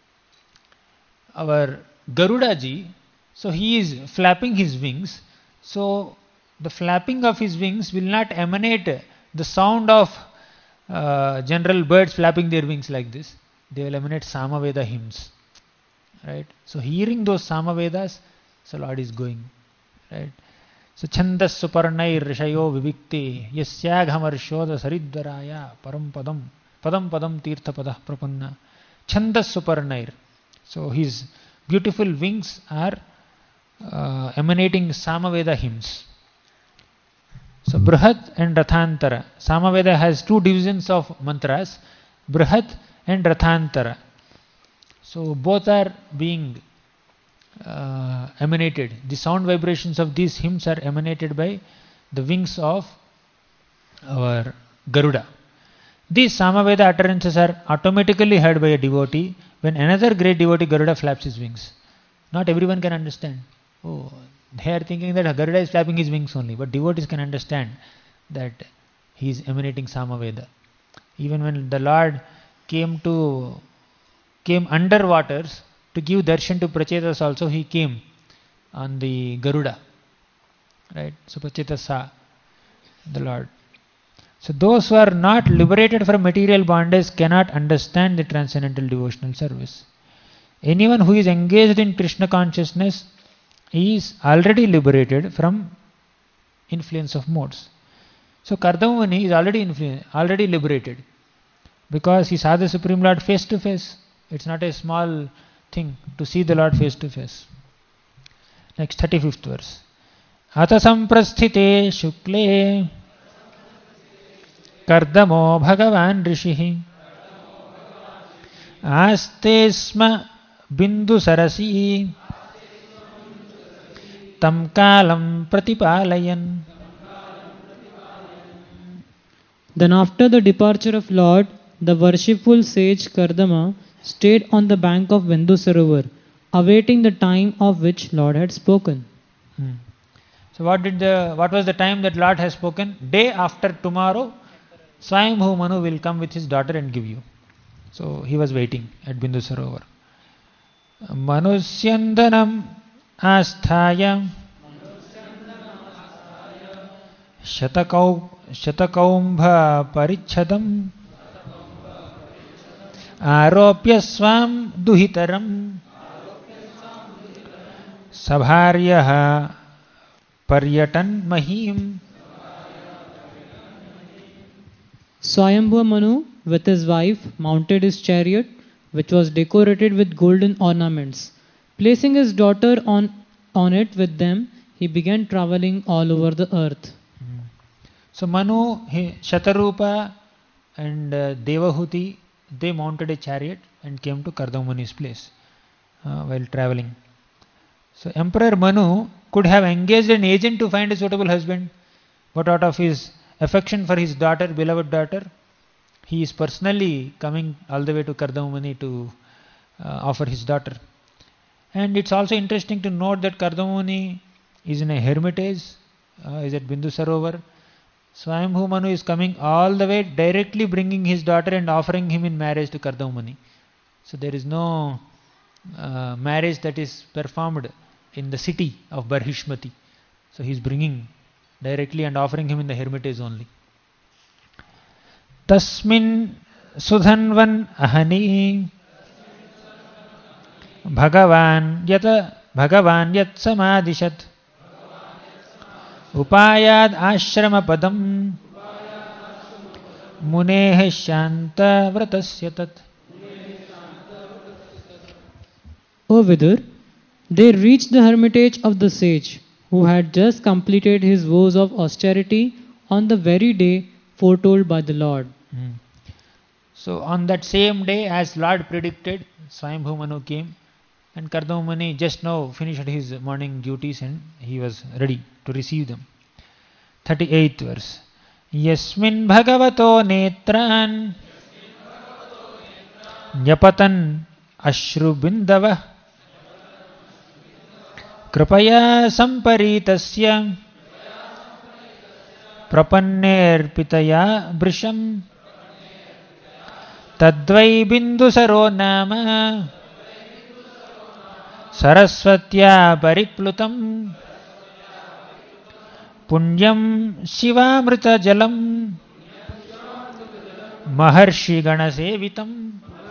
our Garuda ji, so he is flapping his wings. So the flapping of his wings will not emanate the sound of uh, general birds flapping their wings like this. They will emanate Samaveda hymns. Right? So hearing those Samavedas, so Lord is going. Right? So Chandas Suparnair Rishayo Vivikte Yasyaghamarshyoda Saridvaraya Param Padam Padam Padam Tirtha Padah Prapanna. Chandas Suparnair. So his beautiful wings are uh, emanating Samaveda hymns. So Brihat and Rathantara. Samaveda has two divisions of mantras, Brihat and Rathantara. So both are being uh, emanated. The sound vibrations of these hymns are emanated by the wings of our Garuda. These Samaveda utterances are automatically heard by a devotee when another great devotee Garuda flaps his wings. Not everyone can understand. Oh, they are thinking that Garuda is flapping his wings only, but devotees can understand that he is emanating Samaveda. Even when the Lord came to came under waters to give darshan to Prachetas also, he came on the Garuda. Right? So Prachetas saw the Lord. So those who are not liberated from material bondage cannot understand the transcendental devotional service. Anyone who is engaged in Krishna consciousness is already liberated from influence of modes. So Kardama Muni is already influ- already liberated because he saw the Supreme Lord face to face. It's not a small thing to see the Lord face to face. Next, thirty-fifth verse. Ata samprasthite shukle Kardamo Bhagavan Rishihi Aste sma bindu sarasi Tam kalam pratipalayan. Then after the departure of Lord, the worshipful sage Kardama stayed on the bank of Bindu Sarovar, awaiting the time of which Lord had spoken. Hmm. So what did the what was the time that Lord has spoken? Day after tomorrow, Swayambhu Manu will come with his daughter and give you. So he was waiting at Bindu Sarovar. Manusyandanam asthaya Shatakau Shatakaubha Parichadam Aropya Swam Duhitaram Sabharyaha Paryatan Mahim. Swayambhuva Manu with his wife mounted his chariot, which was decorated with golden ornaments. Placing his daughter on, on it with them, he began traveling all over the earth. So Manu, he, Shatarupa and uh, Devahuti, they mounted a chariot and came to Kardamuni's place uh, while traveling. So Emperor Manu could have engaged an agent to find a suitable husband, but out of his affection for his daughter, beloved daughter, he is personally coming all the way to Kardamuni to uh, offer his daughter. And it's also interesting to note that Kardamuni is in a hermitage, uh, is at Bindu Sarovar. Swayambhu Manu is coming all the way, directly bringing his daughter and offering him in marriage to Kardamuni. So there is no uh, marriage that is performed in the city of Barhishmati. So he is bringing directly and offering him in the hermitage only. Tasmin Sudhanvan Ahani Bhagavan Yata Bhagavan Yat Samadishat Upayad Ashrama Padam Munehe Shanta Vratasya Tat. O Vidur, they reached the hermitage of the sage, who had just completed his vows of austerity on the very day foretold by the Lord. Hmm. So on that same day, as Lord predicted, Swayambhu Manu came, and Kardamuni just now finished his morning duties and he was ready to receive them. thirty-eighth verse. Yasmin Bhagavato Netran Nyapatan Ashru Bindava Kripaya Samparitasya Prapanner Pitaya Brisham Tadvai Bindusaro Nama Saraswatya Pariplutam Punyam Shivamrita Jalam Maharshi Ganasevitam.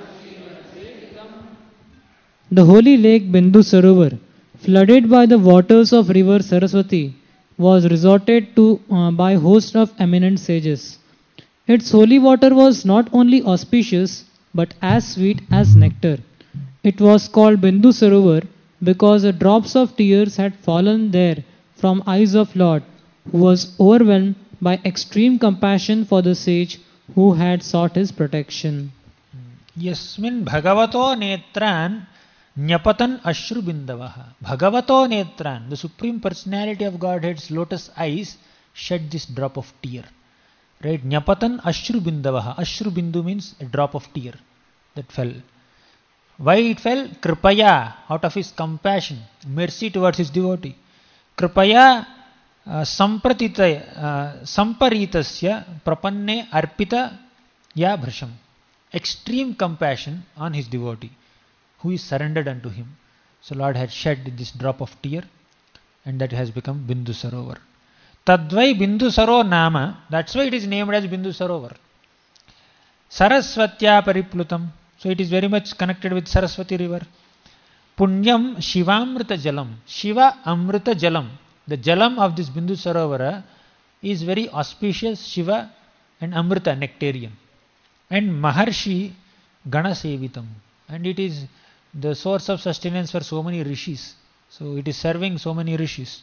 The holy lake Bindu Sarovar, flooded by the waters of river Saraswati, was resorted to uh, by hosts of eminent sages. Its holy water was not only auspicious but as sweet as nectar. It was called Bindu Sarovar because the drops of tears had fallen there from eyes of Lord, who was overwhelmed by extreme compassion for the sage who had sought his protection. Yasmin Bhagavato Netran Nyapatan Ashru Bindavaha. Bhagavato Netran, the Supreme Personality of Godhead's lotus eyes, shed this drop of tear. Right? Nyapatan Ashru Bindavaha. Ashru Bindu means a drop of tear that fell. Why it fell? Kripaya, out of his compassion, mercy towards his devotee. Kripaya uh, Sampratita uh, Samparitasya Prapanne Arpita Ya Bhrasham. Extreme compassion on his devotee, who is surrendered unto him. So Lord had shed this drop of tear, and that has become Bindu Sarovar. Tadvai Bindu Saro Nama, that's why it is named as Bindu Sarovar. Saraswatya Pariplutam, so it is very much connected with Saraswati river. Punyam Shivamrita Jalam, Shiva Amrita Jalam. The Jalam of this Bindu Sarovara is very auspicious, Shiva and Amrita, nectarian. And Maharshi Ganasevitam, and it is the source of sustenance for so many rishis. So it is serving so many rishis.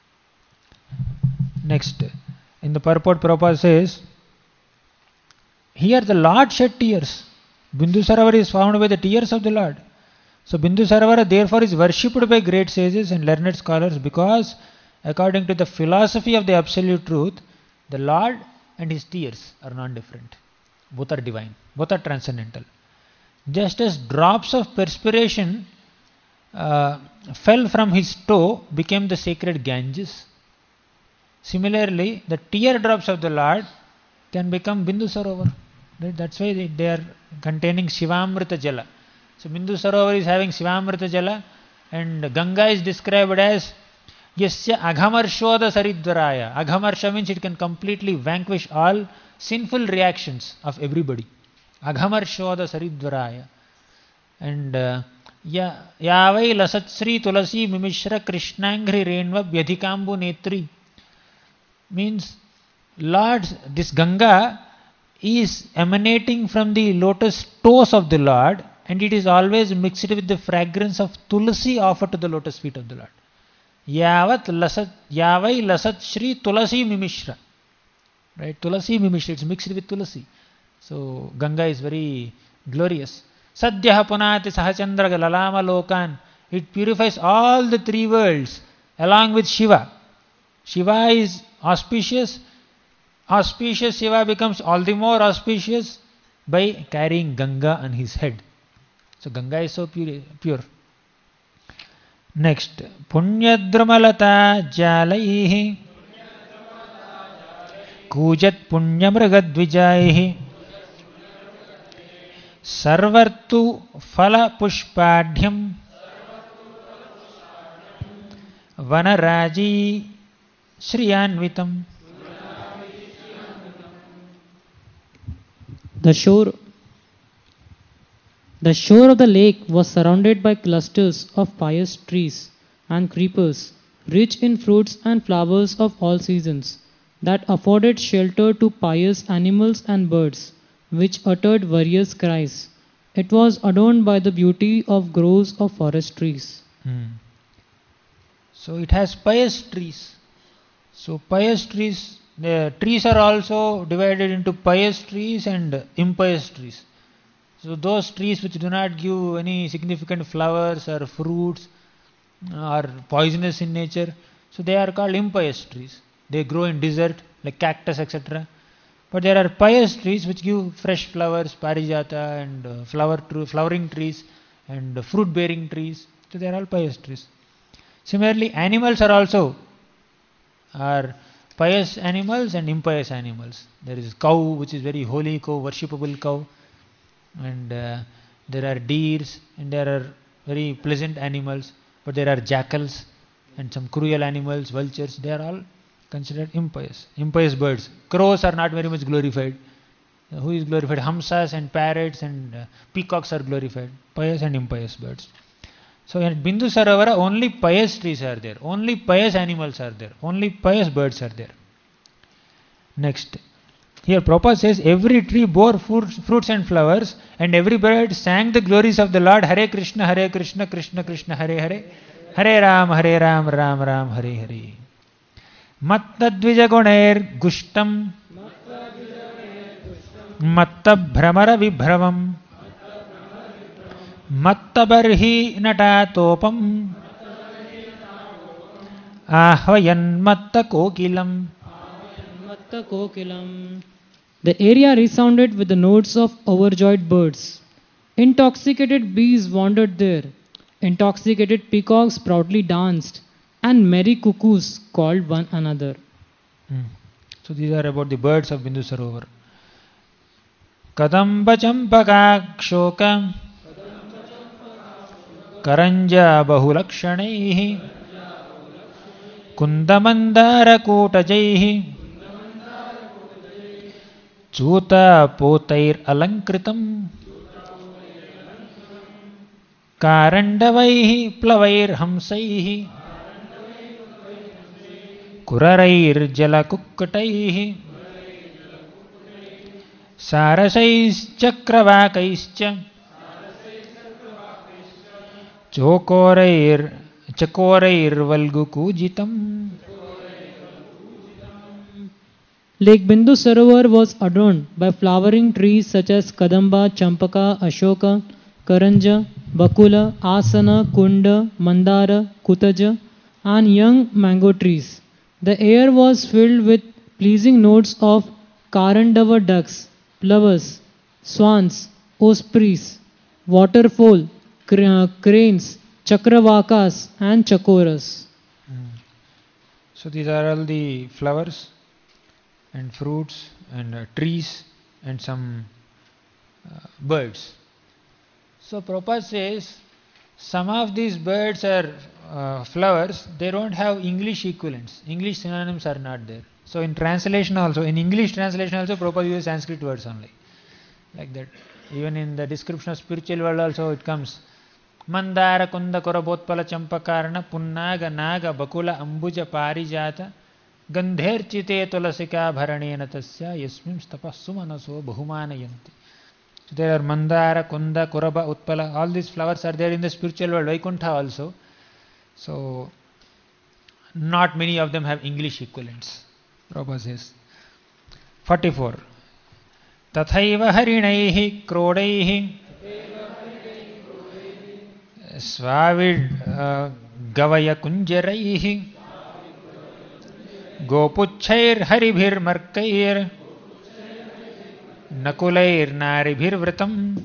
Next, in the purport, Prabhupada says, here the Lord shed tears. Bindu Sarovar is found by the tears of the Lord. So Bindu Sarovar therefore is worshipped by great sages and learned scholars because according to the philosophy of the absolute truth, the Lord and his tears are non-different. Both are divine, both are transcendental. Just as drops of perspiration uh, fell from his toe became the sacred Ganges, similarly the teardrops of the Lord can become Bindu Sarovar. Right? That's why they, they are containing Shivamrita Jala. So Bindu Sarovar is having Shivamrita Jala, and Ganga is described as Yasya aghamarshod saridvaraya. Aghamarsha means it can completely vanquish all sinful reactions of everybody. Aghamarshod saridvaraya. And uh, ya yavai lasat sri tulasi mimishra krishnangri renva vyadhikambu netri means Lord, this Ganga is emanating from the lotus toes of the Lord, and it is always mixed with the fragrance of tulasi offered to the lotus feet of the Lord. Yavat lasat yavai lasat shri tulasi mimishra. Right? Tulasi mimishra, it's mixed with tulasi. So Ganga is very glorious. Sadyah punati sahachandra lalama lokan. It purifies all the three worlds along with Shiva. Shiva is auspicious. Auspicious Shiva becomes all the more auspicious by carrying Ganga on his head. So Ganga is so pure. pure. Next, Punyadramalata Jalaihi Kujat Punyamragadvijaihi Sarvartu Phala Pushpadhyam Vanaraji Shriyanvitam. The shore, the shore of the lake was surrounded by clusters of pious trees and creepers, rich in fruits and flowers of all seasons, that afforded shelter to pious animals and birds, which uttered various cries. It was adorned by the beauty of groves of forest trees. Hmm. So it has pious trees. So pious trees, the trees are also divided into pious trees and impious trees. So those trees which do not give any significant flowers or fruits or poisonous in nature, so they are called impious trees. They grow in desert like cactus, et cetera. But there are pious trees which give fresh flowers, parijata and uh, flower tr- flowering trees and uh, fruit-bearing trees. So they are all pious trees. Similarly, animals are also are pious animals and impious animals. There is cow, which is very holy cow, worshipable cow, and uh, there are deers, and there are very pleasant animals. But there are jackals and some cruel animals, vultures. They are all considered impious. Impious birds. Crows are not very much glorified. Uh, who is glorified? Hamsas and parrots and uh, peacocks are glorified. Pious and impious birds. So in Bindu Sarovara, only pious trees are there. Only pious animals are there. Only pious birds are there. Next. Here Prabhupada says, every tree bore fruits, fruits and flowers, and every bird sang the glories of the Lord. Hare Krishna, Hare Krishna, Krishna Krishna, Hare Hare. Hare Ram, Hare Ram, Ram Ram, Hare Hare. Matta dvijagunair gushtam Matta bhramara vibhravam Matta barhi natatopam Ahvayan matta kokilam. Matta kokilam. The area resounded with the notes of overjoyed birds. Intoxicated bees wandered there. Intoxicated peacocks proudly danced, and merry cuckoos called one another. Hmm. So these are about the birds of Bindu Sarovar. Kadamba champaka kshoka Karanja bahulakshanaihi Kundamandara kotajaihi Chuta potair alankritam Karandavaihi plavair hamsaihi Kurarair jalakukataihi Sarasais chakravakaischa Chokorair chakorair valgukujitam. Lake Bindu Sarovar was adorned by flowering trees such as Kadamba, Champaka, Ashoka, Karanja, Bakula, Asana, Kunda, Mandara, Kutaja, and young mango trees. The air was filled with pleasing notes of Karandava ducks, plovers, swans, ospreys, waterfowl, cranes, chakravakas, and chakoras. Mm. So these are all the flowers and fruits and uh, trees and some uh, birds. So Prabhupada says, some of these birds or uh, flowers, they don't have English equivalents. English synonyms are not there. So in translation also, in English translation also, Prabhupada uses Sanskrit words only. Like that. Even in the description of spiritual world also it comes. Mandara kunda korabotpala champakarna punnaga naga bakula ambuja parijata gandherchite tulasika bharanena tasya yasmim stapassu manaso bahumanayanti. So there are Mandara, Kunda, Kuraba, Utpala, all these flowers are there in the spiritual world, Vaikuntha also. So not many of them have English equivalents. Prabhupada says. forty-four. Tathaiva harinaihi krodaihi svavid gavaya kunjaraihi gopuchair haribhir markair nakulair naribhir vratam.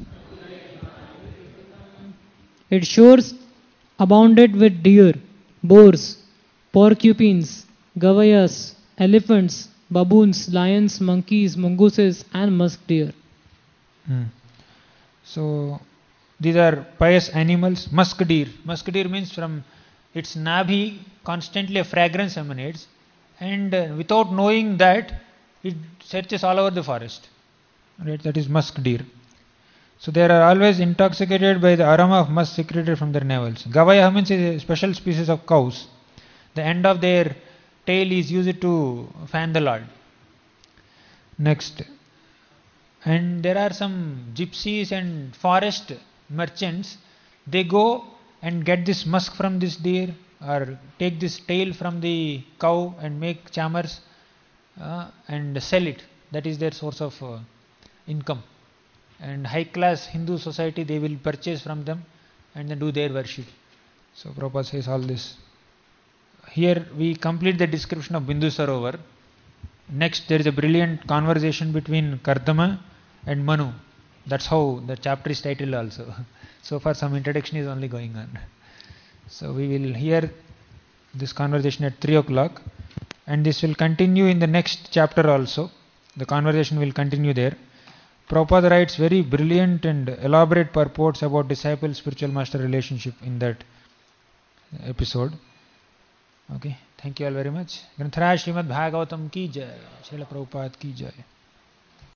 Its shores abounded with deer, boars, porcupines, gavayas, elephants, baboons, lions, monkeys, mongooses, and musk deer. Hmm. So these are pious animals. Musk deer. Musk deer means from its nabhi constantly a fragrance emanates, and uh, without knowing that it searches all over the forest. Right? That is musk deer. So they are always intoxicated by the aroma of musk secreted from their navels. Gavaya means a special species of cows. The end of their tail is used to fan the Lord. Next. And there are some gypsies and forest merchants. They go and get this musk from this deer or take this tail from the cow and make chamars uh, and sell it. That is their source of uh, income. And high class Hindu society, they will purchase from them and then do their worship. So Prabhupada says all this. Here we complete the description of Bindu Sarovar. Next there is a brilliant conversation between Kardama and Manu. That's how the chapter is titled also. So far some introduction is only going on. So we will hear this conversation at three o'clock, and this will continue in the next chapter also. The conversation will continue there. Prabhupada writes very brilliant and elaborate purports about disciple-spiritual master relationship in that episode. Okay, thank you all very much. Grantaraj Srimad Bhagavatam ki jai, Srila Prabhupada ki jai.